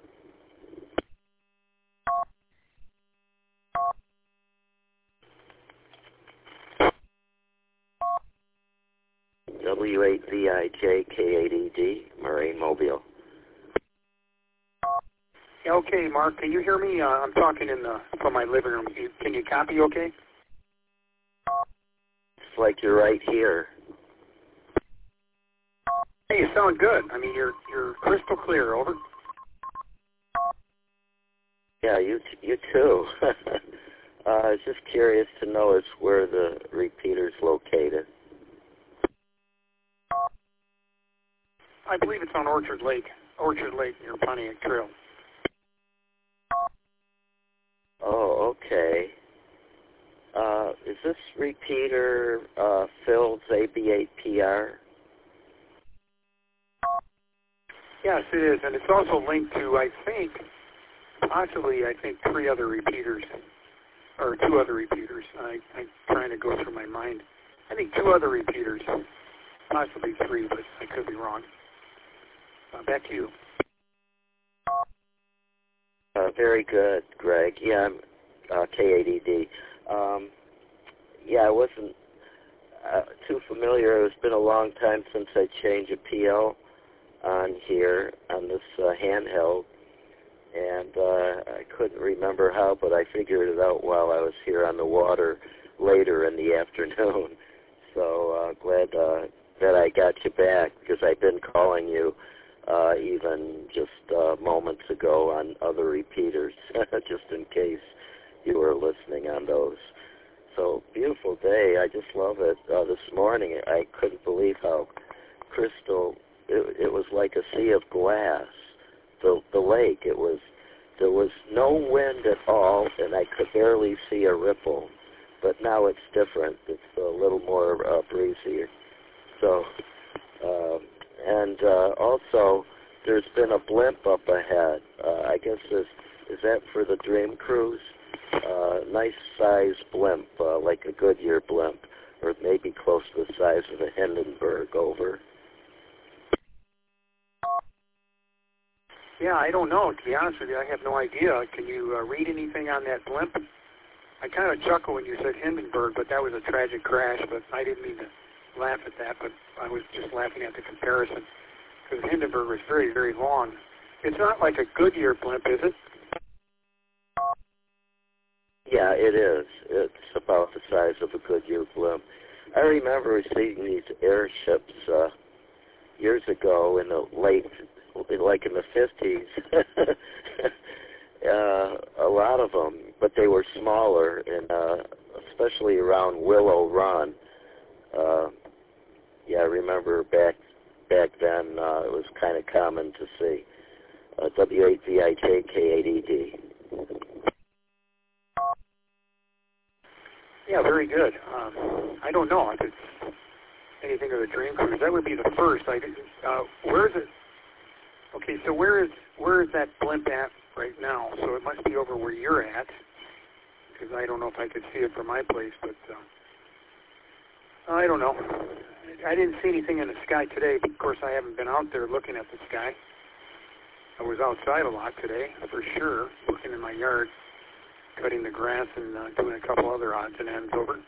W8VIJ K8ED, Marine Mobile. Okay, Mark, can you hear me? I'm talking from my living room. Can you copy okay? It's like you're right here. Hey, you sound good. I mean, you're crystal clear, over. Yeah, you too. I was just curious to know where the repeater's located. I believe it's on Orchard Lake near Pontiac Trail. Oh, okay. Is this repeater Phil's AB8PR? Yes, it is, and it's also linked to, possibly 3 other repeaters, or 2 other repeaters. I'm trying to go through my mind. I think 2 other repeaters, possibly 3, but I could be wrong. Back to you. Very good, Greg. Yeah, I'm KADD. Yeah, I wasn't too familiar. It's been a long time since I changed a PL on here on this handheld, and I couldn't remember how, but I figured it out while I was here on the water later in the afternoon. So glad that I got you back, because I've been calling you even just moments ago on other repeaters, just in case you were listening on those. So, beautiful day. I just love it. This morning, I couldn't believe how crystal, it was like a sea of glass, the lake. There was no wind at all, and I could barely see a ripple. But now it's different. It's a little more breezy. So, and also, there's been a blimp up ahead. I guess is that for the Dream Cruise? Nice size blimp, like a Goodyear blimp, or maybe close to the size of a Hindenburg. Over. Yeah, I don't know. To be honest with you, I have no idea. Can you read anything on that blimp? I kind of chuckled when you said Hindenburg, but that was a tragic crash, but I didn't mean to laugh at that, but I was just laughing at the comparison, because Hindenburg was very, very long. It's not like a Goodyear blimp, is it? Yeah, it is. It's about the size of a Goodyear blimp. I remember seeing these airships years ago in the late, like in the 50s. A lot of them, but they were smaller, and especially around Willow Run. Yeah, I remember back then it was kind of common to see. W8VIJ KADD. Yeah, very good. I don't know if it's anything of the Dream Cruise. That would be the first. Where is it? Okay, so where is that blimp at right now? So it must be over where you're at, because I don't know if I could see it from my place, but I don't know. I didn't see anything in the sky today, but of course I haven't been out there looking at the sky. I was outside a lot today, for sure, looking in my yard, cutting the grass and doing a couple other odds and ends. Over.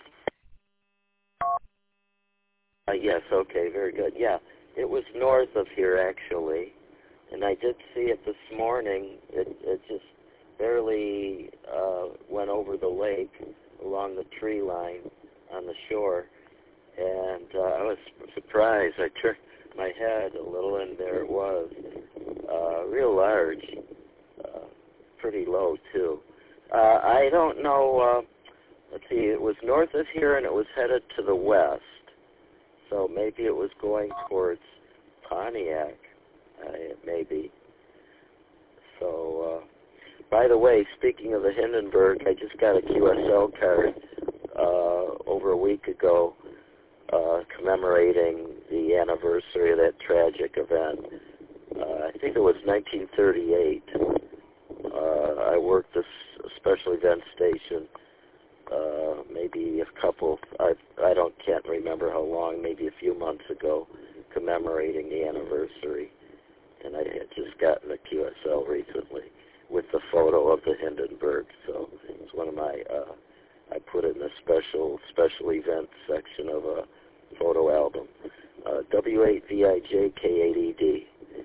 Yes, okay, very good. Yeah, it was north of here, actually, and I did see it this morning. It just barely went over the lake along the tree line on the shore, and I was surprised. I turned my head a little, and there it was, real large, pretty low, too. I don't know, let's see, it was north of here, and it was headed to the west. So maybe it was going towards Pontiac, maybe. So, by the way, speaking of the Hindenburg, I just got a QSL card over a week ago commemorating the anniversary of that tragic event. I think it was 1938. I worked this special event station maybe a couple, can't remember how long, maybe a few months ago, commemorating the anniversary. And I had just gotten a QSL recently with the photo of the Hindenburg. So it's one of my, I put it in a special event section of a photo album. W8VIJ KADD.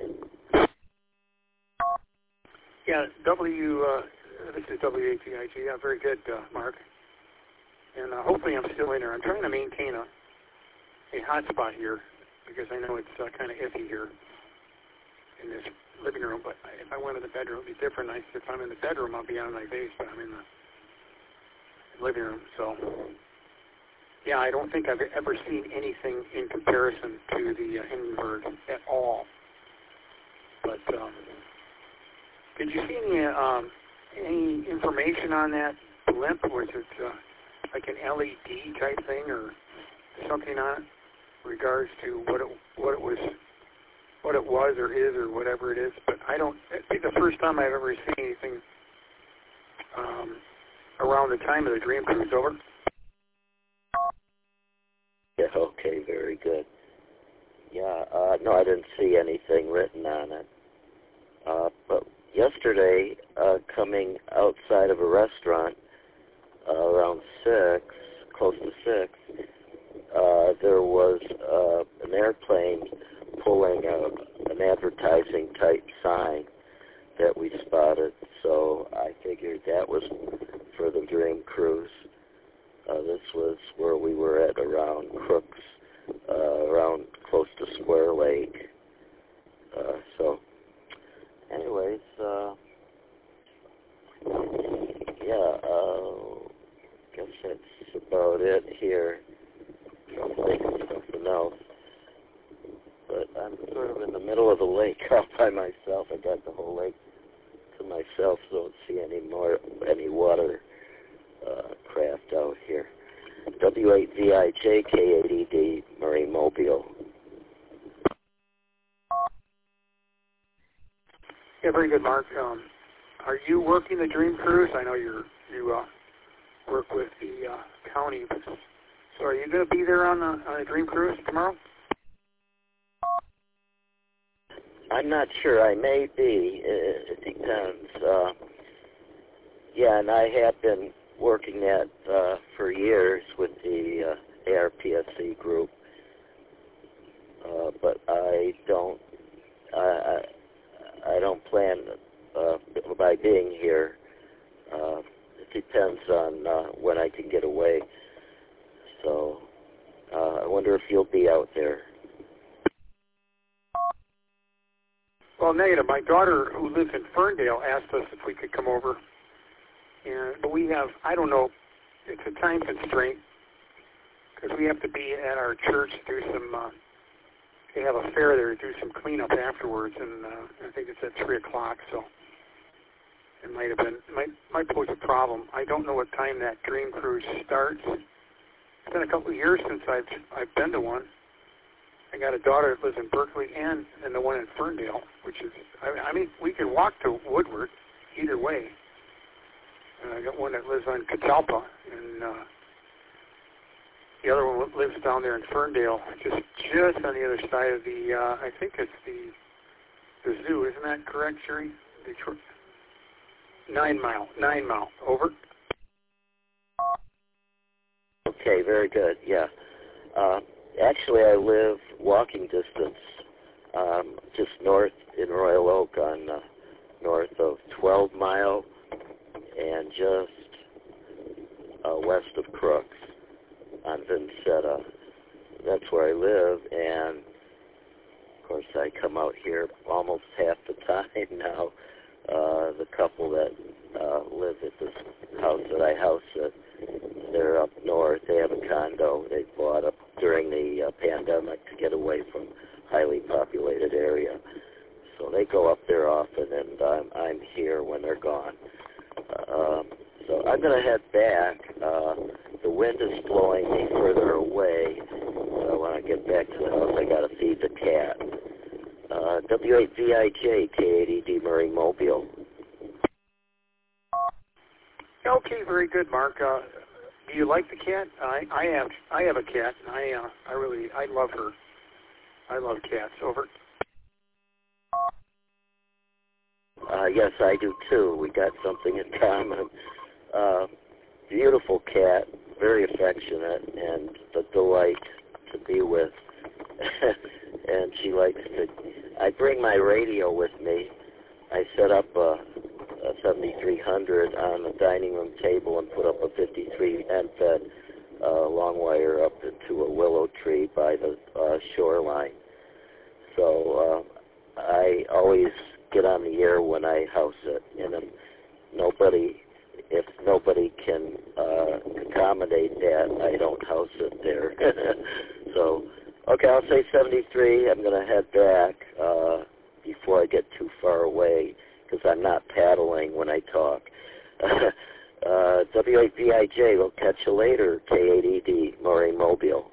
Yeah, this is W8VIJ. Yeah, very good, Mark. And hopefully I'm still in there. I'm trying to maintain a hotspot here because I know it's kind of iffy here in this living room. But if I went to the bedroom, it would be different. If I'm in the bedroom, I'll be on my base, but I'm in the living room. So, yeah, I don't think I've ever seen anything in comparison to the Hindenburg at all. But did you see any information on that blimp? Was it like an LED type thing or something on it in regards to what it was or is or whatever it is? But it'd be the first time I've ever seen anything around the time of the Dream Cruise. Over. Yeah, okay, very good. No, I didn't see anything written on it. But yesterday, coming outside of a restaurant around 6, close to 6, there was an airplane pulling an advertising-type sign that we spotted. So I figured that was for the Dream Cruise. This was where we were at around Crooks, around close to Square Lake. So, anyways, guess that's about it here. I'm thinking something else. But I'm sort of in the middle of the lake out by myself. I got the whole lake to myself, so I don't see any water craft out here. W8VIJ K8ED, Murray Mobile. Yeah, very good, Mark. Are you working the Dream Cruise? I know you work with the county. So are you going to be there on a Dream Cruise tomorrow? I'm not sure. I may be. It depends. And I have been working that for years with the ARPSC group, but I don't plan by being here. It depends on when I can get away. So I wonder if you'll be out there. Well, negative. My daughter, who lives in Ferndale, asked us if we could come over. But we have, I don't know, it's a time constraint because we have to be at our church to do some, they have a fair there to do some cleanup afterwards, and I think it's at 3 o'clock, so it might pose a problem. I don't know what time that Dream Cruise starts. It's been a couple of years since I've been to one. I got a daughter that lives in Berkeley and the one in Ferndale, which is, I mean, we could walk to Woodward either way. I got one that lives on Catalpa, and the other one lives down there in Ferndale, just on the other side of the, I think it's the zoo. Isn't that correct, Sherry? Detroit. 9 Mile. Over. Okay, very good. Yeah. Actually, I live walking distance just north in Royal Oak on north of 12 Mile and just west of Crooks on Vincetta. That's where I live, and of course I come out here almost half the time now. The couple that live at this house that I house at, they're up north. They have a condo they bought up during the pandemic to get away from highly populated area. So they go up there often, and I'm here when they're gone. So I'm going to head back. The wind is blowing me further away. So when I get back to the house, I got to feed the cat. W8VIJ K8ED Murray Mobile. Okay, very good, Mark. Do you like the cat? I have a cat, and I love her. I love cats. Over. Yes, I do too. We got something in common. Beautiful cat, very affectionate, and a delight to be with. And she likes to. I bring my radio with me. I set up a 7300 on the dining room table and put up a 53 and fed long wire up into a willow tree by the shoreline. So I always get on the air when I house it, and if nobody can accommodate that, I don't house it there. So, okay, I'll say 73. I'm going to head back before I get too far away, because I'm not paddling when I talk. W8VIJ, we'll catch you later. K8ED, Murray Mobile.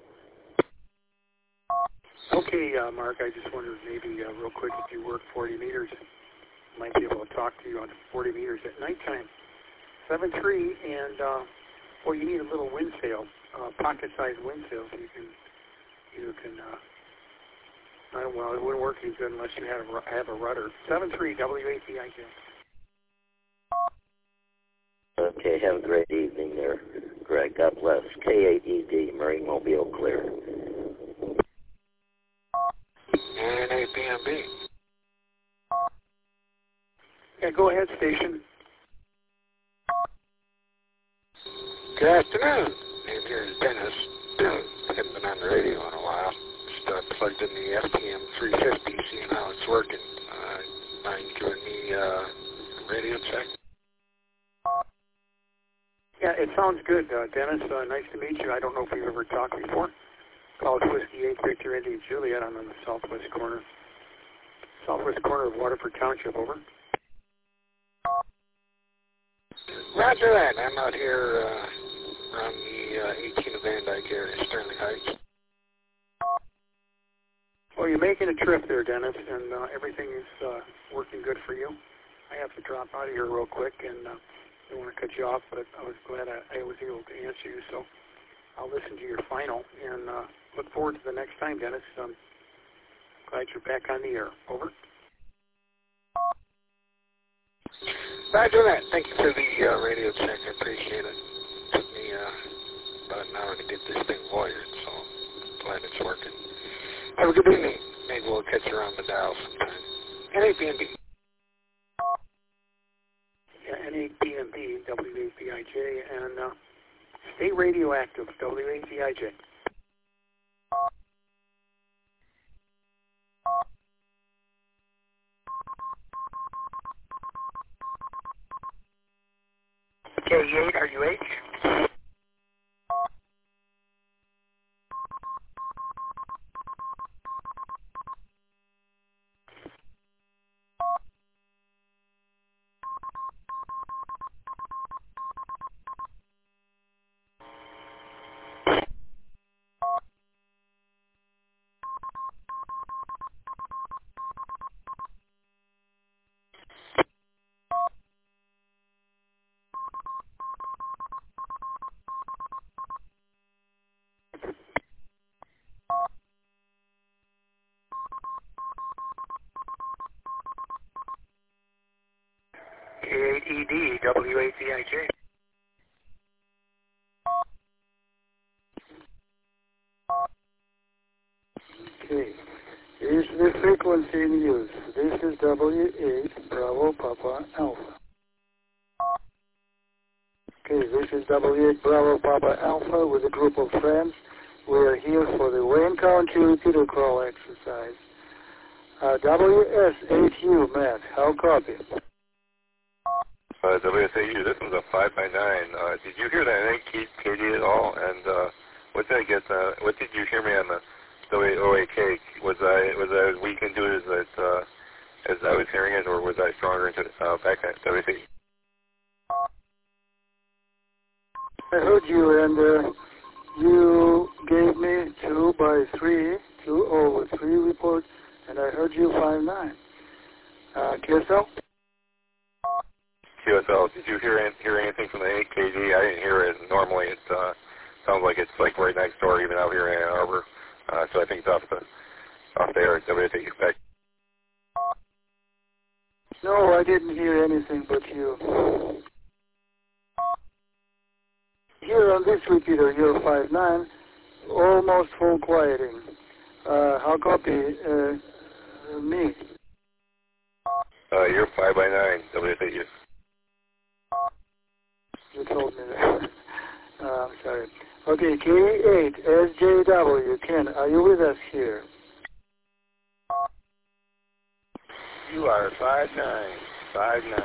Okay, Mark, I just wondered maybe real quick if you work 40 meters, I might be able to talk to you on 40 meters at nighttime. 7.3, and well, you need a little wind sail, pocket-sized wind sail, so you can Well, it wouldn't work as good unless you have a rudder. 7-3 WATIJ. Okay, have a great evening there, Greg. God bless. K8ED, Marine Mobile clear. And APMB. Yeah, go ahead, station. Good afternoon. Name here is Dennis. Haven't been on the radio in a while. Just plugged in the FTM 350, seeing how it's working. Mind giving me a radio check? Yeah, it sounds good, Dennis. Nice to meet you. I don't know if we've ever talked before. College Whiskey 8, Victor Indy Juliet. I'm in the southwest corner of Waterford Township. Over. Roger that. I'm out here around the 18 of Van Dyke area, Sterling Heights. Well, you're making a trip there, Dennis, and everything is working good for you. I have to drop out of here real quick, and I don't want to cut you off, but I was glad I was able to answer you, so I'll listen to your final, and look forward to the next time, Dennis. Glad you're back on the air. Over. Roger that. Thank you for the radio check. I appreciate it. It took me about an hour to get this thing lawyered, so I'm glad it's working. Have a good evening. Maybe we'll catch you around the dial sometime. NAPMB. Yeah, NAPMB, WATIJ, and stay radioactive, WATIJ. K8, are you H? K8ED, WATIJ. Okay. Is the frequency in use? This is W8 Bravo Papa Alpha. Okay, this is W8 Bravo Papa Alpha with a group of friends. We are here for the Wayne County repeater crawl exercise. WS8U, Matt, how copy? WSAU, this was a 5x9. Did you hear that KD at all? And what did I get? What did you hear me on the WOAK? Was I as weak into it as I was hearing it, or was I stronger into back at WSAU? I heard you, and you gave me 2x3, 2/3 report, and I heard you 5.9. QSL? QSL, did you hear anything from the 8KD? I didn't hear it. Normally it sounds like it's like right next door, even out here in Ann Arbor. So I think it's off the air at WSAU. Back. No, I didn't hear anything but you. Here on this repeater, you're 5.9, almost full quieting. How copy me? You're 5x9, WSAU. You told me that. I'm sorry. Okay, K8, SJW, Ken, are you with us here? You are 5'9", 5'9".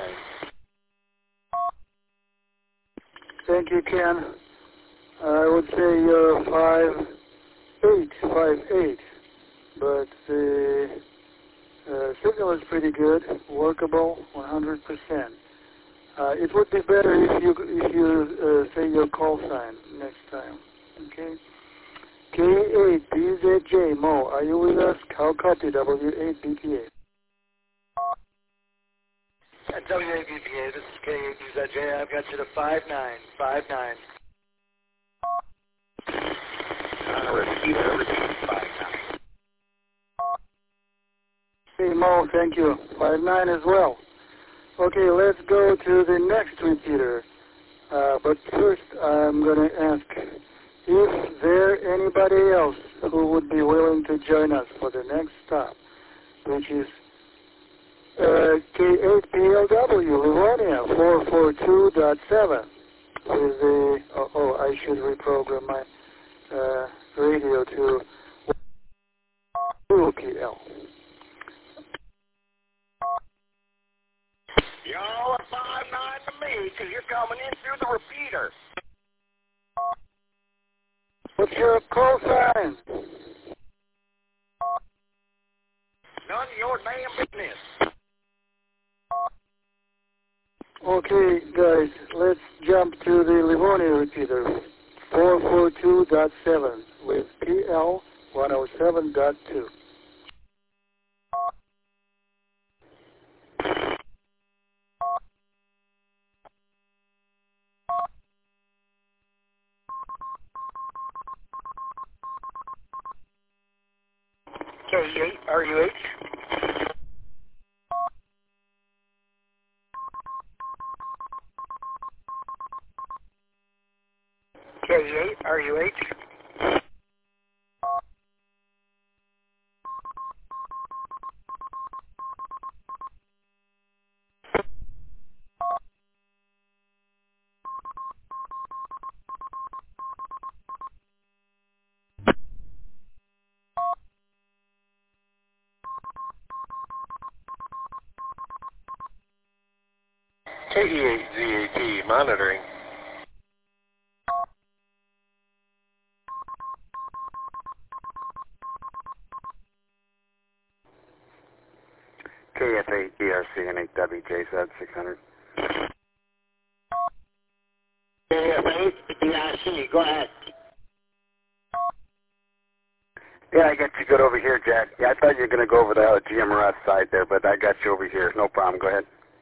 Thank you, Ken. I would say you're 5'8", 5'8", but the signal is pretty good, workable, 100%. It would be better if you say your call sign next time. Okay. K8 BZJ Mo, are you with us? How copy W8 BPA? At W8 BPA, this is K8 BZJ. I've got you to 5'9", 5'9". Repeat 5'9". Mo, thank you. 5-9 as well. Okay, let's go to the next repeater. But first, I'm going to ask if there anybody else who would be willing to join us for the next stop, which is K8PLW, Livonia, 442.7. With the, I should reprogram my radio to PL. Y'all are 5-9 to me, because you're coming in through the repeater. What's your call sign? None of your damn business. Okay, guys, let's jump to the Livonia repeater, 442.7 with PL 107.2. K8, RUH. K8, RUH. KE8ZAT monitoring. KF8 BRC and 8WJZ 600. KF8 BRC, go ahead. Yeah, I got you good over here, Jack. Yeah, I thought you were going to go over the GMRS side there, but I got you over here. No problem. Go ahead.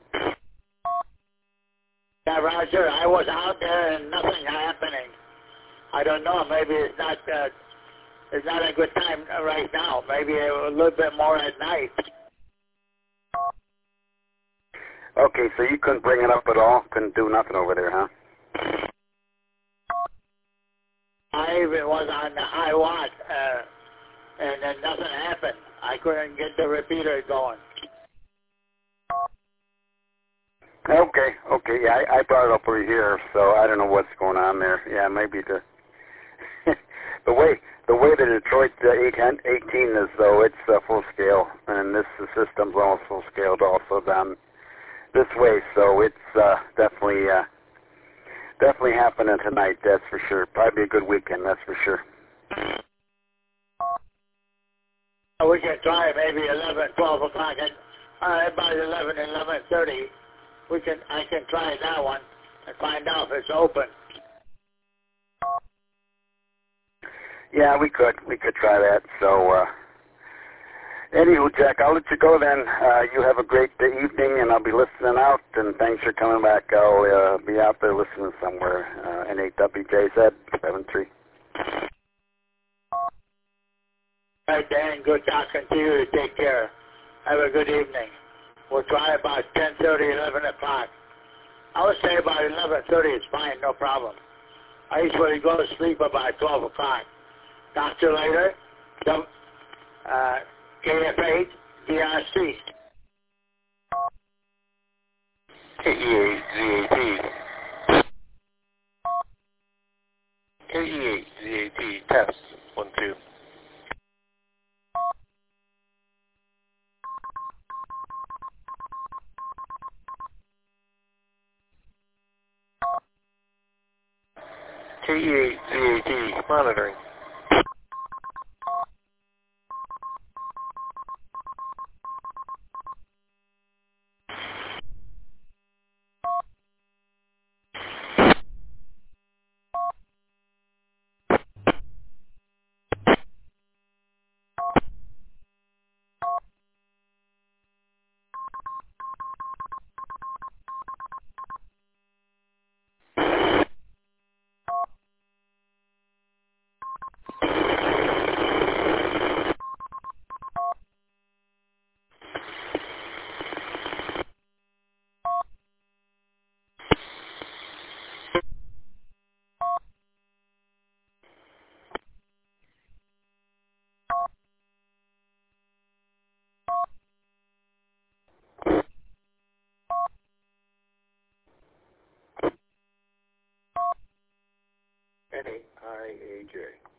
Yeah, Roger. I was out there and nothing happening. I don't know. Maybe it's not a good time right now. Maybe a little bit more at night. Okay, so you couldn't bring it up at all? Couldn't do nothing over there, huh? I even was on the high watt, and then nothing happened. I couldn't get the repeater going. Okay, yeah, I brought it up over here, so I don't know what's going on there. Yeah, maybe the way the Detroit 18 is, though, it's full scale, and this system's almost full scaled also down this way, so it's definitely happening tonight, that's for sure. Probably a good weekend, that's for sure. We can try maybe 11, 12 o'clock, and about 11, 11:30. I can try that one and find out if it's open. Yeah, we could try that. So, anywho, Jack, I'll let you go then. You have a great evening, and I'll be listening out. And thanks for coming back. I'll be out there listening somewhere. N8WJZ 73. All right, Dan. Good talking to you. Take care. Have a good evening. We'll try about 10:30, 11 o'clock. I would say about 11:30 is fine, no problem. I usually go to sleep about 12 o'clock. Talk to you later. KF8 DRC. KE8ZAT. KE8ZAT test 1 2. KE8ZAT monitoring. AJ.